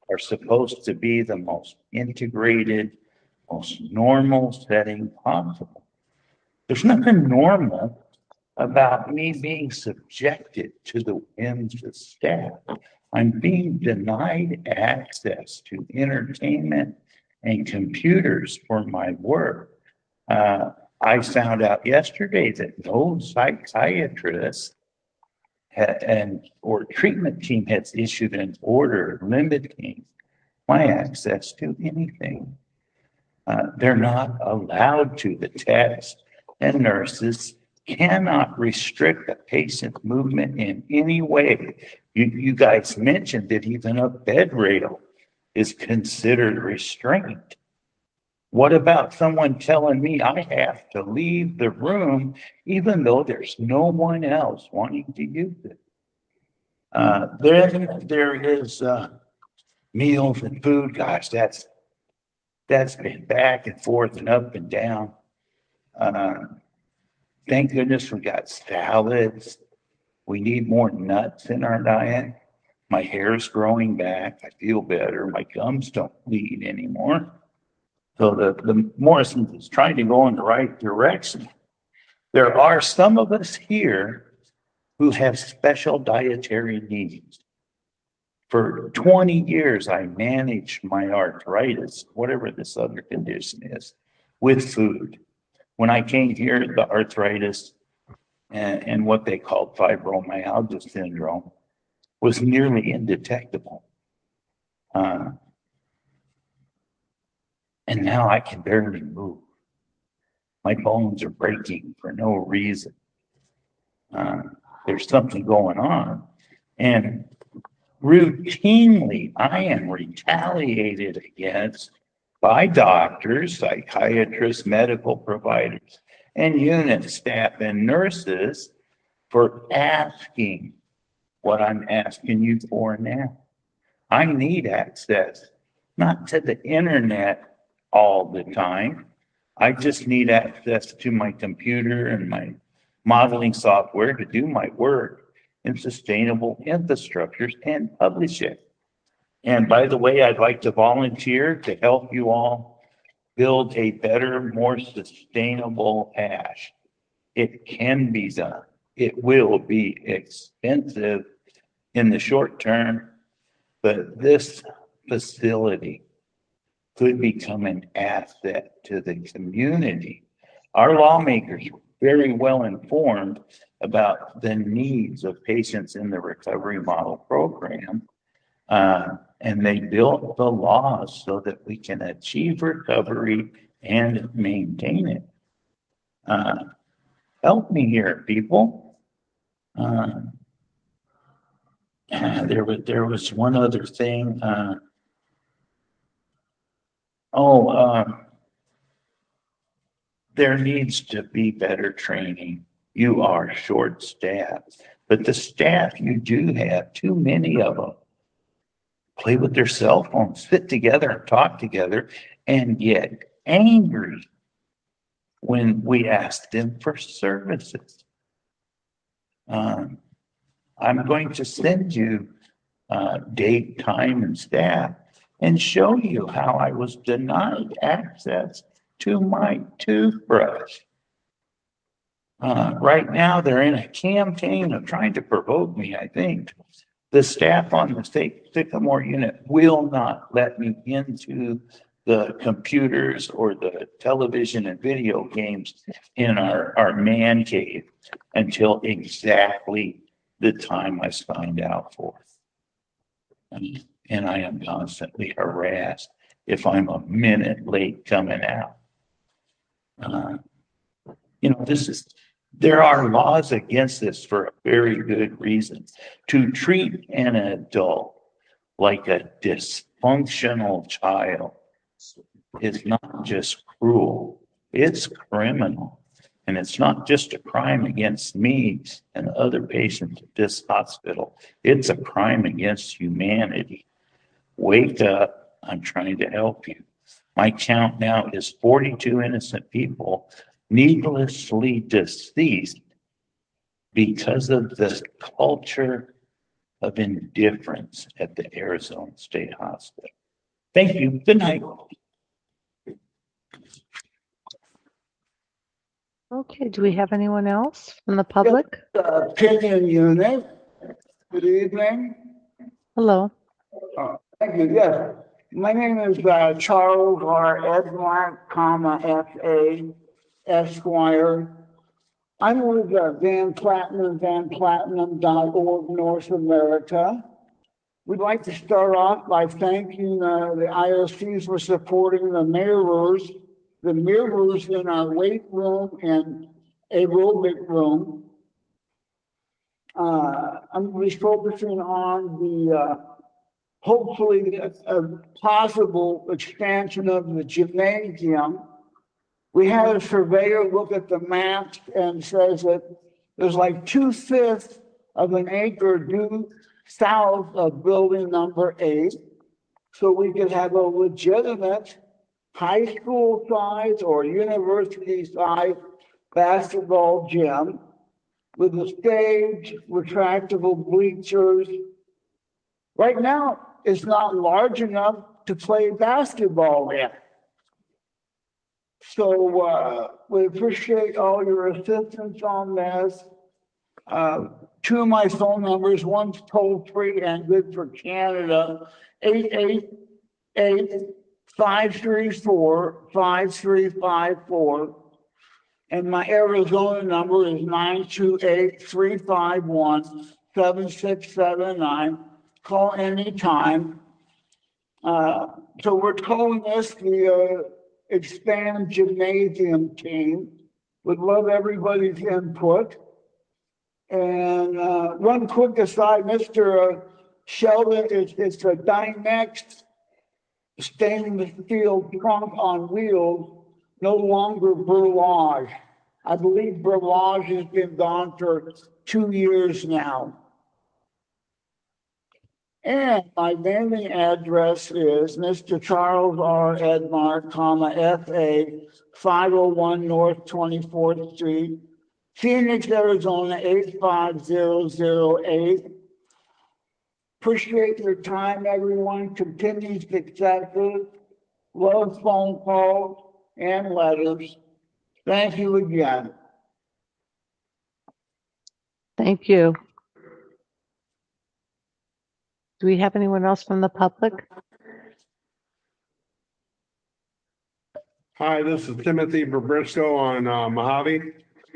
are supposed to be the most integrated, most normal setting possible. There's nothing normal about me being subjected to the whims of staff. I'm being denied access to entertainment and computers for my work. Uh, I found out yesterday that no psychiatrist ha- and or treatment team has issued an order limiting my access to anything. Uh, they're not allowed to. The techs and nurses cannot restrict a patient's movement in any way. You, you guys mentioned that even a bed rail is considered restraint. What about someone telling me I have to leave the room even though there's no one else wanting to use it? Uh, there, there is uh, meals and food. Gosh, that's that's been back and forth and up and down. Uh, thank goodness we got salads. We need more nuts in our diet. My hair's growing back. I feel better. My gums don't bleed anymore. So the, the Morrison is trying to go in the right direction. There are some of us here who have special dietary needs. For twenty years, I managed my arthritis, whatever this other condition is, with food. When I came here, the arthritis and, and what they called fibromyalgia syndrome was nearly indetectable. Uh, and now I can barely move. My bones are breaking for no reason. Uh, there's something going on. And routinely, I am retaliated against by doctors, psychiatrists, medical providers, and unit staff and nurses for asking what I'm asking you for now. I need access, not to the internet all the time. I just need access to my computer and my modeling software to do my work in sustainable infrastructures and publish it. And by the way, I'd like to volunteer to help you all build a better, more sustainable ash. It can be done. It will be expensive in the short term, but this facility could become an asset to the community. Our lawmakers were very well informed about the needs of patients in the recovery model program. Uh, and they built the laws so that we can achieve recovery and maintain it. Uh, help me here, people. Uh, there was there was one other thing. Uh, oh, uh, there needs to be better training. You are short-staffed, but the staff you do have, too many of them, play with their cell phones, sit together and talk together, and get angry when we ask them for services. Um, I'm going to send you uh, date, time, and staff and show you how I was denied access to my toothbrush. Uh, right now, they're in a campaign of trying to provoke me, I think. The staff on the state Sycamore unit will not let me into the computers or the television and video games in our, our man cave until exactly the time I signed out for. And, and I am constantly harassed if I'm a minute late coming out. Uh, you know, this is, there are laws against this for a very good reason. To treat an adult like a dysfunctional child is not just cruel, it's criminal. And it's not just a crime against me and other patients at this hospital. It's a crime against humanity. Wake up, I'm trying to help you. My count now is forty-two innocent people needlessly deceased because of the culture of indifference at the Arizona State Hospital. Thank you. Good night. Okay, do we have anyone else from the public? Uh, Opinion unit. Good evening. Hello. Uh, thank you. Yes, my name is uh, Charles R. Edmark, comma F A Esquire. I'm with uh, Van Platinum, van platinum dot org North America. We'd like to start off by thanking uh, the I O Cs for supporting the mirrors, the mirrors in our weight room and aerobic room. Uh, I'm going to be focusing on the, uh, hopefully, a, a possible expansion of the gymnasium. We had a surveyor look at the maps and says that there's like two-fifths of an acre due south of building number eight. So we could have a legitimate high school size or university size basketball gym with a stage, retractable bleachers. Right now, it's not large enough to play basketball in. So uh, we appreciate all your assistance on this. Uh, two of my phone numbers, one's toll free and good for Canada, eight eight eight, five three four, five three five four. And my Arizona number is nine two eight, three five one, seven six seven nine. Call anytime. Uh, so we're calling this the uh, Expand Gymnasium team. Would love everybody's input. And uh, one quick aside, Mister Sheldon, it's, it's a Dynex stainless steel trunk on wheels, no longer Burlage. I believe Burlage has been gone for two years now. And my mailing address is Mister Charles R. Edmark, comma F A, five oh one North twenty-fourth Street, Phoenix, Arizona eight five zero zero eight. Appreciate your time, everyone. Continued successes. Love phone calls and letters. Thank you again. Thank you. Do we have anyone else from the public? Hi, this is Timothy Briscoe on uh, Mojave.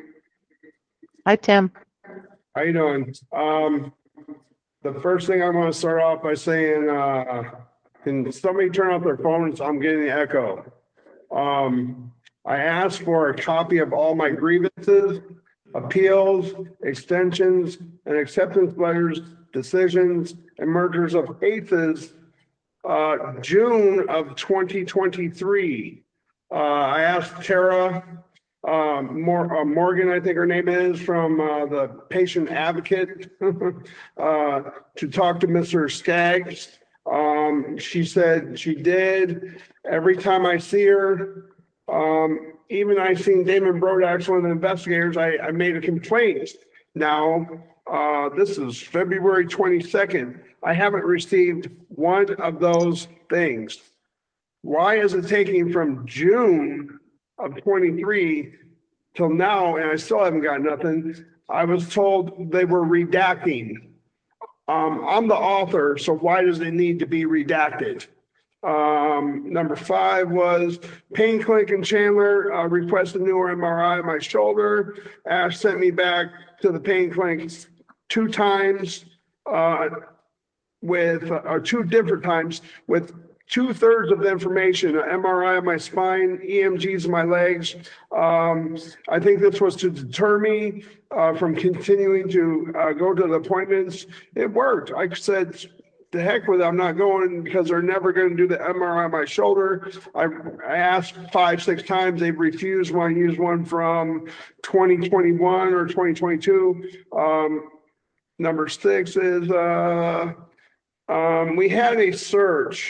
Hi, Tim. How you doing? Um, the first thing I want to start off by saying, uh, can somebody turn off their phones? I'm getting the echo. Um, I asked for a copy of all my grievances, appeals, extensions, and acceptance letters, decisions, and mergers of cases, uh, June of twenty twenty-three. Uh, I asked Tara um, Mor- uh, Morgan, I think her name is, from uh, the patient advocate uh, to talk to Mister Skaggs. Um, she said she did. Every time I see her, um, even I seen Damon Brodax, one of the investigators, I, I made a complaint. Now, uh, this is February twenty-second. I haven't received one of those things. Why is it taking from June of twenty-three till now, and I still haven't got nothing? I was told they were redacting. Um, I'm the author, so why does it need to be redacted? Um, number five was Pain Clinic in Chandler uh, requested a newer M R I of my shoulder. Ash sent me back to the pain clinic two times uh, with, uh, or two different times with two thirds of the information, an M R I of my spine, E M Gs of my legs. Um, I think this was to deter me uh, from continuing to uh, go to the appointments. It worked. I said, the heck with it, I'm not going because they're never going to do the M R I on my shoulder. I, I asked five, six times. They've refused when I used one from twenty twenty-one or twenty twenty-two. Um, number six is uh, um, we had a search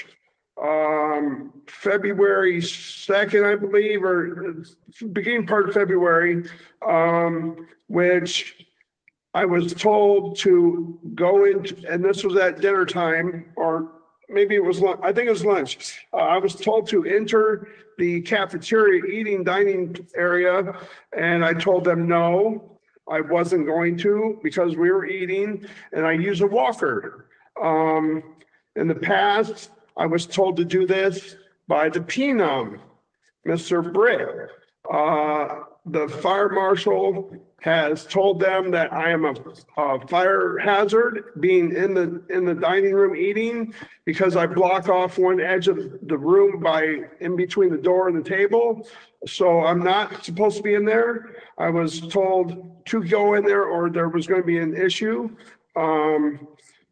um, February second, I believe, or beginning part of February, um, which I was told to go into, and this was at dinner time, or maybe it was lunch, I think it was lunch. Uh, I was told to enter the cafeteria eating dining area, and I told them no, I wasn't going to because we were eating, and I use a walker. Um, in the past, I was told to do this by the P N U M, Mister Britt. Uh, the fire marshal has told them that I am a, a fire hazard being in the in the dining room eating because I block off one edge of the room by in between the door and the table. So I'm not supposed to be in there. I was told to go in there or there was going to be an issue. Um,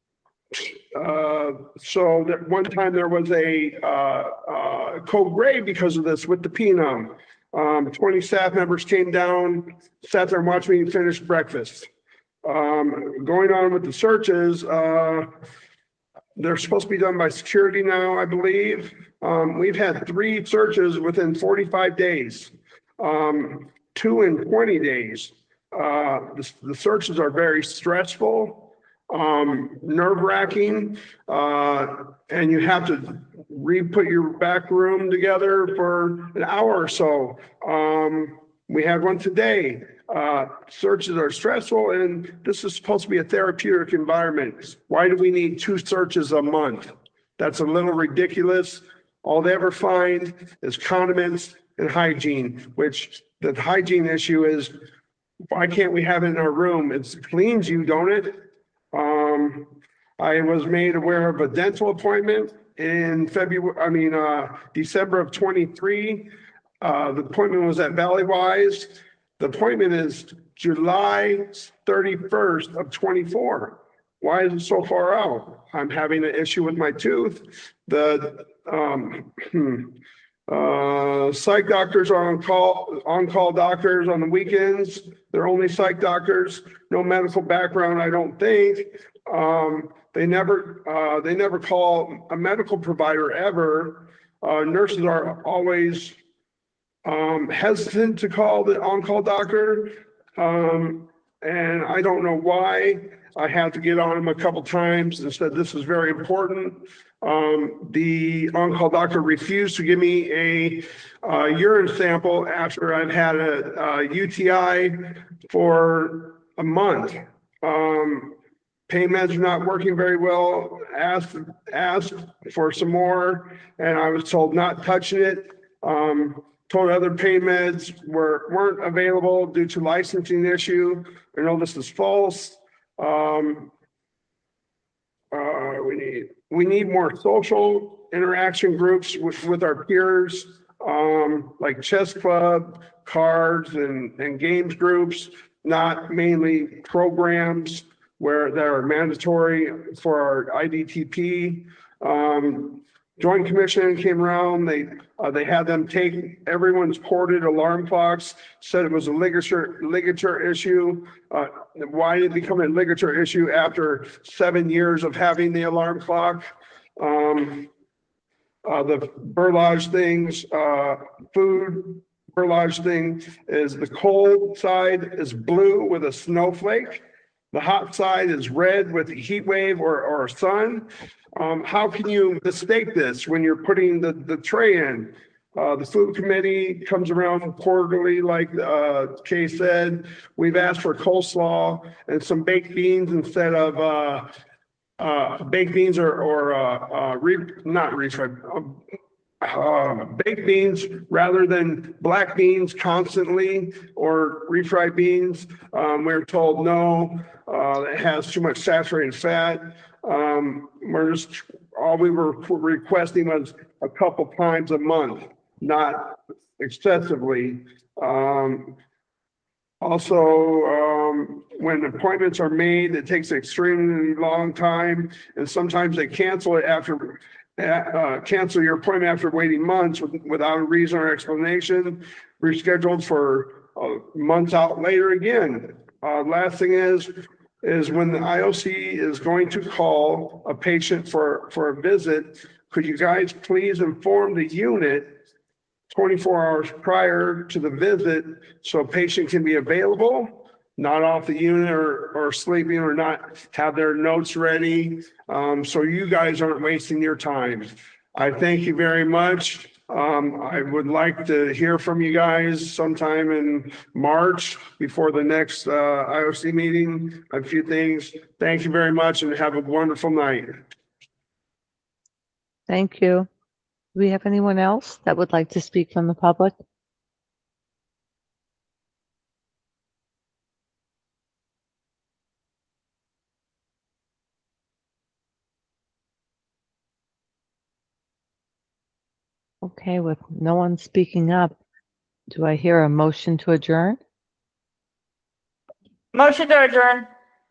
uh, so that one time there was a uh, uh, code gray because of this with the P N U M. Um, twenty staff members came down, sat there and watched me finish breakfast. Um, going on with the searches, uh, they're supposed to be done by security now, I believe. Um, we've had three searches within forty-five days, um, two in twenty days. Uh, the, the searches are very stressful, um, nerve-wracking, uh, and you have to re-put your back room together for an hour or so. Um, we had one today. Uh, searches are stressful, and this is supposed to be a therapeutic environment. Why do we need two searches a month? That's a little ridiculous. All they ever find is condiments and hygiene, which the hygiene issue is, why can't we have it in our room? It cleans you, don't it? Um, I was made aware of a dental appointment in February, I mean, uh, December of twenty-three. Uh, the appointment was at Valleywise. The appointment is July thirty-first of twenty-four. Why is it so far out? I'm having an issue with my tooth. The um, uh, psych doctors are on call, on-call doctors on the weekends. They're only psych doctors, no medical background, I don't think. Um, they never, uh, they never call a medical provider ever. Uh, nurses are always um, hesitant to call the on-call doctor. Um, and I don't know why. I had to get on him a couple times and said, this is very important. Um, the on-call doctor refused to give me a uh, urine sample after I've had a, a U T I for a month. Um, pain meds are not working very well. Asked, asked for some more, and I was told not touching it. Um, told other pain meds were, weren't available due to licensing issue. I know this is false. Um, uh, we need we need more social interaction groups with, with our peers, um, like chess club, cards, and, and games groups, not mainly programs where that are mandatory for our I D T P. Um, Joint Commission came around, they uh, they had them take everyone's ported alarm clocks, said it was a ligature, ligature issue. Uh, why did it become a ligature issue after seven years of having the alarm clock? Um, uh, the Berlage things, uh, food Berlage thing is the cold side is blue with a snowflake. The hot side is red with a heat wave or, or a sun. Um, how can you mistake this when you're putting the, the tray in? Uh, the food committee comes around quarterly, like uh, Kay said. We've asked for coleslaw and some baked beans instead of uh, uh, baked beans or, or uh, uh, re, not refried, uh, uh, baked beans rather than black beans constantly or refried beans. Um, we're told no, uh, it has too much saturated fat. Um, we're just, all we were requesting was a couple times a month, not excessively. Um, also, um, when appointments are made, it takes an extremely long time, and sometimes they cancel it after, uh, cancel your appointment after waiting months with, without a reason or explanation, rescheduled for uh, months out later again. Uh, last thing is, is when the I O C is going to call a patient for, for a visit, could you guys please inform the unit twenty-four hours prior to the visit so a patient can be available? not off the unit or, or sleeping or not have their notes ready. Um, so you guys aren't wasting your time. I thank you very much. Um, I would like to hear from you guys sometime in March before the next, uh, I O C meeting, a few things. Thank you very much and have a wonderful night. Thank you. Do we have anyone else that would like to speak from the public? Okay, with no one speaking up, do I hear a motion to adjourn? Motion to adjourn.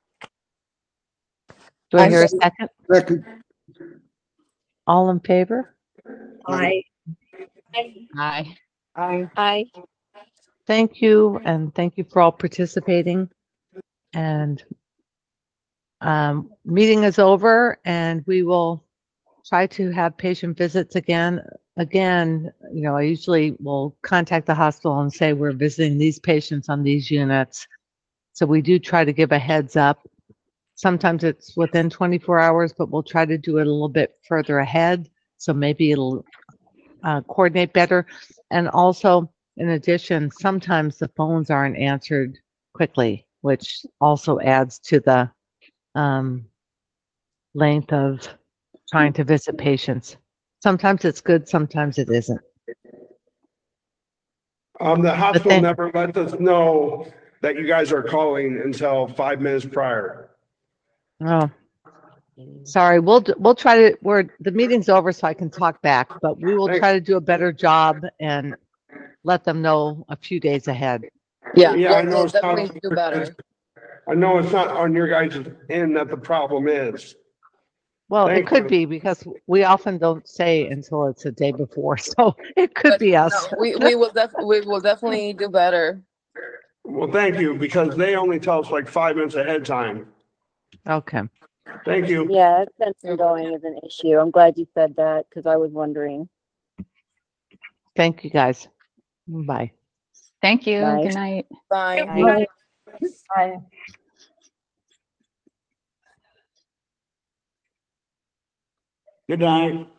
Do I I hear a second. second? Second. All in favor? Aye. Aye. Aye. Aye. Thank you, and thank you for all participating. And um, meeting is over, and we will try to have patient visits again. Again, you know, I usually will contact the hospital and say we're visiting these patients on these units. So we do try to give a heads up. Sometimes it's within twenty-four hours, but we'll try to do it a little bit further ahead. So maybe it'll uh, coordinate better. And also, in addition, sometimes the phones aren't answered quickly, which also adds to the um, length of trying to visit patients. Sometimes it's good, sometimes it isn't. Um, the hospital then- never lets us know that you guys are calling until five minutes prior. Oh, sorry. We'll d- we'll try to. We're the meeting's over, so I can talk back. But we will try to do a better job and let them know a few days ahead. Yeah, Yeah, I we'll, know we'll it's not, definitely do better. I know it's not on your guys' end that the problem is. Well, Thank it could you. be because we often don't say until it's a day before, so it could But be us. no, we, we will def, we will definitely do better. Well, thank you, because they only tell us like five minutes ahead of time. Okay. Thank you. Yeah, it's been going as an issue. I'm glad you said that because I was wondering. Thank you, guys. Bye. Thank you. Bye. Good night. Bye. Bye. Bye. Good night.